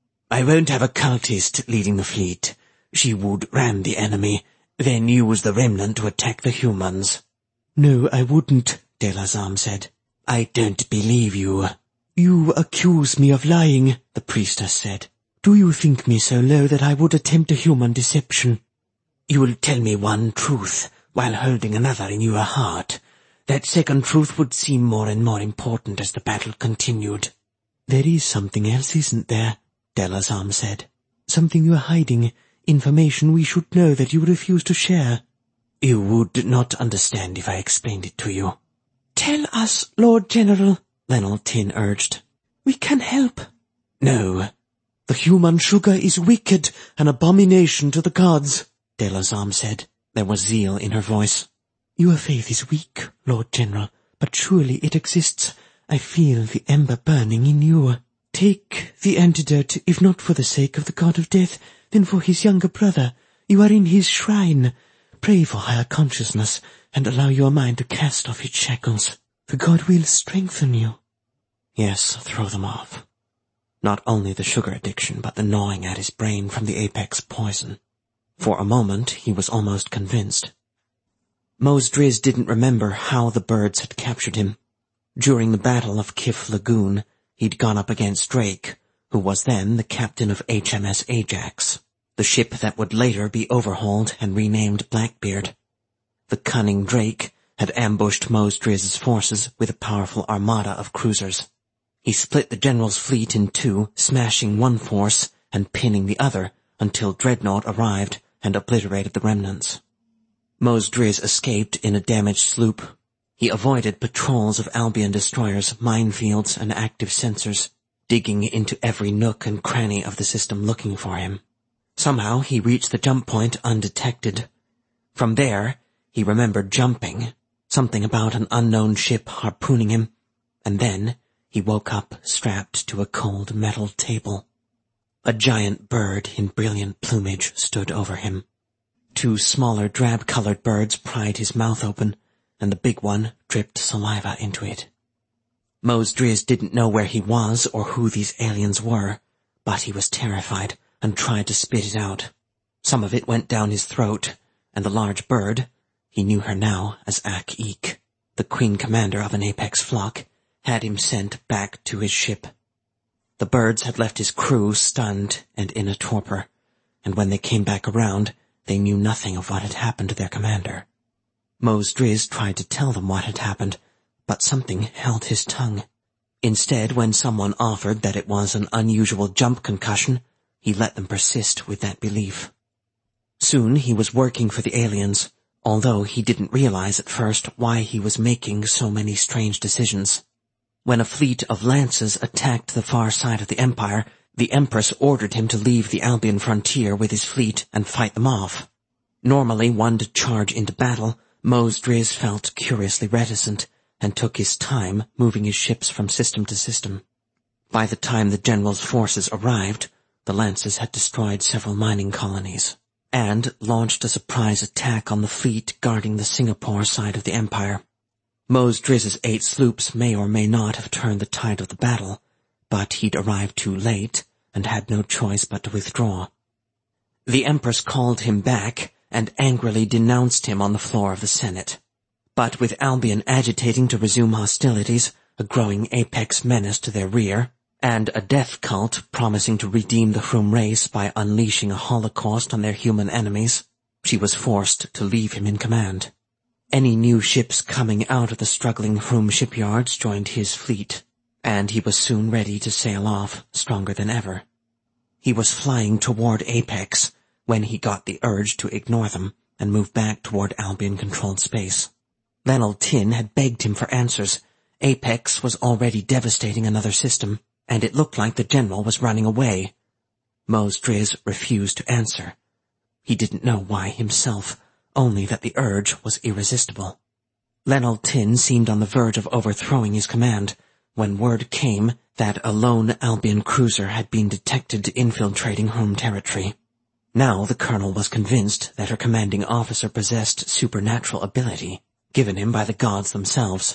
I won't have a cultist leading the fleet. She would ram the enemy, then use the remnant to attack the humans. No, I wouldn't, Delazam said. I don't believe you. You accuse me of lying, the priestess said. Do you think me so low that I would attempt a human deception? You will tell me one truth, while holding another in your heart. That second truth would seem more and more important as the battle continued. There is something else, isn't there? Delazam said. Something you are hiding, information we should know that you refuse to share. You would not understand if I explained it to you. Tell us, Lord General, Lenal Tin urged. We can help. No. The human sugar is wicked, an abomination to the gods, Delazam said. There was zeal in her voice. Your faith is weak, Lord General, but surely it exists. I feel the ember burning in you. Take the antidote, if not for the sake of the god of death, then for his younger brother. You are in his shrine. Pray for higher consciousness, and allow your mind to cast off its shackles. The god will strengthen you. Yes, throw them off. Not only the sugar addiction, but the gnawing at his brain from the apex poison. For a moment, he was almost convinced. Mos Dres didn't remember how the birds had captured him. During the Battle of Kif Lagoon, he'd gone up against Drake, who was then the captain of H M S Ajax, the ship that would later be overhauled and renamed Blackbeard. The cunning Drake had ambushed Mos Dres' forces with a powerful armada of cruisers. He split the general's fleet in two, smashing one force and pinning the other until Dreadnought arrived and obliterated the remnants. Mos Dres escaped in a damaged sloop. He avoided patrols of Albion destroyers, minefields, and active sensors, digging into every nook and cranny of the system looking for him. Somehow he reached the jump point undetected. From there, he remembered jumping, something about an unknown ship harpooning him, and then he woke up strapped to a cold metal table. A giant bird in brilliant plumage stood over him. Two smaller drab-colored birds pried his mouth open, and the big one dripped saliva into it. Mos Dres didn't know where he was or who these aliens were, but he was terrified and tried to spit it out. Some of it went down his throat, and the large bird, he knew her now as Ak-Ek, the queen commander of an apex flock, had him sent back to his ship. The birds had left his crew stunned and in a torpor, and when they came back around, they knew nothing of what had happened to their commander. Mos Dres tried to tell them what had happened, but something held his tongue. Instead, when someone offered that it was an unusual jump concussion, he let them persist with that belief. Soon he was working for the aliens, although he didn't realize at first why he was making so many strange decisions. When a fleet of lances attacked the far side of the Empire, the Empress ordered him to leave the Albion frontier with his fleet and fight them off. Normally one to charge into battle, Mos Dres felt curiously reticent and took his time moving his ships from system to system. By the time the general's forces arrived, the Lances had destroyed several mining colonies, and launched a surprise attack on the fleet guarding the Singapore side of the Empire. Mos Driz's eight sloops may or may not have turned the tide of the battle, but he'd arrived too late and had no choice but to withdraw. The Empress called him back and angrily denounced him on the floor of the Senate. But with Albion agitating to resume hostilities, a growing apex menace to their rear, and a death cult promising to redeem the Hrum race by unleashing a holocaust on their human enemies, she was forced to leave him in command. Any new ships coming out of the struggling Hrum shipyards joined his fleet, and he was soon ready to sail off, stronger than ever. He was flying toward Apex when he got the urge to ignore them and move back toward Albion-controlled space. Lenal Tin had begged him for answers. Apex was already devastating another system, and it looked like the general was running away. Mos Driz refused to answer. He didn't know why himself, only that the urge was irresistible. Lenal Tin seemed on the verge of overthrowing his command, when word came that a lone Albion cruiser had been detected infiltrating Hrum territory. Now the colonel was convinced that her commanding officer possessed supernatural ability, given him by the gods themselves.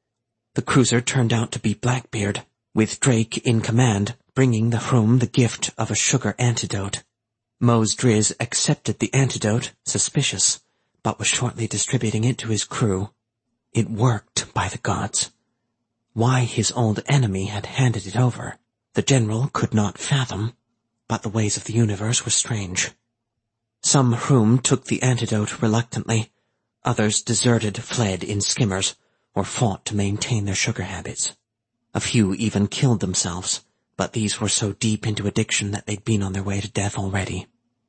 The cruiser turned out to be Blackbeard, with Drake in command, bringing the Hrum the gift of a sugar antidote. Mos Driz accepted the antidote, suspicious, but was shortly distributing it to his crew. It worked, by the gods. Why his old enemy had handed it over, the general could not fathom, but the ways of the universe were strange. Some Hrum took the antidote reluctantly, others deserted, fled in skimmers, or fought to maintain their sugar habits. A few even killed themselves, but these were so deep into addiction that they'd been on their way to death already.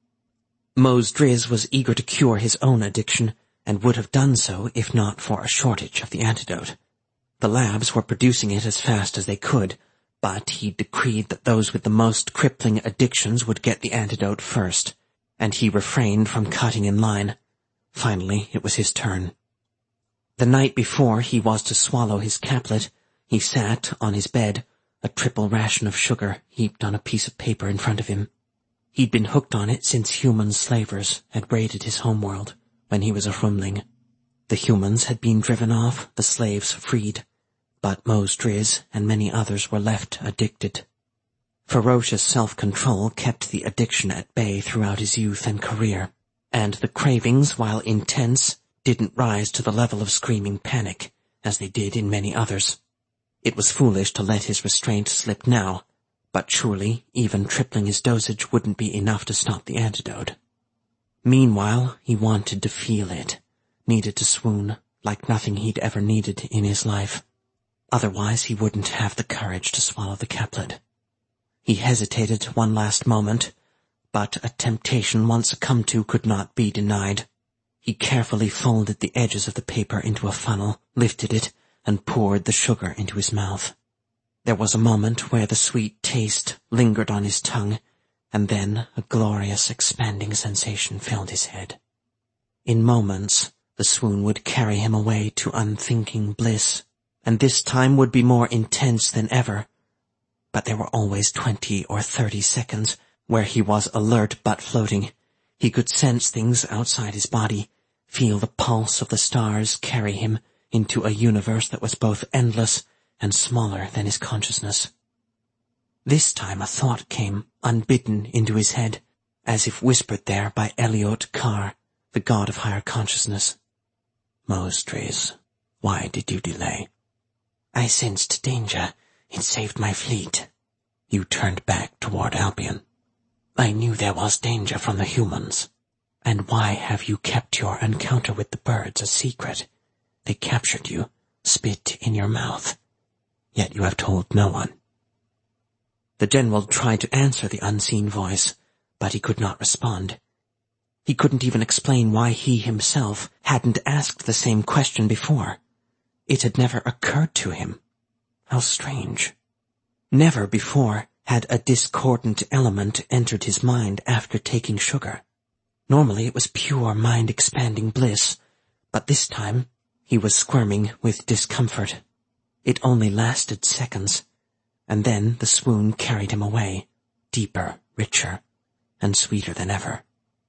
Mos Driz was eager to cure his own addiction, and would have done so if not for a shortage of the antidote. The labs were producing it as fast as they could, but he decreed that those with the most crippling addictions would get the antidote first, and he refrained from cutting in line. Finally, it was his turn. The night before he was to swallow his caplet, he sat on his bed, a triple ration of sugar heaped on a piece of paper in front of him. He'd been hooked on it since human slavers had raided his homeworld, when he was a Hrumling. The humans had been driven off, the slaves freed, but Mos Driz and many others were left addicted. Ferocious self-control kept the addiction at bay throughout his youth and career, and the cravings, while intense, didn't rise to the level of screaming panic, as they did in many others. It was foolish to let his restraint slip now, but surely even tripling his dosage wouldn't be enough to stop the antidote. Meanwhile, he wanted to feel it, needed to swoon, like nothing he'd ever needed in his life. Otherwise he wouldn't have the courage to swallow the caplet. He hesitated one last moment, but a temptation once succumbed to could not be denied. He carefully folded the edges of the paper into a funnel, lifted it, and poured the sugar into his mouth. There was a moment where the sweet taste lingered on his tongue, and then a glorious expanding sensation filled his head. In moments, the swoon would carry him away to unthinking bliss, and this time would be more intense than ever. But there were always twenty or thirty seconds where he was alert but floating. He could sense things outside his body, feel the pulse of the stars carry him into a universe that was both endless and smaller than his consciousness. This time a thought came, unbidden, into his head, as if whispered there by Eliot Kar, the god of higher consciousness. Mos Driz, why did you delay? I sensed danger. It saved my fleet. You turned back toward Albion. I knew there was danger from the humans. And why have you kept your encounter with the birds a secret? They captured you, spit in your mouth. Yet you have told no one. The general tried to answer the unseen voice, but he could not respond. He couldn't even explain why he himself hadn't asked the same question before. It had never occurred to him. How strange. Never before had a discordant element entered his mind after taking sugar. Normally it was pure mind-expanding bliss, but this time he was squirming with discomfort. It only lasted seconds, and then the swoon carried him away, deeper richer, and sweeter than ever.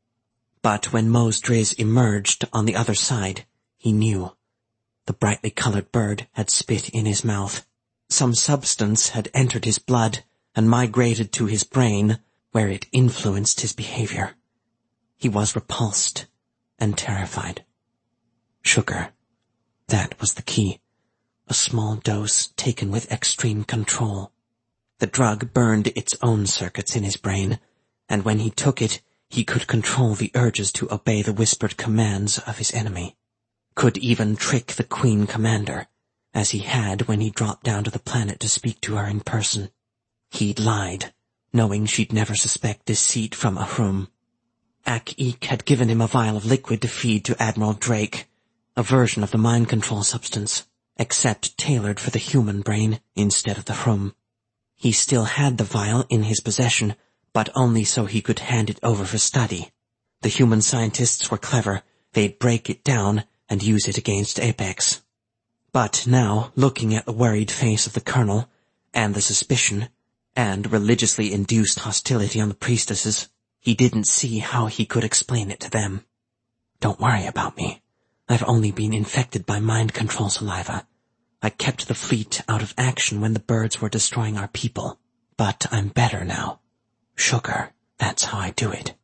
But when Mose Driz emerged on the other side, he knew. The brightly colored bird had spit in his mouth. Some substance had entered his blood and migrated to his brain, where it influenced his behavior. He was repulsed and terrified. Sugar. That was the key. A small dose taken with extreme control. The drug burned its own circuits in his brain, and when he took it, he could control the urges to obey the whispered commands of his enemy. Could even trick the Queen Commander, as he had when he dropped down to the planet to speak to her in person. He'd lied, knowing she'd never suspect deceit from Ahrum. Ak-Ik had given him a vial of liquid to feed to Admiral Drake, a version of the mind control substance, except tailored for the human brain instead of the Hrum. He still had the vial in his possession, but only so he could hand it over for study. The human scientists were clever. They'd break it down and use it against Apex. But now, looking at the worried face of the Colonel, and the suspicion, and religiously induced hostility on the priestesses, he didn't see how he could explain it to them. Don't worry about me. I've only been infected by mind control saliva. I kept the fleet out of action when the birds were destroying our people. But I'm better now. Sugar, that's how I do it.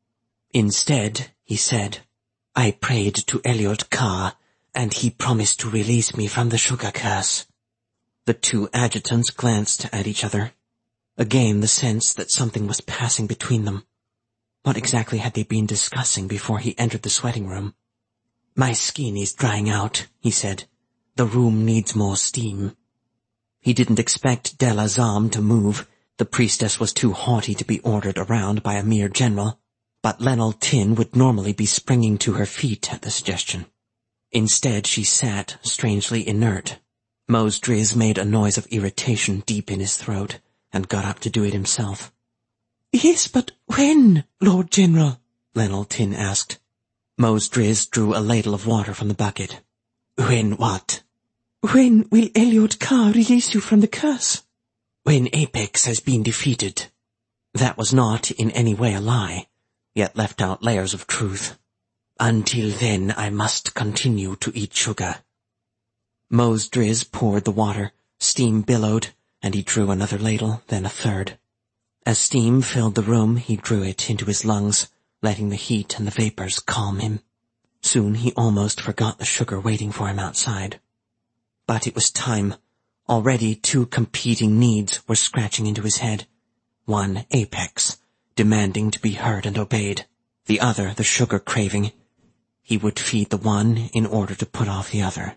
Instead, he said, I prayed to Eliot Ka, and he promised to release me from the sugar curse. The two adjutants glanced at each other. Again the sense that something was passing between them. What exactly had they been discussing before he entered the sweating room? My skin is drying out, he said. The room needs more steam. He didn't expect Del Azam to move. The priestess was too haughty to be ordered around by a mere general. But Lenal Tin would normally be springing to her feet at the suggestion. Instead, she sat, strangely inert. Mose Driz made a noise of irritation deep in his throat, and got up to do it himself. Yes, but when, Lord General? Lenal Tin asked. Mose Driz drew a ladle of water from the bucket. When what? When will Eliot Ka release you from the curse? When Apex has been defeated. That was not in any way a lie, yet left out layers of truth. Until then I must continue to eat sugar. Mose Driz poured the water, steam billowed, and he drew another ladle, then a third. As steam filled the room, he drew it into his lungs, letting the heat and the vapors calm him. Soon he almost forgot the sugar waiting for him outside. But it was time. Already two competing needs were scratching into his head. One, Apex, demanding to be heard and obeyed. The other, the sugar craving. He would feed the one in order to put off the other.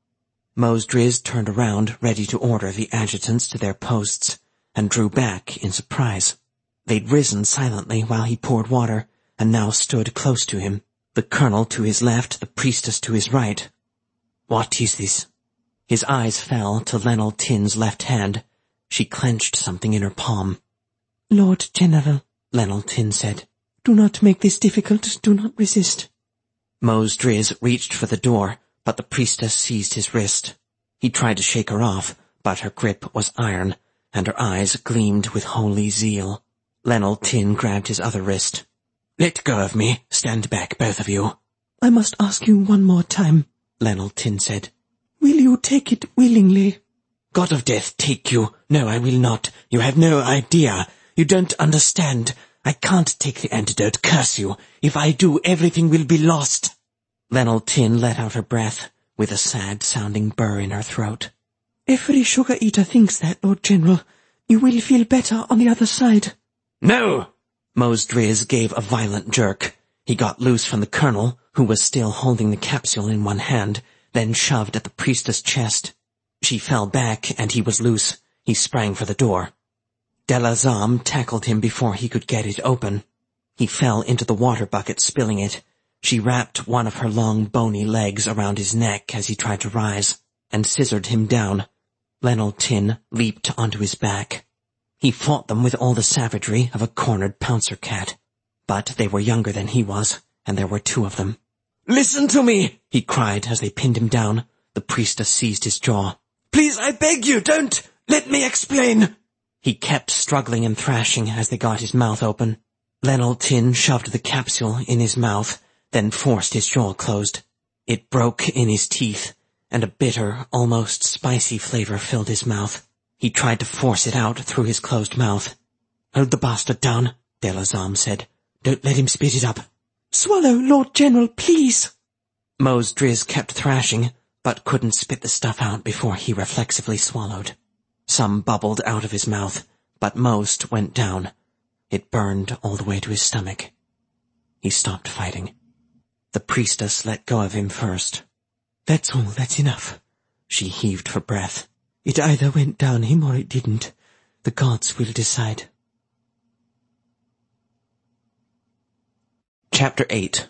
Mose Driz turned around, ready to order the adjutants to their posts, and drew back in surprise. They'd risen silently while he poured water, and now stood close to him, the colonel to his left, the priestess to his right. What is this? His eyes fell to Lenal Tin's left hand. She clenched something in her palm. Lord General, Lenal Tin said. Do not make this difficult. Do not resist. Mose Driz reached for the door, but the priestess seized his wrist. He tried to shake her off, but her grip was iron, and her eyes gleamed with holy zeal. Lenal Tin grabbed his other wrist. Let go of me. Stand back, both of you. I must ask you one more time, Lenal Tin said. Will you take it willingly? God of Death, take you. No, I will not. You have no idea. You don't understand. I can't take the antidote, curse you. If I do, everything will be lost. Lenal Tin let out her breath, with a sad-sounding burr in her throat. Every sugar-eater thinks that, Lord General. You will feel better on the other side. No! Mose Driz gave a violent jerk. He got loose from the colonel, who was still holding the capsule in one hand, then shoved at the priestess' chest. She fell back, and he was loose. He sprang for the door. Del Azam tackled him before he could get it open. He fell into the water bucket, spilling it. She wrapped one of her long, bony legs around his neck as he tried to rise, and scissored him down. Lenal Tin leaped onto his back. He fought them with all the savagery of a cornered pouncer cat. But they were younger than he was, and there were two of them. Listen to me, he cried as they pinned him down. The priestess seized his jaw. Please, I beg you, don't! Let me explain! He kept struggling and thrashing as they got his mouth open. Lenol Tin shoved the capsule in his mouth, then forced his jaw closed. It broke in his teeth, and a bitter, almost spicy flavor filled his mouth. He tried to force it out through his closed mouth. "Hold the bastard down," Delazam said. "Don't let him spit it up." "Swallow, Lord General, please." Mose Driz kept thrashing, but couldn't spit the stuff out before he reflexively swallowed. Some bubbled out of his mouth, but most went down. It burned all the way to his stomach. He stopped fighting. The priestess let go of him first. "That's all, that's enough." She heaved for breath. "It either went down him or it didn't. The gods will decide." Chapter eight.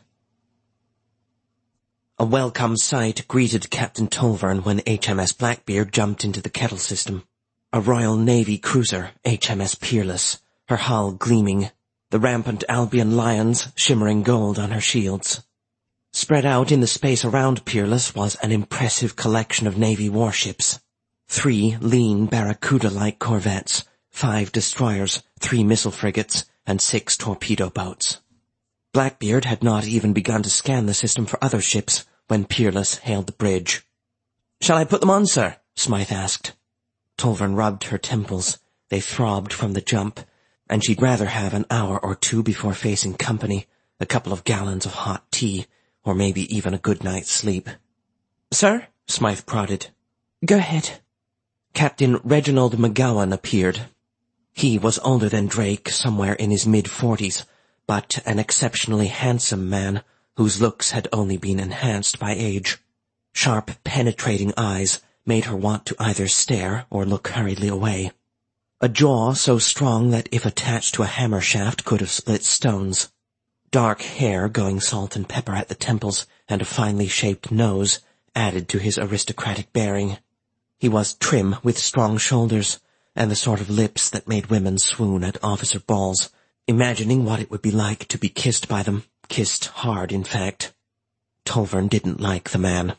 A welcome sight greeted Captain Tolvern when H M S Blackbeard jumped into the kettle system. A Royal Navy cruiser, H M S Peerless, her hull gleaming, the rampant Albion lions shimmering gold on her shields. Spread out in the space around Peerless was an impressive collection of Navy warships. Three lean Barracuda-like corvettes, five destroyers, three missile frigates, and six torpedo boats. Blackbeard had not even begun to scan the system for other ships when Peerless hailed the bridge. "Shall I put them on, sir?" Smythe asked. Tolvern rubbed her temples. They throbbed from the jump, and she'd rather have an hour or two before facing company, a couple of gallons of hot tea, or maybe even a good night's sleep. "Sir?" Smythe prodded. "Go ahead." Captain Reginald McGowan appeared. He was older than Drake, somewhere in his mid-forties, but an exceptionally handsome man whose looks had only been enhanced by age. Sharp, penetrating eyes made her want to either stare or look hurriedly away. A jaw so strong that if attached to a hammer shaft could have split stones. Dark hair going salt and pepper at the temples and a finely shaped nose added to his aristocratic bearing. He was trim with strong shoulders and the sort of lips that made women swoon at officer balls, imagining what it would be like to be kissed by them, kissed hard, in fact. Tolvern didn't like the man.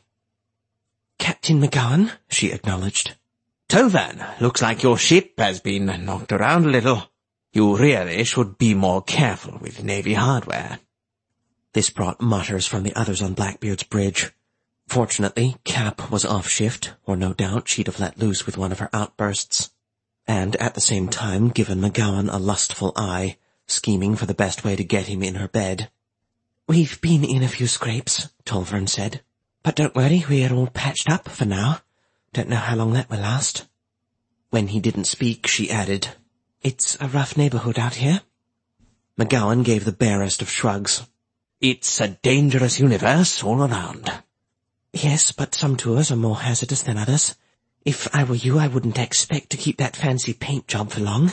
"Captain McGowan," she acknowledged. "Tolvern, looks like your ship has been knocked around a little. You really should be more careful with Navy hardware." This brought mutters from the others on Blackbeard's bridge. Fortunately, Cap was off shift, or no doubt she'd have let loose with one of her outbursts, and at the same time given McGowan a lustful eye, scheming for the best way to get him in her bed. "We've been in a few scrapes," Tolvern said. "But don't worry, we're all patched up for now. Don't know how long that will last." When he didn't speak, she added, "It's a rough neighborhood out here." McGowan gave the barest of shrugs. "It's a dangerous universe all around." "Yes, but some tours are more hazardous than others. If I were you, I wouldn't expect to keep that fancy paint job for long."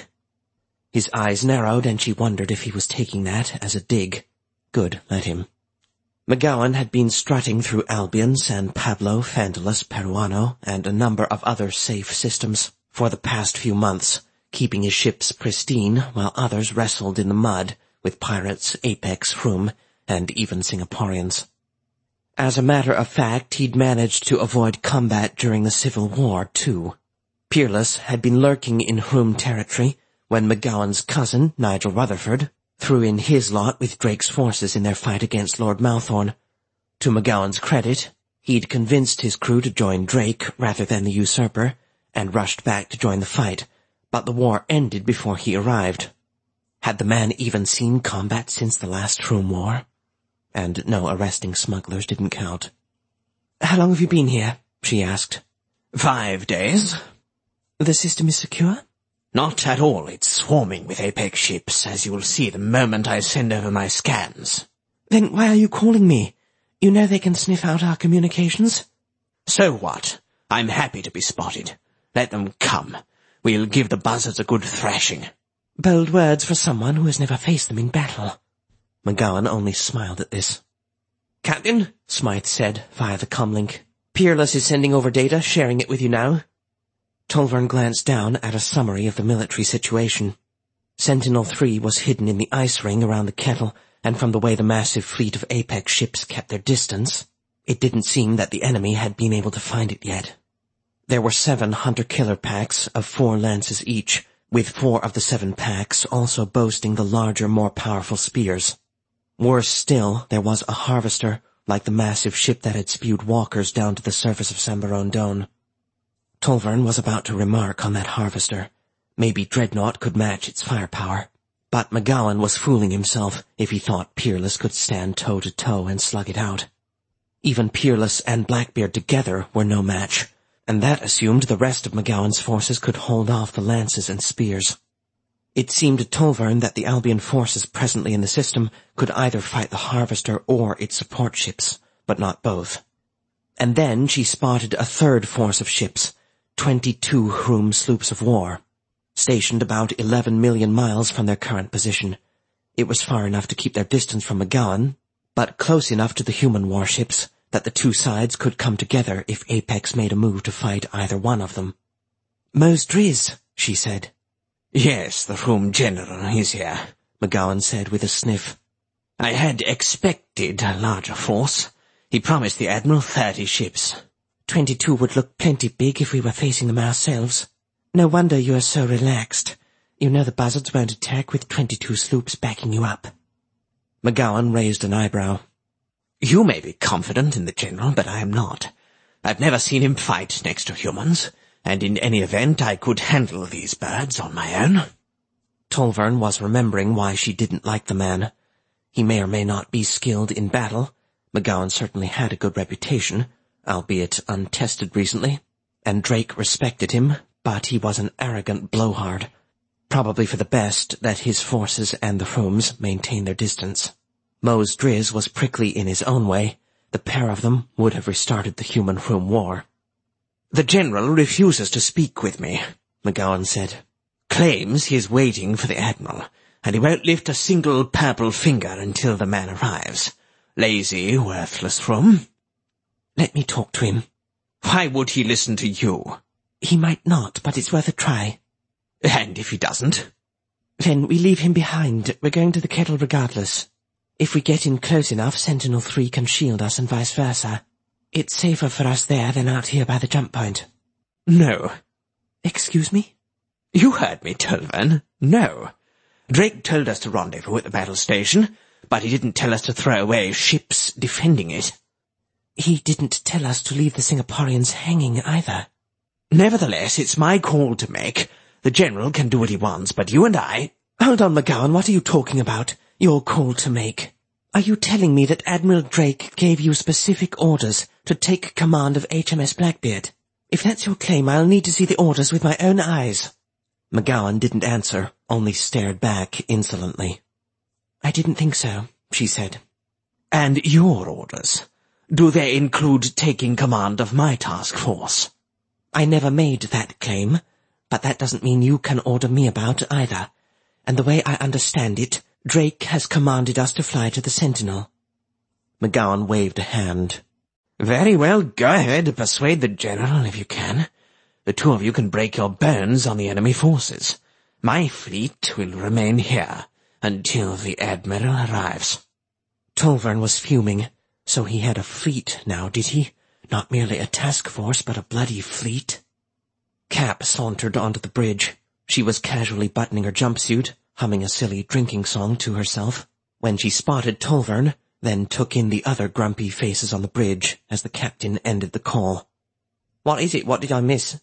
His eyes narrowed, and she wondered if he was taking that as a dig. Good, let him. McGowan had been strutting through Albion, San Pablo, Fantalus, Peruano, and a number of other safe systems for the past few months, keeping his ships pristine while others wrestled in the mud with pirates, Apex, Froome, and even Singaporeans. As a matter of fact, he'd managed to avoid combat during the Civil War, too. Peerless had been lurking in Froome territory when McGowan's cousin, Nigel Rutherford, threw in his lot with Drake's forces in their fight against Lord Malthorn. To McGowan's credit, he'd convinced his crew to join Drake rather than the usurper, and rushed back to join the fight, but the war ended before he arrived. Had the man even seen combat since the last Froome War? And no, arresting smugglers didn't count. "How long have you been here?" she asked. Five days. "The system is secure?" Not at all. It's swarming with Apex ships, as you'll see the moment I send over my scans. "Then why are you calling me? You know they can sniff out our communications." So what? I'm happy to be spotted. Let them come. We'll give the buzzards a good thrashing. Bold words for someone who has never faced them in battle. McGowan only smiled at this. "Captain," Smythe said via the comlink, "Peerless is sending over data, sharing it with you now." Tolvern glanced down at a summary of the military situation. Sentinel three was hidden in the ice ring around the kettle, and from the way the massive fleet of Apex ships kept their distance, it didn't seem that the enemy had been able to find it yet. There were seven hunter-killer packs of four lances each, with four of the seven packs also boasting the larger, more powerful spears. Worse still, there was a harvester, like the massive ship that had spewed walkers down to the surface of Sambarondon. Tolvern was about to remark on that harvester. Maybe Dreadnought could match its firepower. But McGowan was fooling himself if he thought Peerless could stand toe-to-toe and slug it out. Even Peerless and Blackbeard together were no match, and that assumed the rest of McGowan's forces could hold off the lances and spears. It seemed to Tolvern that the Albion forces presently in the system could either fight the Harvester or its support ships, but not both. And then she spotted a third force of ships, twenty-two Hroom sloops of war, stationed about eleven million miles from their current position. It was far enough to keep their distance from McGowan, but close enough to the human warships that the two sides could come together if Apex made a move to fight either one of them. "Mos Driz," she said. "Yes, the Hroom General is here," McGowan said with a sniff. "I had expected a larger force. He promised the Admiral thirty ships." Twenty-two would look plenty big if we were facing them ourselves. No wonder you are so relaxed. You know the buzzards won't attack with twenty-two sloops backing you up. McGowan raised an eyebrow. "You may be confident in the General, but I am not. I've never seen him fight next to humans, and in any event I could handle these birds on my own." Tolvern was remembering why she didn't like the man. He may or may not be skilled in battle. McGowan certainly had a good reputation, albeit untested recently, and Drake respected him, but he was an arrogant blowhard. Probably for the best that his forces and the Hrooms maintained their distance. Mos Driz was prickly in his own way. The pair of them would have restarted the human-Hroom war. "The General refuses to speak with me," McGowan said. "Claims he is waiting for the Admiral, and he won't lift a single purple finger until the man arrives. Lazy, worthless Hroom." "Let me talk to him." "Why would he listen to you?" "He might not, but it's worth a try." "And if he doesn't?" "Then we leave him behind. We're going to the kettle regardless. If we get in close enough, Sentinel three can shield us and vice versa. It's safer for us there than out here by the jump point." "No." "Excuse me?" "You heard me, Tolvern. No. Drake told us to rendezvous at the battle station, but he didn't tell us to throw away ships defending it." "He didn't tell us to leave the Singaporians hanging either." "Nevertheless, it's my call to make. The General can do what he wants, but you and I—" "Hold on, McGowan, what are you talking about? Your call to make. Are you telling me that Admiral Drake gave you specific orders to take command of H M S Blackbeard? If that's your claim, I'll need to see the orders with my own eyes." McGowan didn't answer, only stared back insolently. "I didn't think so," she said. "And your orders? Do they include taking command of my task force?" "I never made that claim, but that doesn't mean you can order me about either. And the way I understand it, Drake has commanded us to fly to the Sentinel." McGowan waved a hand. "Very well, go ahead, persuade the General if you can. The two of you can break your bones on the enemy forces. My fleet will remain here until the Admiral arrives." Tolvern was fuming. So he had a fleet now, did he? Not merely a task force, but a bloody fleet? Cap sauntered onto the bridge. She was casually buttoning her jumpsuit, humming a silly drinking song to herself, when she spotted Tolvern, then took in the other grumpy faces on the bridge as the captain ended the call. "What is it? What did I miss?"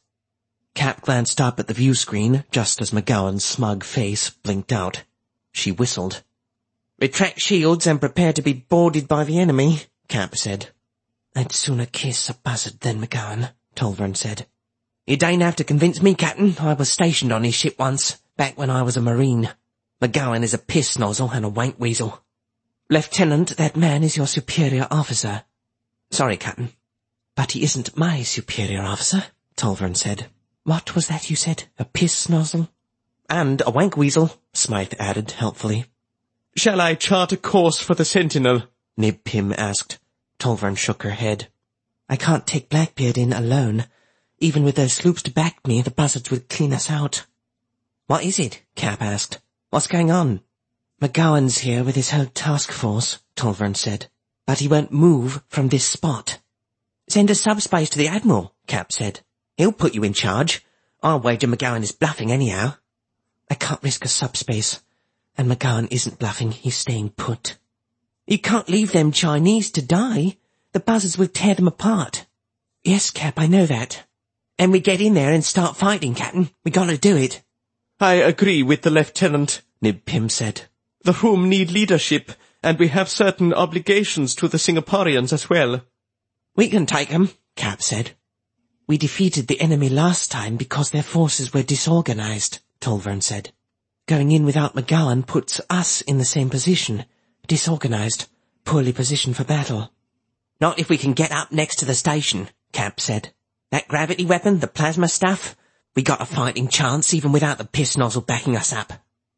Cap glanced up at the view screen just as McGowan's smug face blinked out. She whistled. "Retract shields and prepare to be boarded by the enemy," Cap said. "I'd sooner kiss a buzzard than McGowan," Tolvern said. "You don't have to convince me, Captain. I was stationed on his ship once, back when I was a Marine. McGowan is a piss nozzle and a wank weasel." "Lieutenant, that man is your superior officer." "Sorry, Captain." "But he isn't my superior officer," Tolvern said. "What was that you said? A piss nozzle?" "And a wank weasel," Smythe added helpfully. "Shall I chart a course for the Sentinel?" Nib Pym asked. Tolvern shook her head. "I can't take Blackbeard in alone. Even with those sloops to back me, the buzzards would clean us out." "What is it?" Cap asked. "What's going on?" "McGowan's here with his whole task force," Tolvern said. "But he won't move from this spot." "Send a subspace to the Admiral," Cap said. "He'll put you in charge. I'll wager McGowan is bluffing anyhow." I can't risk a subspace. And McGowan isn't bluffing, he's staying put. You can't leave them Chinese to die. The buzzards will tear them apart. Yes, Cap, I know that. And we get in there and start fighting, Captain. We gotta do it. I agree with the lieutenant, Nib Pim said. The room need leadership, and we have certain obligations to the Singaporeans as well. We can take them, Cap said. We defeated the enemy last time because their forces were disorganized, Tolvern said. Going in without McGowan puts us in the same position. Disorganized, poorly positioned for battle. Not if we can get up next to the station, Cap said. That gravity weapon, the plasma stuff, we got a fighting chance even without the piss nozzle backing us up.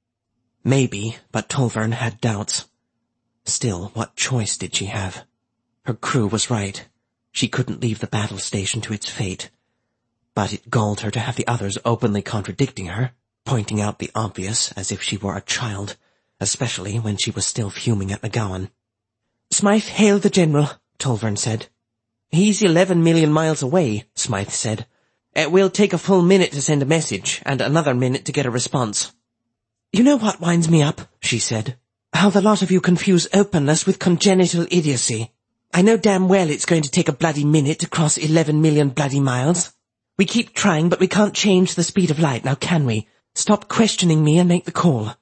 Maybe, but Tolvern had doubts. Still, what choice did she have? Her crew was right. She couldn't leave the battle station to its fate. But it galled her to have the others openly contradicting her, pointing out the obvious as if she were a child, especially when she was still fuming at McGowan. Smythe hailed the General, Tolvern said. He's eleven million miles away, Smythe said. It will take a full minute to send a message, and another minute to get a response. You know what winds me up, she said. How the lot of you confuse openness with congenital idiocy. I know damn well it's going to take a bloody minute to cross eleven million bloody miles. We keep trying, but we can't change the speed of light, now can we? Stop questioning me and make the call.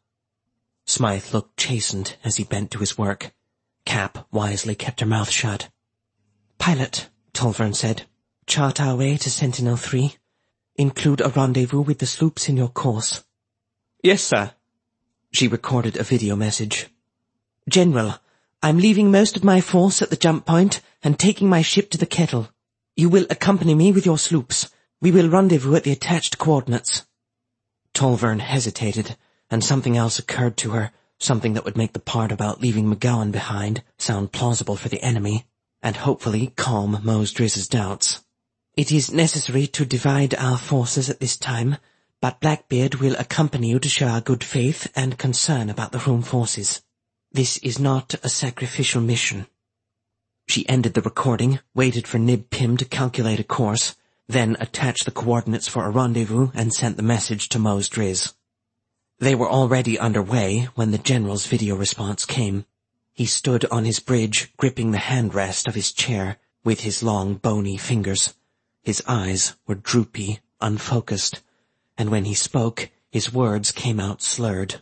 Smythe looked chastened as he bent to his work. Cap wisely kept her mouth shut. Pilot, Tolvern said, chart our way to Sentinel three. Include a rendezvous with the sloops in your course. Yes, sir. She recorded a video message. General, I'm leaving most of my force at the jump point and taking my ship to the Kettle. You will accompany me with your sloops. We will rendezvous at the attached coordinates. Tolvern hesitated, and something else occurred to her, something that would make the part about leaving McGowan behind sound plausible for the enemy, and hopefully calm Mose Drizz's doubts. It is necessary to divide our forces at this time, but Blackbeard will accompany you to show our good faith and concern about the room forces. This is not a sacrificial mission. She ended the recording, waited for Nib Pim to calculate a course, then attached the coordinates for a rendezvous and sent the message to Mose Driz. They were already underway when the General's video response came. He stood on his bridge, gripping the handrest of his chair with his long, bony fingers. His eyes were droopy, unfocused, and when he spoke, his words came out slurred.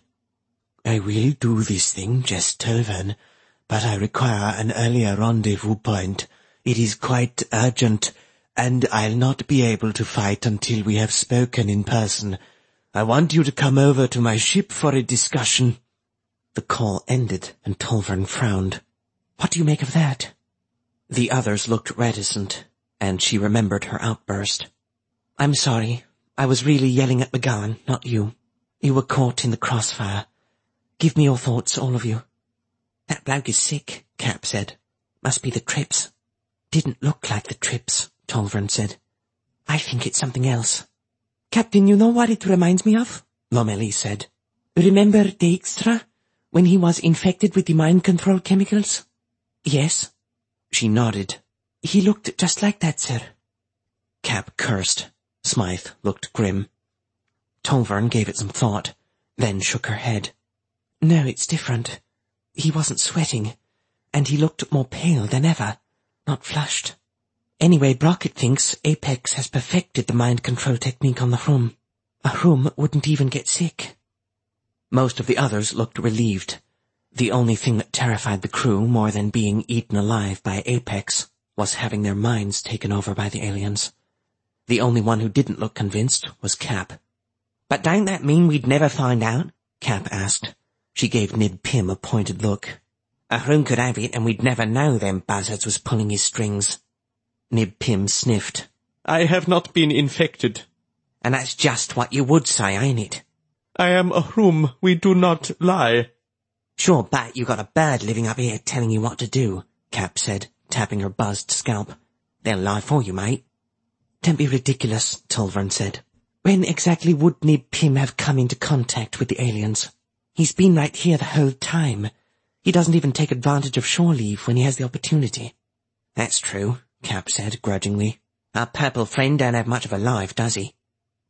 I will do this thing, Jess Tolvern, but I require an earlier rendezvous point. It is quite urgent, and I'll not be able to fight until we have spoken in person. I want you to come over to my ship for a discussion. The call ended, and Tolvern frowned. What do you make of that? The others looked reticent, and she remembered her outburst. I'm sorry. I was really yelling at McGowan, not you. You were caught in the crossfire. Give me your thoughts, all of you. That bloke is sick, Cap said. Must be the trips. Didn't look like the trips, Tolvern said. I think it's something else. Captain, you know what it reminds me of? Lomeli said. Remember Dijkstra, when he was infected with the mind control chemicals? Yes. She nodded. He looked just like that, sir. Cap cursed. Smythe looked grim. Tolvern gave it some thought, then shook her head. No, it's different. He wasn't sweating, and he looked more pale than ever, not flushed. Anyway, Brockett thinks Apex has perfected the mind control technique on the room. A room wouldn't even get sick. Most of the others looked relieved. The only thing that terrified the crew more than being eaten alive by Apex was having their minds taken over by the aliens. The only one who didn't look convinced was Cap. But don't that mean we'd never find out? Cap asked. She gave Nib Pim a pointed look. A room could have it and we'd never know them buzzards was pulling his strings. Nib Pim sniffed. I have not been infected. And that's just what you would say, ain't it? I am a room, we do not lie. Sure, but you got a bird living up here telling you what to do, Cap said, tapping her buzzed scalp. They'll lie for you, mate. Don't be ridiculous, Tolvern said. When exactly would Nib Pim have come into contact with the aliens? He's been right here the whole time. He doesn't even take advantage of shore leave when he has the opportunity. That's true, Cap said grudgingly. Our purple friend don't have much of a life, does he?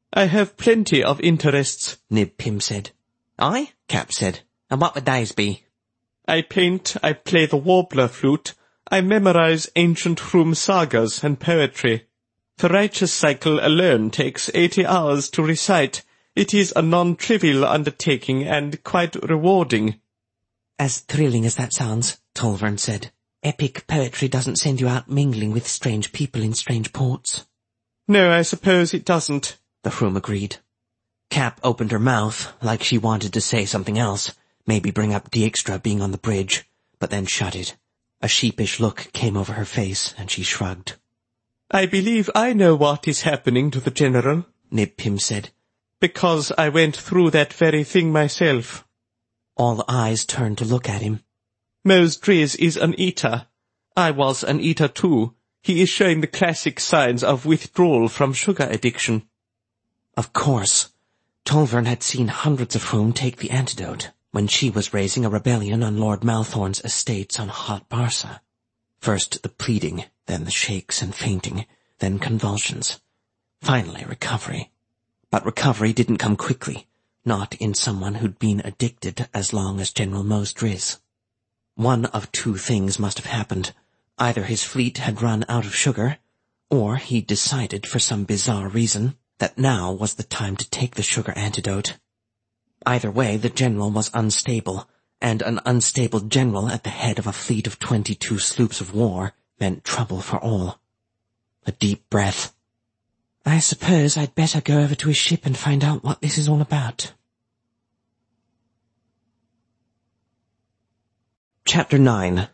I have plenty of interests, Nib Pim said. I? Cap said. And what would those be? I paint, I play the warbler flute, I memorize ancient Hrum sagas and poetry. The righteous cycle alone takes eighty hours to recite. It is a non-trivial undertaking and quite rewarding. As thrilling as that sounds, Tolvern said, epic poetry doesn't send you out mingling with strange people in strange ports. No, I suppose it doesn't, the Hrum agreed. Cap opened her mouth like she wanted to say something else, maybe bring up Dijkstra being on the bridge, but then shut it. A sheepish look came over her face, and she shrugged. I believe I know what is happening to the General, Nib Pim said, because I went through that very thing myself. All eyes turned to look at him. Mos Driz is an eater. I was an eater too. He is showing the classic signs of withdrawal from sugar addiction. Of course. Tolvern had seen hundreds of whom take the antidote when she was raising a rebellion on Lord Malthorn's estates on Hot Barsa. First the pleading, then the shakes and fainting, then convulsions. Finally recovery. But recovery didn't come quickly, not in someone who'd been addicted as long as General Mos Driz. One of two things must have happened. Either his fleet had run out of sugar, or he'd decided for some bizarre reason that now was the time to take the sugar antidote. Either way, the general was unstable, and an unstable general at the head of a fleet of twenty-two sloops of war meant trouble for all. A deep breath. I suppose I'd better go over to his ship and find out what this is all about. Chapter nine.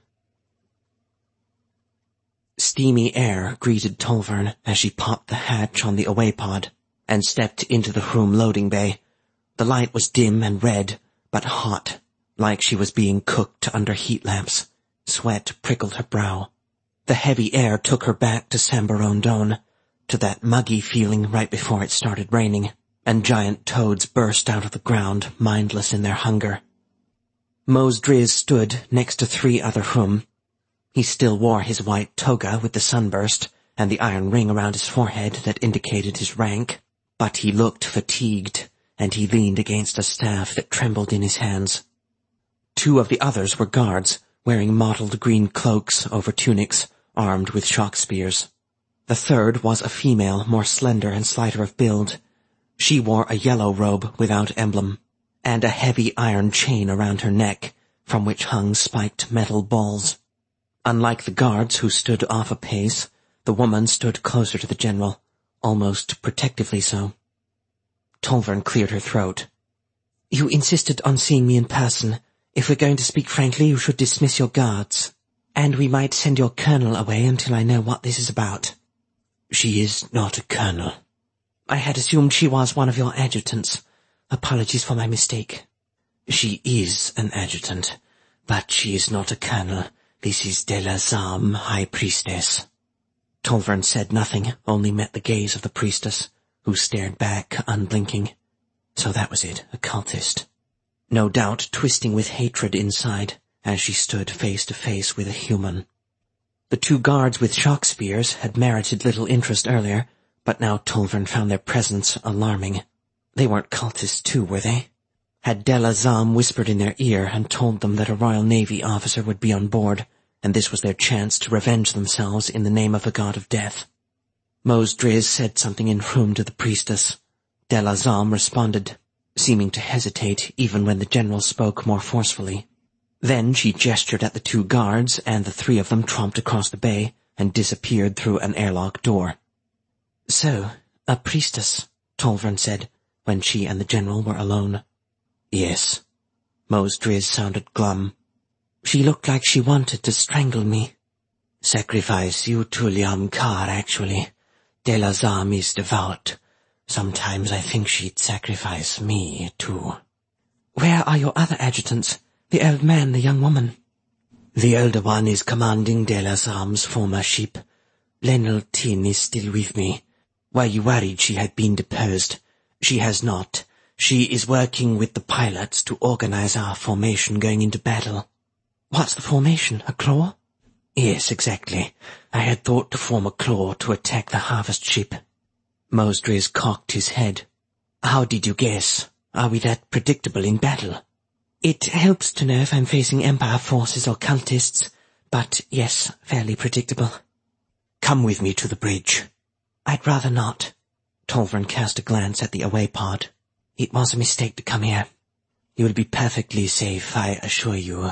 Steamy air greeted Tolvern as she popped the hatch on the away pod and stepped into the Hrum loading bay. The light was dim and red, but hot, like she was being cooked under heat lamps. Sweat prickled her brow. The heavy air took her back to Sambarondon, to that muggy feeling right before it started raining, and giant toads burst out of the ground, mindless in their hunger. Mos Driz stood next to three other Hrum. He still wore his white toga with the sunburst and the iron ring around his forehead that indicated his rank, but he looked fatigued, and he leaned against a staff that trembled in his hands. Two of the others were guards, wearing mottled green cloaks over tunics, armed with shock spears. The third was a female, more slender and slighter of build. She wore a yellow robe without emblem, and a heavy iron chain around her neck, from which hung spiked metal balls. Unlike the guards who stood off a pace, the woman stood closer to the general, almost protectively so. Tolvern cleared her throat. You insisted on seeing me in person. If we're going to speak frankly, you should dismiss your guards. And we might send your colonel away until I know what this is about. She is not a colonel. I had assumed she was one of your adjutants. Apologies for my mistake. She is an adjutant, but she is not a colonel. This is Delazam, High Priestess. Tolvern said nothing, only met the gaze of the priestess, who stared back, unblinking. So that was it, a cultist. No doubt twisting with hatred inside, as she stood face to face with a human. The two guards with shock spears had merited little interest earlier, but now Tolvern found their presence alarming. They weren't cultists too, were they? Had Delazam whispered in their ear and told them that a Royal Navy officer would be on board, and this was their chance to revenge themselves in the name of the god of death? Mos Driz said something in Hrum to the priestess. Delazam responded, seeming to hesitate even when the general spoke more forcefully. Then she gestured at the two guards, and the three of them tromped across the bay and disappeared through an airlock door. So, a priestess, Tolvern said, when she and the general were alone. Yes. Mos Driz sounded glum. She looked like she wanted to strangle me. Sacrifice you to Liam Kar, actually. Delazam is devout. Sometimes I think she'd sacrifice me, too. Where are your other adjutants? The old man, the young woman? The older one is commanding Delazam's former ship. Lenel Tin is still with me. Were you worried she had been deposed? She has not. She is working with the pilots to organize our formation going into battle. What's the formation? A claw? Yes, exactly. I had thought to form a claw to attack the harvest ship. Mos Driz cocked his head. How did you guess? Are we that predictable in battle? It helps to know if I'm facing Empire forces or cultists, but yes, fairly predictable. Come with me to the bridge. I'd rather not. Tolvern cast a glance at the away pod. It was a mistake to come here. You will be perfectly safe, I assure you.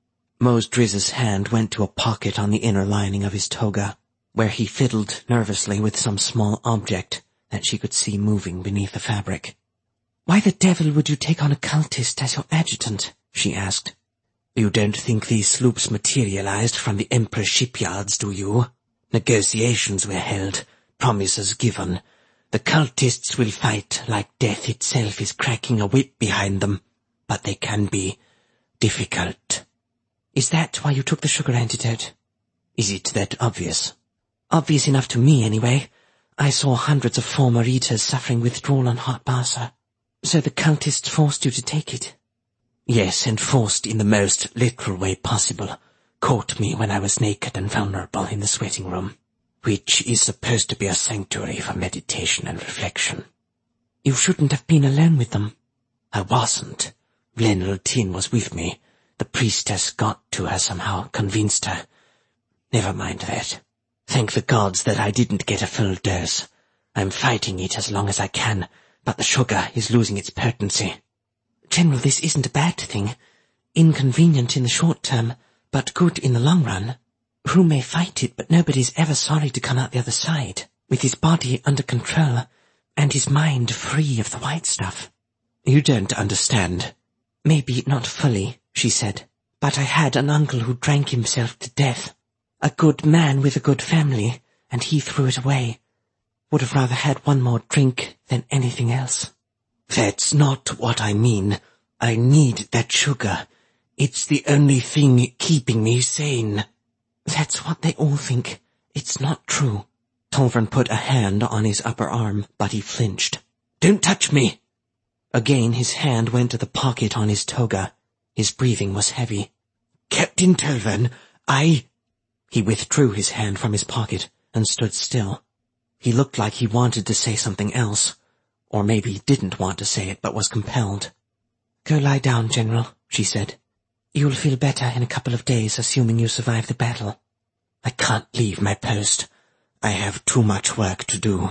Mos Driz's hand went to a pocket on the inner lining of his toga, where he fiddled nervously with some small object that she could see moving beneath the fabric. Why the devil would you take on a cultist as your adjutant? She asked. You don't think these sloops materialized from the Emperor's shipyards, do you? Negotiations were held, promises given. The cultists will fight like death itself is cracking a whip behind them, but they can be difficult. Is that why you took the sugar antidote? Is it that obvious? Obvious enough to me, anyway. I saw hundreds of former eaters suffering withdrawal on Hot Basa. So the cultists forced you to take it? Yes, and forced in the most literal way possible. Caught me when I was naked and vulnerable in the sweating room, which is supposed to be a sanctuary for meditation and reflection. You shouldn't have been alone with them. I wasn't. Lenel Tin was with me. The priestess got to her somehow, convinced her. Never mind that. Thank the gods that I didn't get a full dose. I'm fighting it as long as I can, but the sugar is losing its potency. General, this isn't a bad thing. Inconvenient in the short term, but good in the long run. Who may fight it, but nobody's ever sorry to come out the other side, with his body under control, and his mind free of the white stuff. You don't understand. Maybe not fully, she said, but I had an uncle who drank himself to death. A good man with a good family, and he threw it away. Would have rather had one more drink than anything else. That's not what I mean. I need that sugar. It's the only thing keeping me sane. That's what they all think. It's not true. Tolvern put a hand on his upper arm, but he flinched. Don't touch me! Again his hand went to the pocket on his toga. His breathing was heavy. Captain Tolvern, I... He withdrew his hand from his pocket and stood still. He looked like he wanted to say something else, or maybe didn't want to say it but was compelled. Go lie down, General, she said. You'll feel better in a couple of days, assuming you survive the battle. I can't leave my post. I have too much work to do.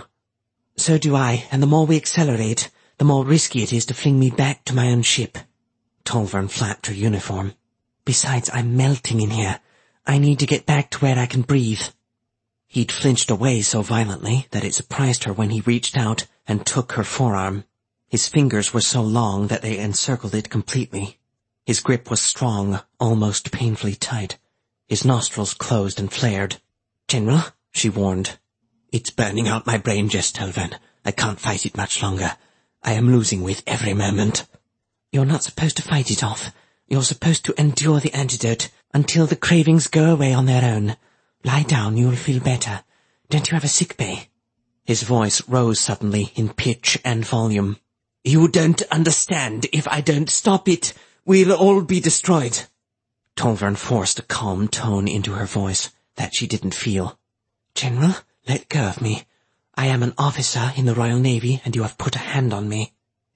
So do I, and the more we accelerate, the more risky it is to fling me back to my own ship. Tolvern flapped her uniform. Besides, I'm melting in here. I need to get back to where I can breathe. He'd flinched away so violently that it surprised her when he reached out and took her forearm. His fingers were so long that they encircled it completely. His grip was strong, almost painfully tight. His nostrils closed and flared. General, she warned. It's burning out my brain, Jess Tolvern. I can't fight it much longer. I am losing with every moment. You're not supposed to fight it off. You're supposed to endure the antidote until the cravings go away on their own. Lie down, you'll feel better. Don't you have a sick bay? His voice rose suddenly in pitch and volume. You don't understand. If I don't stop it, we'll all be destroyed. Tolvern forced a calm tone into her voice that she didn't feel. General, let go of me. I am an officer in the Royal Navy, and you have put a hand on me.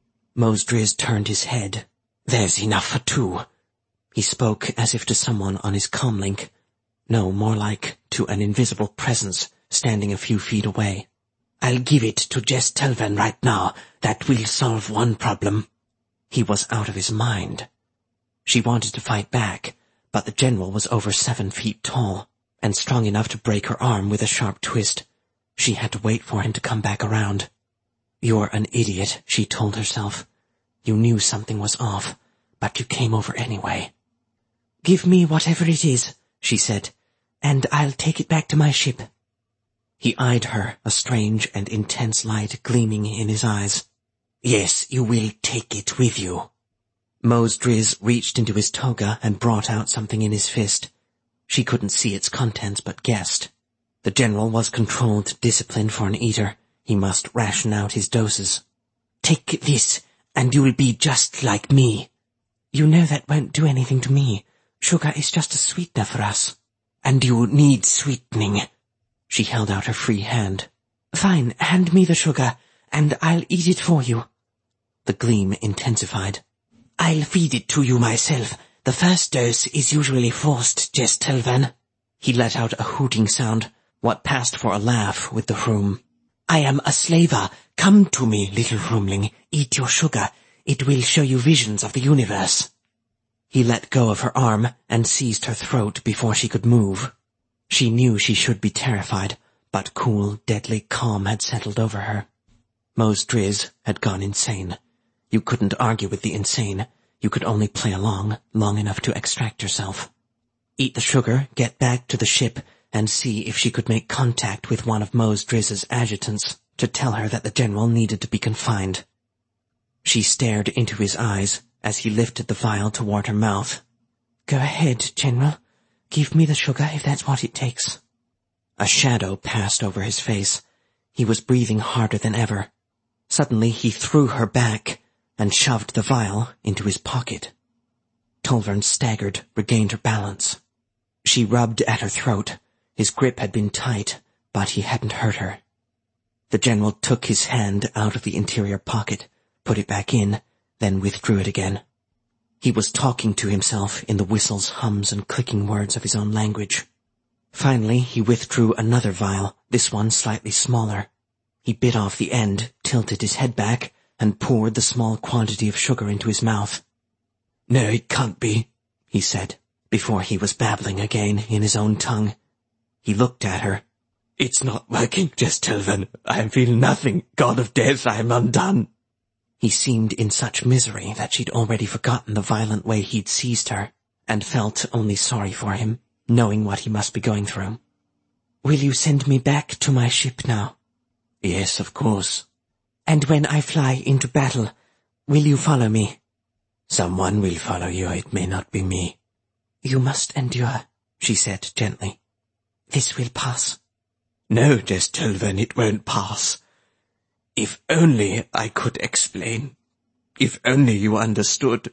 Mos Driz turned his head. There's enough for two. He spoke as if to someone on his comlink. No, more like to an invisible presence standing a few feet away. I'll give it to Jess Tolvern right now. That will solve one problem. He was out of his mind. She wanted to fight back, but the general was over seven feet tall, and strong enough to break her arm with a sharp twist. She had to wait for him to come back around. You're an idiot, she told herself. You knew something was off, but you came over anyway. Give me whatever it is, she said, and I'll take it back to my ship. He eyed her, a strange and intense light gleaming in his eyes. Yes, you will take it with you. Mos Driz reached into his toga and brought out something in his fist. She couldn't see its contents but guessed. The general was controlled discipline for an eater. He must ration out his doses. Take this, and you will be just like me. You know that won't do anything to me. Sugar is just a sweetener for us. And you need sweetening. She held out her free hand. Fine, hand me the sugar, and I'll eat it for you. The gleam intensified. I'll feed it to you myself. The first dose is usually forced, Gestelvan. He let out a hooting sound, what passed for a laugh with the Hroom. I am a slaver. Come to me, little Hroomling. Eat your sugar. It will show you visions of the universe. He let go of her arm and seized her throat before she could move. She knew she should be terrified, but cool, deadly calm had settled over her. Mos Driz had gone insane. You couldn't argue with the insane. You could only play along, long enough to extract yourself. Eat the sugar, get back to the ship, and see if she could make contact with one of Mos Driz's adjutants to tell her that the general needed to be confined. She stared into his eyes as he lifted the vial toward her mouth. Go ahead, General. Give me the sugar if that's what it takes. A shadow passed over his face. He was breathing harder than ever. Suddenly he threw her back and shoved the vial into his pocket. Tolvern staggered, regained her balance. She rubbed at her throat. His grip had been tight, but he hadn't hurt her. The general took his hand out of the interior pocket, put it back in, then withdrew it again. He was talking to himself in the whistles, hums, and clicking words of his own language. Finally, he withdrew another vial, this one slightly smaller. He bit off the end, tilted his head back, and poured the small quantity of sugar into his mouth. No, it can't be, he said, before he was babbling again in his own tongue. He looked at her. It's not working, Gestelvan. I feel nothing. God of death, I am undone. He seemed in such misery that she'd already forgotten the violent way he'd seized her, and felt only sorry for him, knowing what he must be going through. Will you send me back to my ship now? Yes, of course. And when I fly into battle, will you follow me? Someone will follow you, it may not be me. You must endure, she said gently. This will pass. No, Gestelvan, it won't pass. If only I could explain. If only you understood.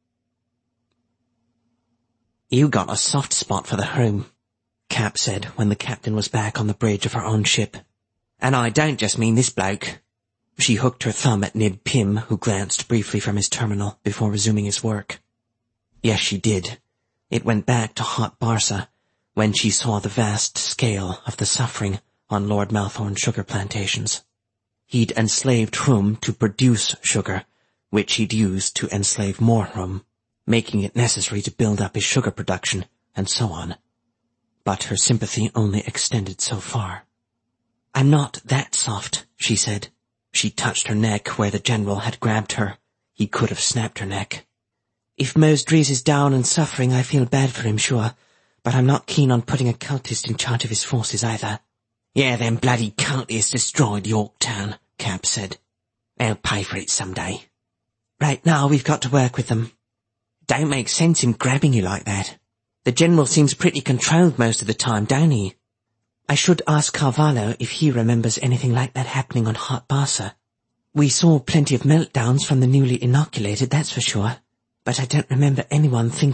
You got a soft spot for the Hroom, Cap said when the captain was back on the bridge of her own ship. And I don't just mean this bloke. She hooked her thumb at Nib Pim, who glanced briefly from his terminal before resuming his work. Yes, she did. It went back to Hot Barsa, when she saw the vast scale of the suffering on Lord Malthorn's sugar plantations. He'd enslaved Hroom to produce sugar, which he'd used to enslave more Hroom, making it necessary to build up his sugar production, and so on. But her sympathy only extended so far. I'm not that soft, she said. She touched her neck where the general had grabbed her. He could have snapped her neck. If Mos Driz is down and suffering, I feel bad for him, sure, but I'm not keen on putting a cultist in charge of his forces either. Yeah, them bloody cultists destroyed Yorktown, Cap said. They'll pay for it someday. Right now we've got to work with them. Don't make sense him grabbing you like that. The general seems pretty controlled most of the time, don't he? I should ask Carvalho if he remembers anything like that happening on Hot Barsa. We saw plenty of meltdowns from the newly inoculated, that's for sure, but I don't remember anyone thinking